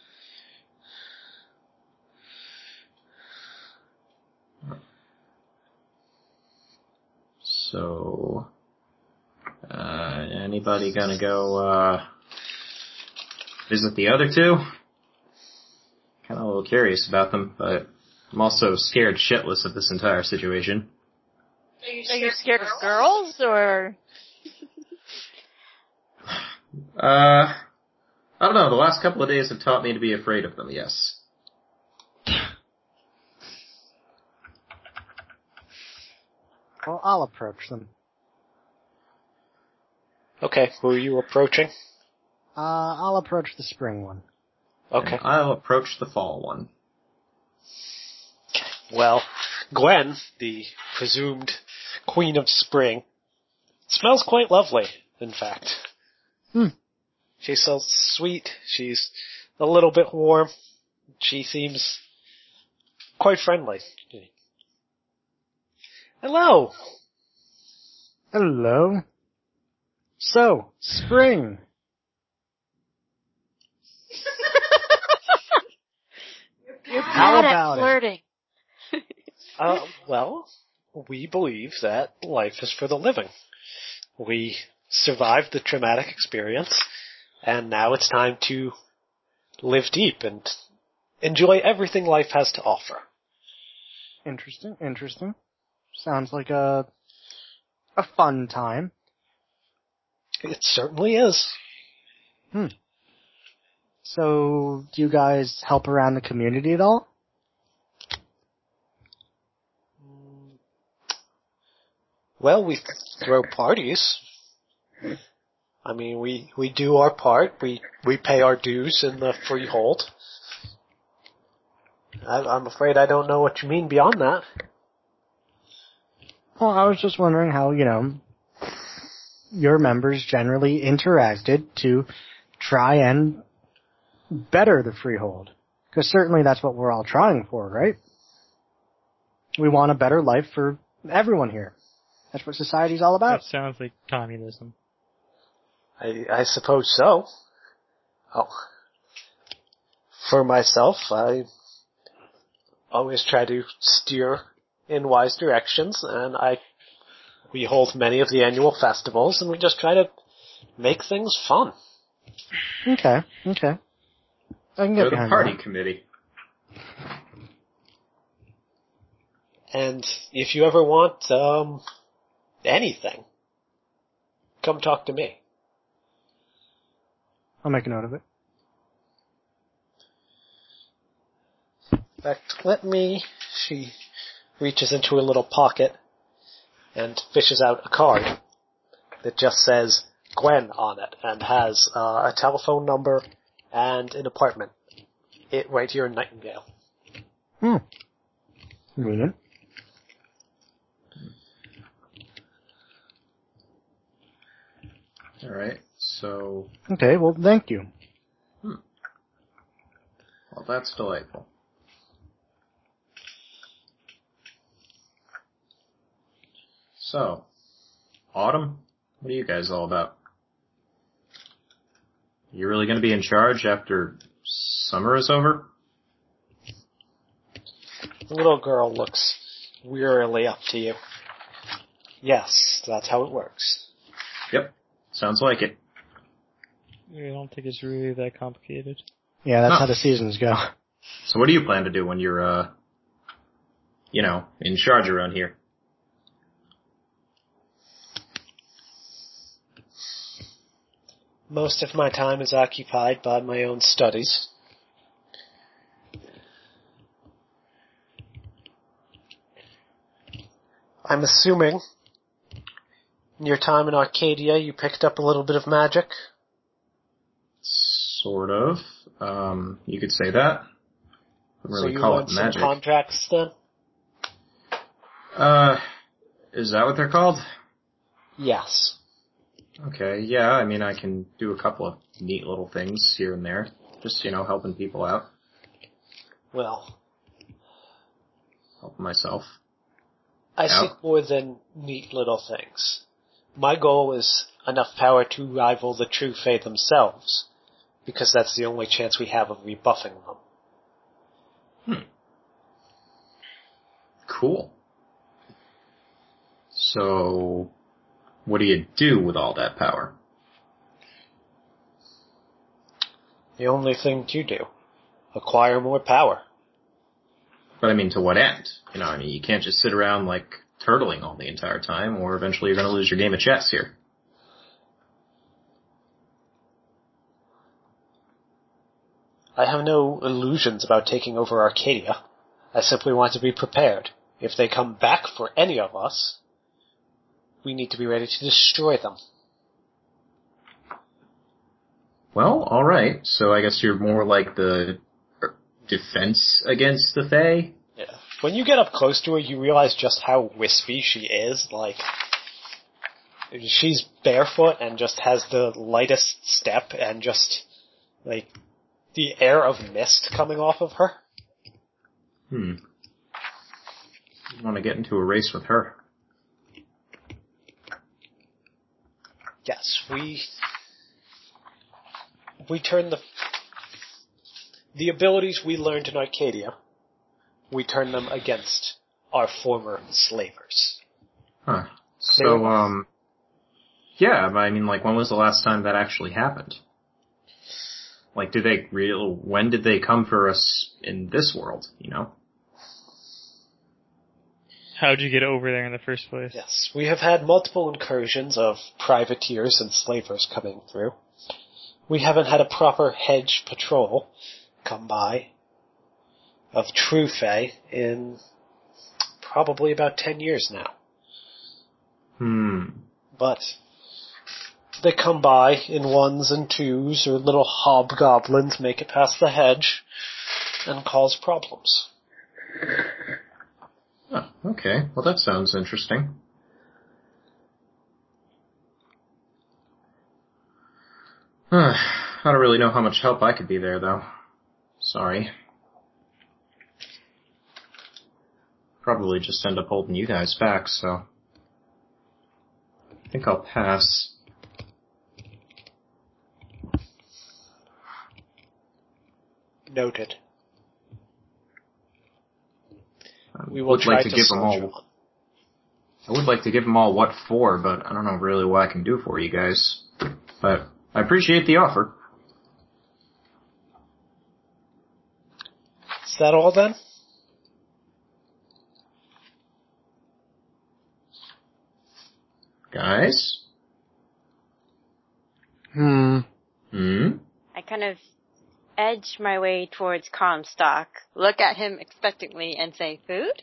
So, uh, anybody gonna go, uh, visit the other two? Kinda a little curious about them, but I'm also scared shitless of this entire situation. Are you scared, Are you scared of girls, or? Uh, I don't know. The last couple of days have taught me to be afraid of them, yes. Well, I'll approach them. Okay, who are you approaching? Uh, I'll approach the spring one. Okay. And I'll approach the fall one. Well, Gwen, the presumed Queen of Spring, smells quite lovely, in fact. Hmm. She's so sweet, she's a little bit warm, she seems quite friendly. Hello! Hello. So, spring. You're How bad at about it? flirting. Uh, well, we believe that life is for the living. We survived the traumatic experience, and now it's time to live deep and enjoy everything life has to offer. Interesting, interesting. Sounds like a a fun time. It certainly is. Hmm. So, do you guys help around the community at all? Well, we throw parties. I mean, we, we do our part. We, we pay our dues in the freehold. I, I'm afraid I don't know what you mean beyond that. Well, I was just wondering how, you know, your members generally interacted to try and better the freehold. Because certainly that's what we're all trying for, right? We want a better life for everyone here. That's what society's all about. That sounds like communism. I, I suppose so. Oh. For myself, I always try to steer in wise directions, and I we hold many of the annual festivals, and we just try to make things fun. Okay, okay. I can get We're the behind party that. committee. And if you ever want um, anything, come talk to me. I'll make a note of it. In fact, let me... She reaches into her little pocket and fishes out a card that just says Gwen on it and has uh, a telephone number and an apartment. It right here in Nightingale. Hmm. Convenient. Alright, so... Okay, well, thank you. Hmm. Well, that's delightful. So, Autumn, what are you guys all about? You really going to be in charge after summer is over? The little girl looks wearily up to you. Yes, that's how it works. Yep, sounds like it. I don't think it's really that complicated. Yeah, that's Huh. how the seasons go. So what do you plan to do when you're, uh, you know, in charge around here? Most of my time is occupied by my own studies. I'm assuming in your time in Arcadia you picked up a little bit of magic? Sort of. Um, you could say that. Wouldn't So really you call learned it some magic. contracts then? Uh, is that what they're called? Yes. Okay, yeah, I mean, I can do a couple of neat little things here and there. Just, you know, helping people out. Well, help myself. I Yeah. seek more than neat little things. My goal is enough power to rival the true Fae themselves, because that's the only chance we have of rebuffing them. Hmm. Cool. So, what do you do with all that power? The only thing you do. Acquire more power. But I mean, to what end? You know, I mean, you can't just sit around, like, turtling all the entire time, or eventually you're gonna lose your game of chess here. I have no illusions about taking over Arcadia. I simply want to be prepared. If they come back for any of us, we need to be ready to destroy them. Well, alright, so I guess you're more like the defense against the Fae? Yeah. When you get up close to her, you realize just how wispy she is. Like, she's barefoot and just has the lightest step and just, like, the air of mist coming off of her. Hmm. I want to get into a race with her. Yes, we we turn the the abilities we learned in Arcadia, we turn them against our former slavers. Huh. So, um, yeah, but I mean, like, when was the last time that actually happened? Like, did they real? When did they come for us in this world? You know? How'd you get over there in the first place? Yes, we have had multiple incursions of privateers and slavers coming through. We haven't had a proper hedge patrol come by of true Fae in probably about ten years now. Hmm. But they come by in ones and twos, or little hobgoblins make it past the hedge and cause problems. Oh, okay. Well, that sounds interesting. I don't really know how much help I could be there, though. Sorry. Probably just end up holding you guys back, so I think I'll pass. Noted. I We will would try like to, to give them soldier all. on. I would like to give them all what for, but I don't know really what I can do for you guys. But I appreciate the offer. Is that all then? Guys? Hmm. Hmm? I kind of edge my way towards Comstock, look at him expectantly, and say, food?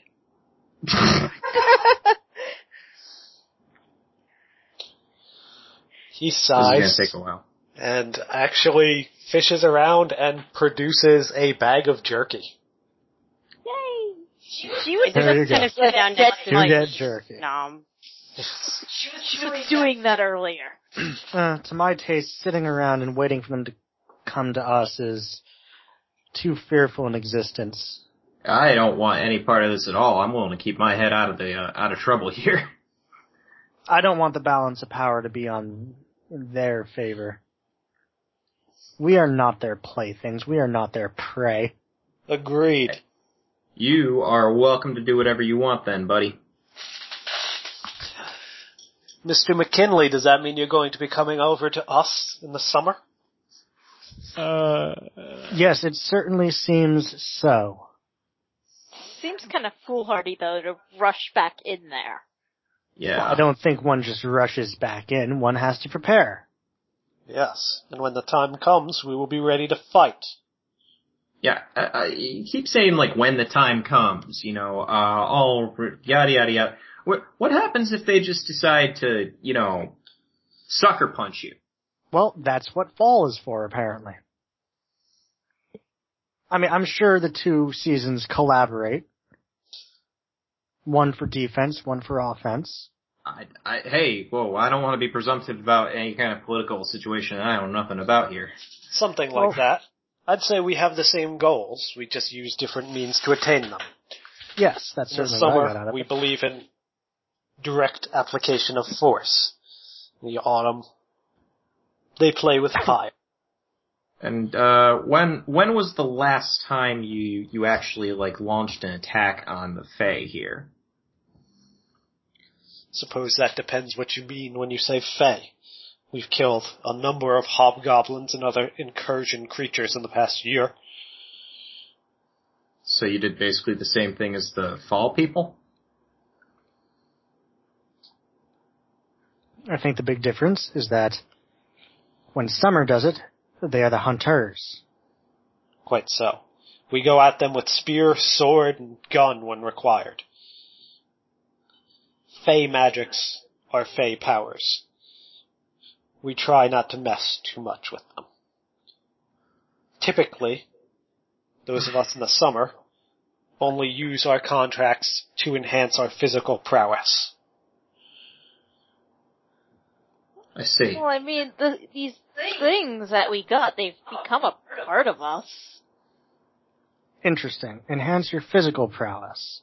He This is sighs gonna take a while. and actually fishes around and produces a bag of jerky. Yay! She, she was There you just kind go. of sit down next to You like, get jerky. nom. She was doing that earlier. Uh, to my taste, sitting around and waiting for them to come to us is too fearful an existence. I don't want any part of this at all. I'm willing to keep my head out of the uh, out of trouble here. I don't want the balance of power to be on their favor. We are not their playthings. We are not their prey. Agreed. You are welcome to do whatever you want then, buddy. Mister McKinley, does that mean you're going to be coming over to us in the summer? Uh, Yes, it certainly seems so. Seems kind of foolhardy, though, to rush back in there. Yeah. I don't think one just rushes back in. One has to prepare. Yes, and when the time comes, we will be ready to fight. Yeah, I, I, you keep saying, like, when the time comes, you know, uh, all, yada, yada, yada. What, what happens if they just decide to, you know, sucker punch you? Well, that's what fall is for, apparently. I mean, I'm sure the two seasons collaborate. One for defense, one for offense. I, I, hey, whoa, I don't want to be presumptive about any kind of political situation that I know nothing about here. Something like Oh. that. I'd say we have the same goals. We just use different means to attain them. Yes, that's In the certainly what I got out summer, of we it. believe in direct application of force. In the autumn, they play with fire. And uh, when when was the last time you you actually like launched an attack on the Fae here? Suppose that depends what you mean when you say Fae. We've killed a number of hobgoblins and other incursion creatures in the past year. So you did basically the same thing as the Fall people? I think the big difference is that when Summer does it, they are the hunters. Quite so. We go at them with spear, sword, and gun when required. Fey magics are Fey powers. We try not to mess too much with them. Typically, those of us in the summer only use our contracts to enhance our physical prowess. I see. Well, I mean, the, these things that we got, they've become a part of us. Interesting. Enhance your physical prowess.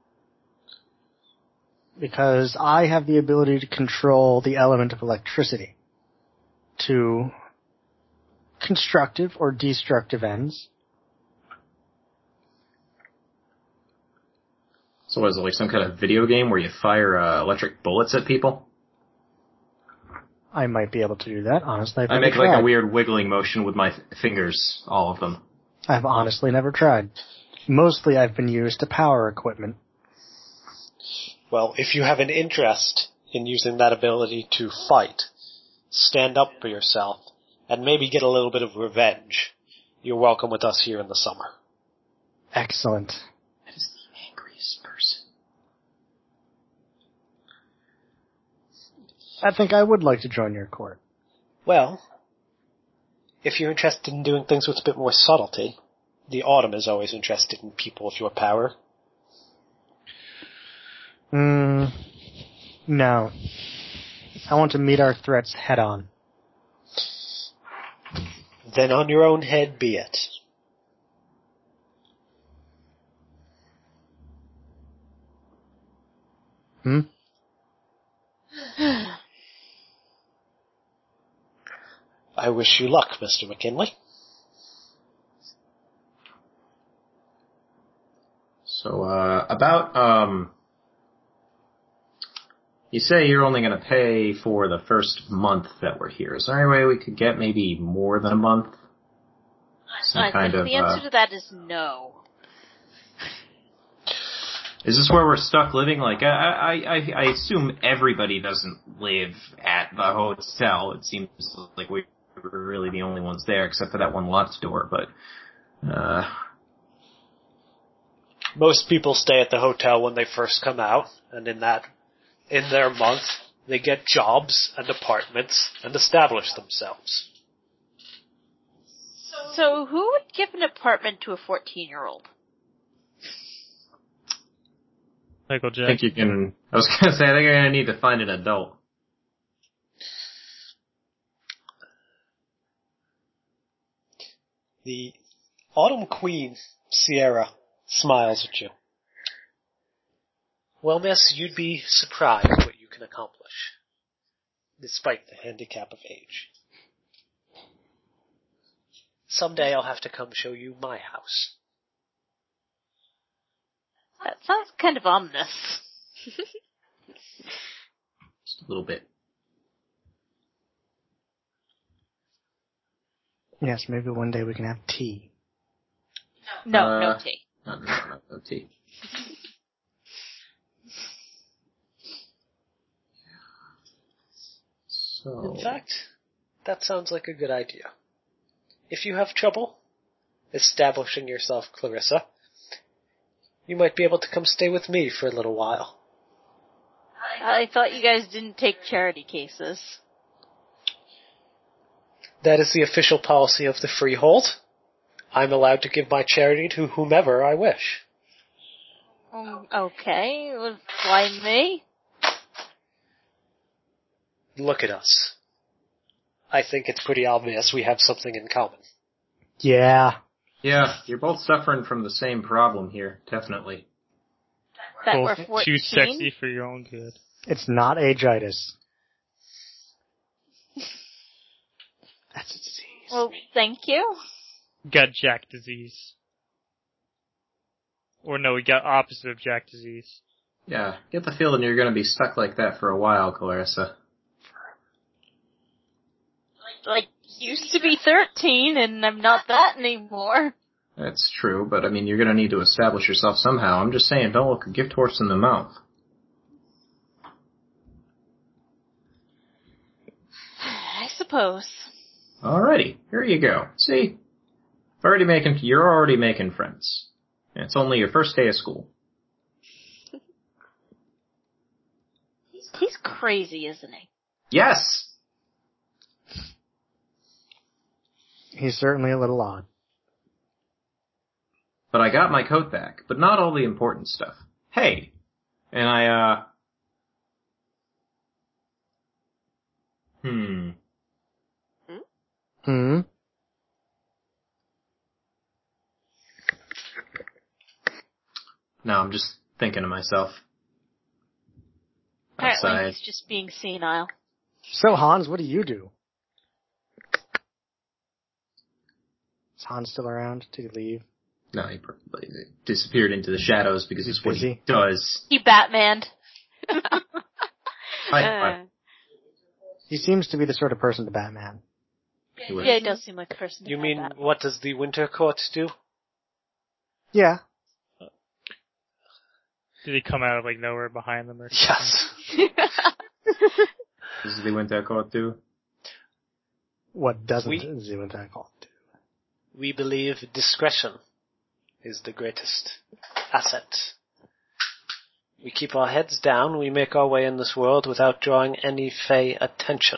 Because I have the ability to control the element of electricity to constructive or destructive ends. So was it like some kind of video game where you fire uh, electric bullets at people? I might be able to do that, honestly. I've I never make like tried. a weird wiggling motion with my f- fingers, all of them. I've honestly never tried. Mostly I've been used to power equipment. Well, if you have an interest in using that ability to fight, stand up for yourself, and maybe get a little bit of revenge, you're welcome with us here in the summer. Excellent. That is the angriest person. I think I would like to join your court. Well, if you're interested in doing things with a bit more subtlety, the Autumn is always interested in people of your power. Mm, no. I want to meet our threats head on. Then on your own head be it. Hmm? I wish you luck, Mister McKinley. So, uh, about, um, you say you're only going to pay for the first month that we're here. Is there any way we could get maybe more than a month? Some I kind think of, the answer uh, to that is no. Is this where we're stuck living? Like, I, I, I, I assume everybody doesn't live at the hotel. It seems like we're really the only ones there, except for that one locked door, but, uh... Most people stay at the hotel when they first come out, and in that, in their month, they get jobs and apartments and establish themselves. So who would give an apartment to a fourteen-year-old? Michael I Jackson. think you can, I was gonna say, I think you're gonna need to find an adult. The Autumn Queen, Sierra, smiles at you. Well, miss, you'd be surprised what you can accomplish, despite the handicap of age. Someday I'll have to come show you my house. That sounds kind of ominous. Just a little bit. Yes, maybe one day we can have tea. No, Uh, no tea. No, no, no, no tea. So... In fact, that sounds like a good idea. If you have trouble establishing yourself, Clarissa, you might be able to come stay with me for a little while. I thought you guys didn't take charity cases. That is the official policy of the Freehold. I'm allowed to give my charity to whomever I wish. Um, okay, well, why me? Look at us. I think it's pretty obvious we have something in common. Yeah. Yeah, you're both suffering from the same problem here, definitely. That Both we're fourteen? too sexy for your own good. It's not agitis. That's a disease. Well, thank you. Got Jack disease. Or no, we got opposite of Jack disease. Yeah, get the feeling you're gonna be stuck like that for a while, Clarissa. Like, used to be thirteen, and I'm not that anymore. That's true, but I mean, you're gonna need to establish yourself somehow. I'm just saying, don't look a gift horse in the mouth. I suppose. Alrighty, here you go. See? Already making, you're already making friends. And it's only your first day of school. He's crazy, isn't he? Yes! He's certainly a little odd. But I got my coat back, but not all the important stuff. Hey! And I, uh... Hmm. Hmm? No, I'm just thinking to myself. Apparently Outside. he's just being senile. So, Hans, what do you do? Is Hans still around? Did he leave? No, he probably disappeared into the shadows because He's it's what he busy. does. He Batmaned. Hi, Uh, hi. He seems to be the sort of person to Batman. He was. Yeah, he does seem like a person. to You have mean, that. what does the winter court do? Yeah. Did he come out of like nowhere behind them or something? Yes. This is the winter court too. What doesn't We- Ziwantag call do? We believe discretion is the greatest asset. We keep our heads down, we make our way in this world without drawing any fey attention.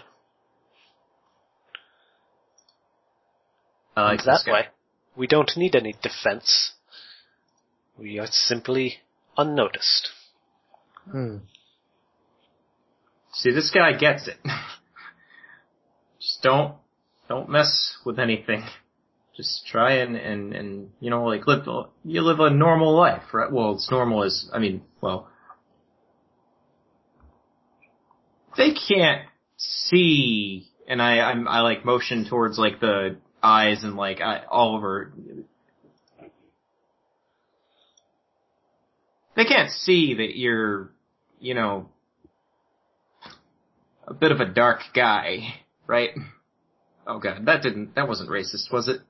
I like And that this guy. way, we don't need any defense. We are simply unnoticed. Hmm. See, this guy gets it. Just don't, don't mess with anything. Just try and, and, and, you know, like live, you live a normal life, right? Well, it's normal as, I mean, well, they can't see, and I, I'm, I like motion towards like the eyes and like I, all over. They can't see that you're, you know, a bit of a dark guy, right? Oh god, that didn't, that wasn't racist, was it?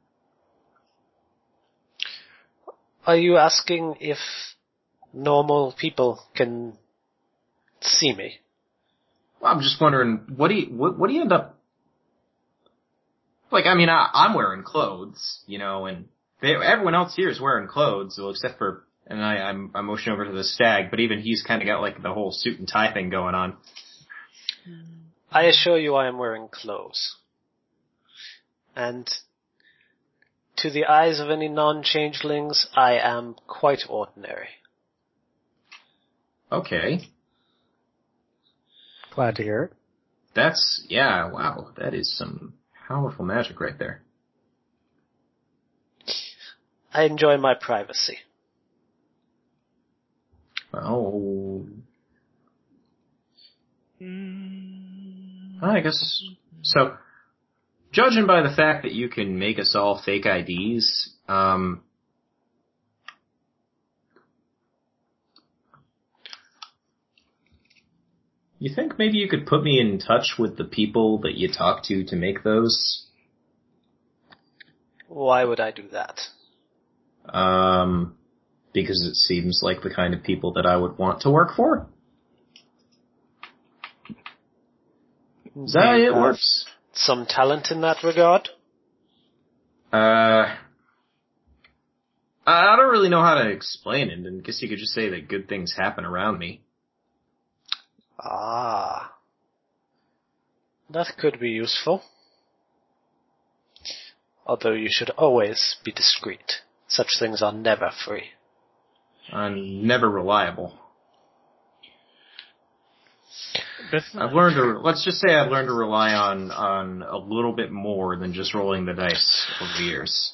Are you asking if normal people can see me? Well, I'm just wondering, what do you, what, what do you end up, like, I mean, I, I'm wearing clothes, you know, and they, everyone else here is wearing clothes, well, except for, and I, I'm, I'm motioning over to the stag, but even he's kind of got like the whole suit and tie thing going on. I assure you I am wearing clothes. And to the eyes of any non-changelings, I am quite ordinary. Okay. Glad to hear it. That's, yeah, wow, that is some powerful magic right there. I enjoy my privacy. Well, I guess, so, judging by the fact that you can make us all fake I Ds, um, you think maybe you could put me in touch with the people that you talk to to make those? Why would I do that? Um, because it seems like the kind of people that I would want to work for? Is that how Do you it have works? some talent in that regard? Uh, I don't really know how to explain it, and I guess you could just say that good things happen around me. Ah. That could be useful. Although you should always be discreet. Such things are never free. I'm never reliable. That's not I've learned to, let's just say I've learned to rely on, on a little bit more than just rolling the dice over the years.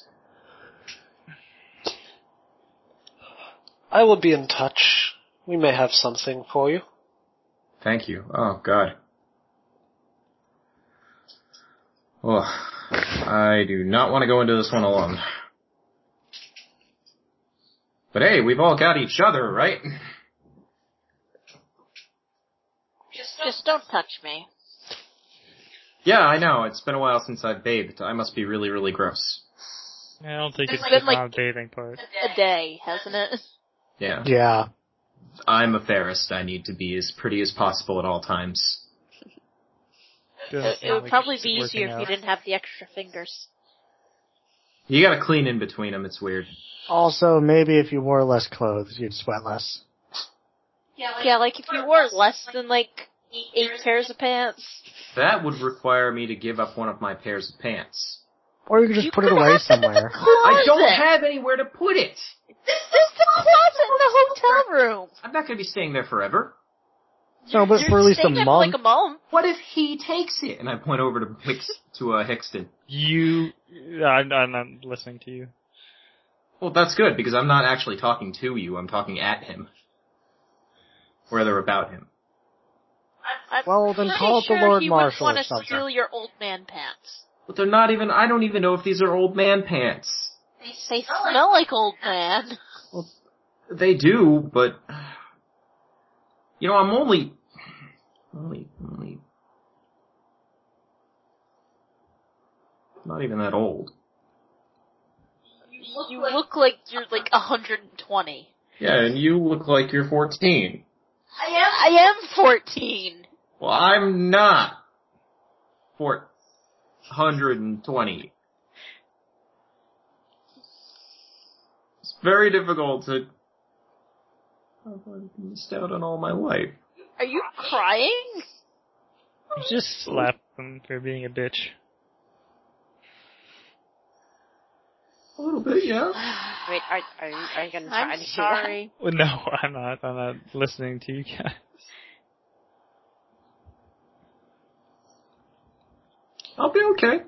I will be in touch. We may have something for you. Thank you. Oh, God. Oh, I do not want to go into this one alone. But hey, we've all got each other, right? Just don't touch me. Yeah, I know. It's been a while since I've bathed. I must be really, really gross. I don't think It's it's been the like- non-bathing part. A day, hasn't it? Yeah. Yeah. I'm a Ferrist. I need to be as pretty as possible at all times. Doesn't It, sound it would like probably it's be working easier if you out. didn't have the extra fingers. You gotta clean in between them. It's weird. Also, maybe if you wore less clothes, you'd sweat less. Yeah, like if you wore less than like eight pairs of pants. That would require me to give up one of my pairs of pants. Or you could just You put it could away have it in the somewhere. I don't closet. have anywhere to put it! There's the closet in the hotel room. I'm not gonna be staying there forever. No, but You're for at least a staying there for month. like a month. What if he takes it? And I point over to Hicks, to uh, Hickston. You, I'm, I'm not listening to you. Well, that's good, because I'm not actually talking to you, I'm talking at him. Rather about him. I'm Well, then pretty call it the sure Lord he Marshal wouldn't or want to something. steal your old man pants. But they're not even, I don't even know if these are old man pants. They smell like old man. They do, but... You know, I'm only... Only, only... Not even that old. You look like you're like one hundred twenty. Yeah, and you look like you're fourteen. I am. I am fourteen. Well, I'm not. Four hundred and twenty. It's very difficult to... I've missed out on all my life. Are you crying? You just slap him for being a bitch. A little bit, yeah. Wait, are, are, you, are you gonna try I'm to do sorry. Well, no, I'm not. I'm not listening to you guys. I'll be okay.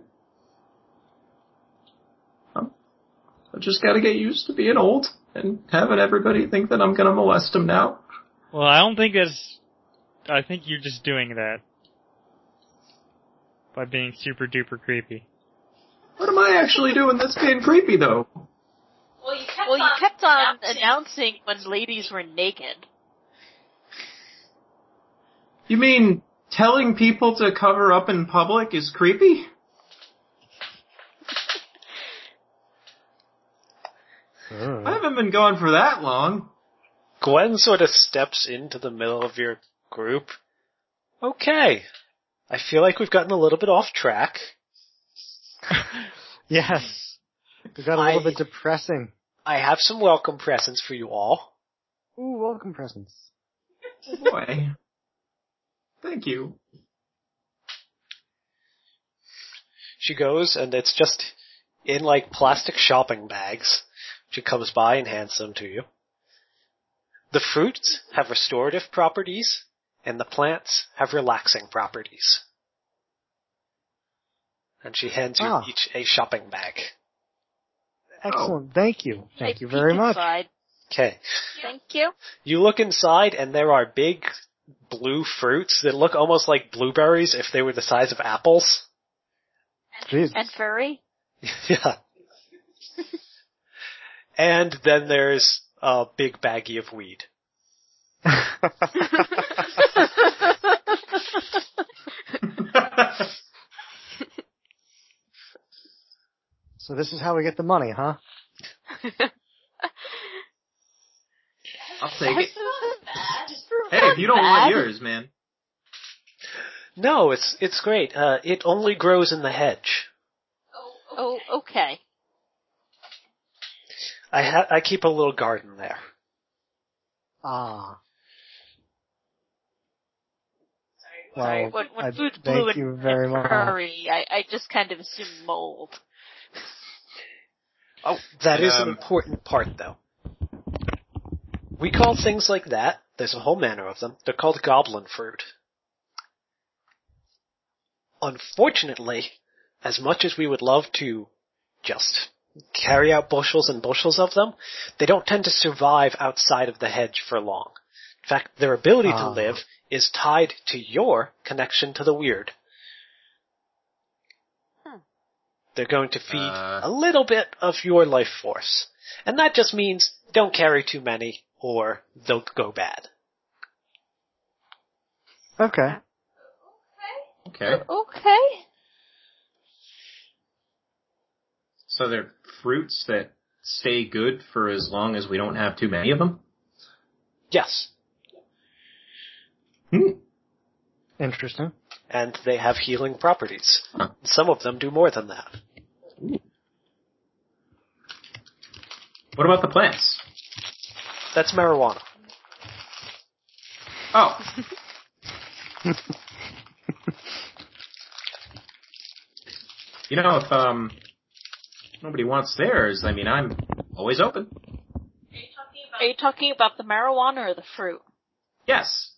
I'm, I just gotta get used to being old and having everybody think that I'm gonna molest them now. Well, I don't think that's... I think you're just doing that. By being super duper creepy. What am I actually doing that's being creepy, though? Well, you kept, well, you kept on announcing when ladies were naked. You mean telling people to cover up in public is creepy? I haven't been gone for that long. Gwen sort of steps into the middle of your group. Okay. I feel like we've gotten a little bit off track. Yes. We got a little I- bit depressing. I have some welcome presents for you all. Ooh, welcome presents. Oh boy. Thank you. She goes, and it's just in like plastic shopping bags. She comes by and hands them to you. The fruits have restorative properties, and the plants have relaxing properties. And she hands you Ah. each a shopping bag. Excellent. Thank you. Thank I you very peek much. Inside. Okay. Thank you. You look inside, and there are big blue fruits that look almost like blueberries if they were the size of apples. Jeez. And furry. Yeah. And then there's a big baggie of weed. So this is how we get the money, huh? I'll take it. Bad. Hey, if you don't want yours, man. No, it's it's great. Uh, it only grows in the hedge. Oh, okay. I ha- I keep a little garden there. Ah. Sorry, Well, when, when I food's thank blue and, you very and much. furry, I, I just kind of assume mold. Oh, that is an Um, important part, though. We call things like that, there's a whole manner of them, they're called goblin fruit. unfortunately, as much as we would love to just carry out bushels and bushels of them, they don't tend to survive outside of the hedge for long. In fact, their ability to Ah. live is tied to your connection to the weird. Hmm. They're going to feed Uh. a little bit of your life force. And that just means don't carry too many or they'll go bad. Okay. Okay. Okay. So they're fruits that stay good for as long as we don't have too many of them? Yes. Hmm. Interesting. And they have healing properties. Huh. Some of them do more than that. What about the plants? That's marijuana. Oh. You know, if um nobody wants theirs, I mean, I'm always open. Are you talking about the marijuana or the fruit? Yes.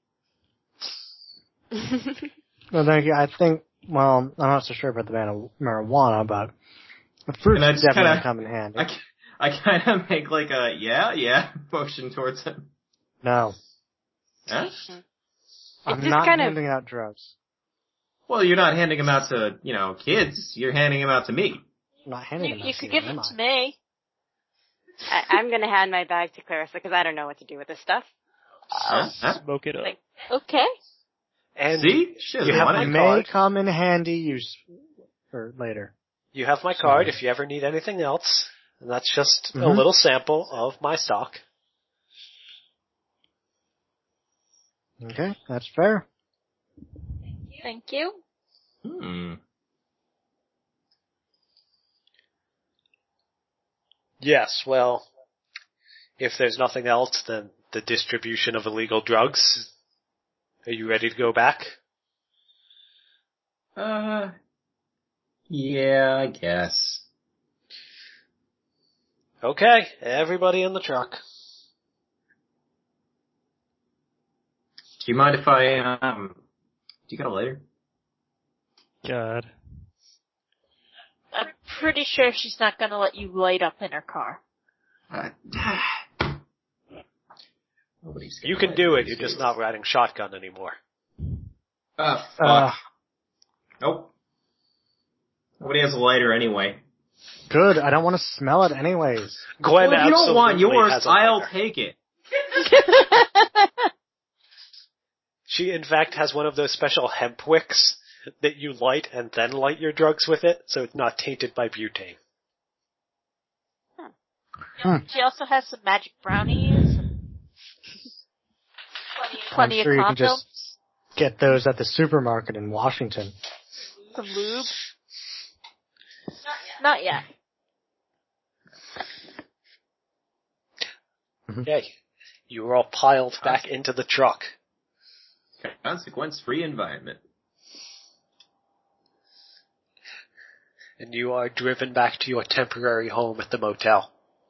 Well, thank you. I think, well, I'm not so sure about the ban- marijuana, but the fruits And I just definitely kinda- come in handy. I, I kind of make like a yeah, yeah motion towards him. No. Huh? I'm just not kind of- handing out drugs. Well, you're not handing them out to, you know, kids. You're handing them out to me. I'm not handing You, them you out could to give you, them am to I? me. I, I'm gonna hand my bag to Clarissa because I don't know what to do with this stuff. Huh? Huh? Smoke it up. Like, Okay. And See? She doesn't you have want my it. May card. come in handy use for later. You have my card if you ever need anything else. And that's just a Mhm. little sample of my stock. Okay, that's fair. Thank you. Hmm. Yes, well, if there's nothing else, then the distribution of illegal drugs. Are you ready to go back? Uh. Yeah, I guess. Okay, everybody in the truck. Do you mind if I um? Do you got a lighter? God. I'm pretty sure she's not gonna let you light up in her car. Uh, Nobody's got You a can lighter do it, these you're just days. not riding shotgun anymore. Ah, fuck. Uh, Nope. Nobody has a lighter anyway. good. I don't want to smell it anyways. Gwen Well, if you don't want absolutely yours, has a I'll lighter. take it. She, in fact, has one of those special hemp wicks that you light and then light your drugs with it, so it's not tainted by butane. Hmm. She also has some magic brownies. And plenty I'm sure of you condoms. can just get those at the supermarket in Washington. Some lube. Not yet. Yay. You were all piled back into the truck. Consequence-free environment. And you are driven back to your temporary home at the motel.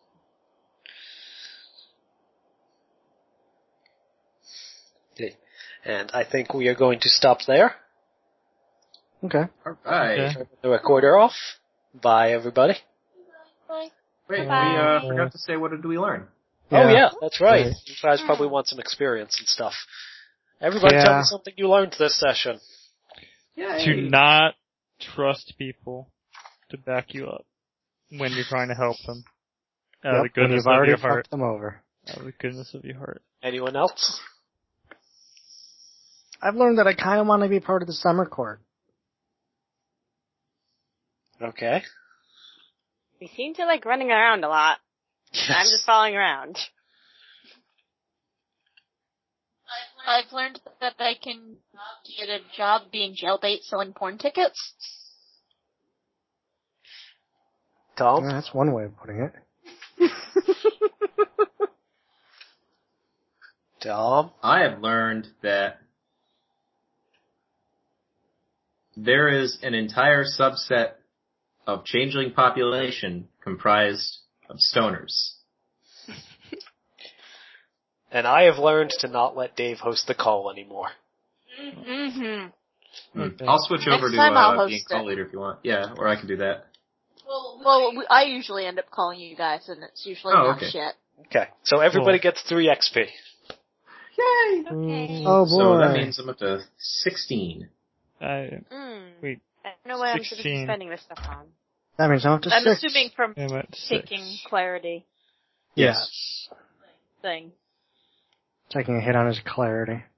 Okay. And I think we are going to stop there. Okay. Alright. Okay. Turn the recorder off. Bye, everybody. Bye. Wait, Bye. we uh, forgot to say what did we learn? Oh yeah, that's right. Right. You guys probably want some experience and stuff. Everybody tell Yeah. me something you learned this session. To not trust people to back you up when you're trying to help them. Out of the Yep, when goodness you've already of your heart. fucked them over. Out of the goodness of your heart. Anyone else? I've learned that I kind of want to be part of the summer court. Okay. we seem to like running around a lot. I'm just following around. I've learned that I can get a job being jailbait selling porn tickets. Tom? Yeah, that's one way of putting it. Tom? I have learned that there is an entire subset of changeling population comprised of stoners. And I have learned to not let Dave host the call anymore. Mm-hmm. Hmm. I'll switch over Next to time I'll uh, host being it. call leader if you want. Yeah, or I can do that. Well, we, I usually end up calling you guys, and it's usually Oh, not okay. shit. Okay, so everybody Cool. gets three X P. Yay! Okay. Oh boy. So that means I'm up to sixteen. Uh, Mm. wait, I don't know what I'm supposed to be sixteen. spending this stuff on. That means I'm up to I'm six. assuming from I'm at six. taking clarity Yes. thing. Taking a hit on his clarity.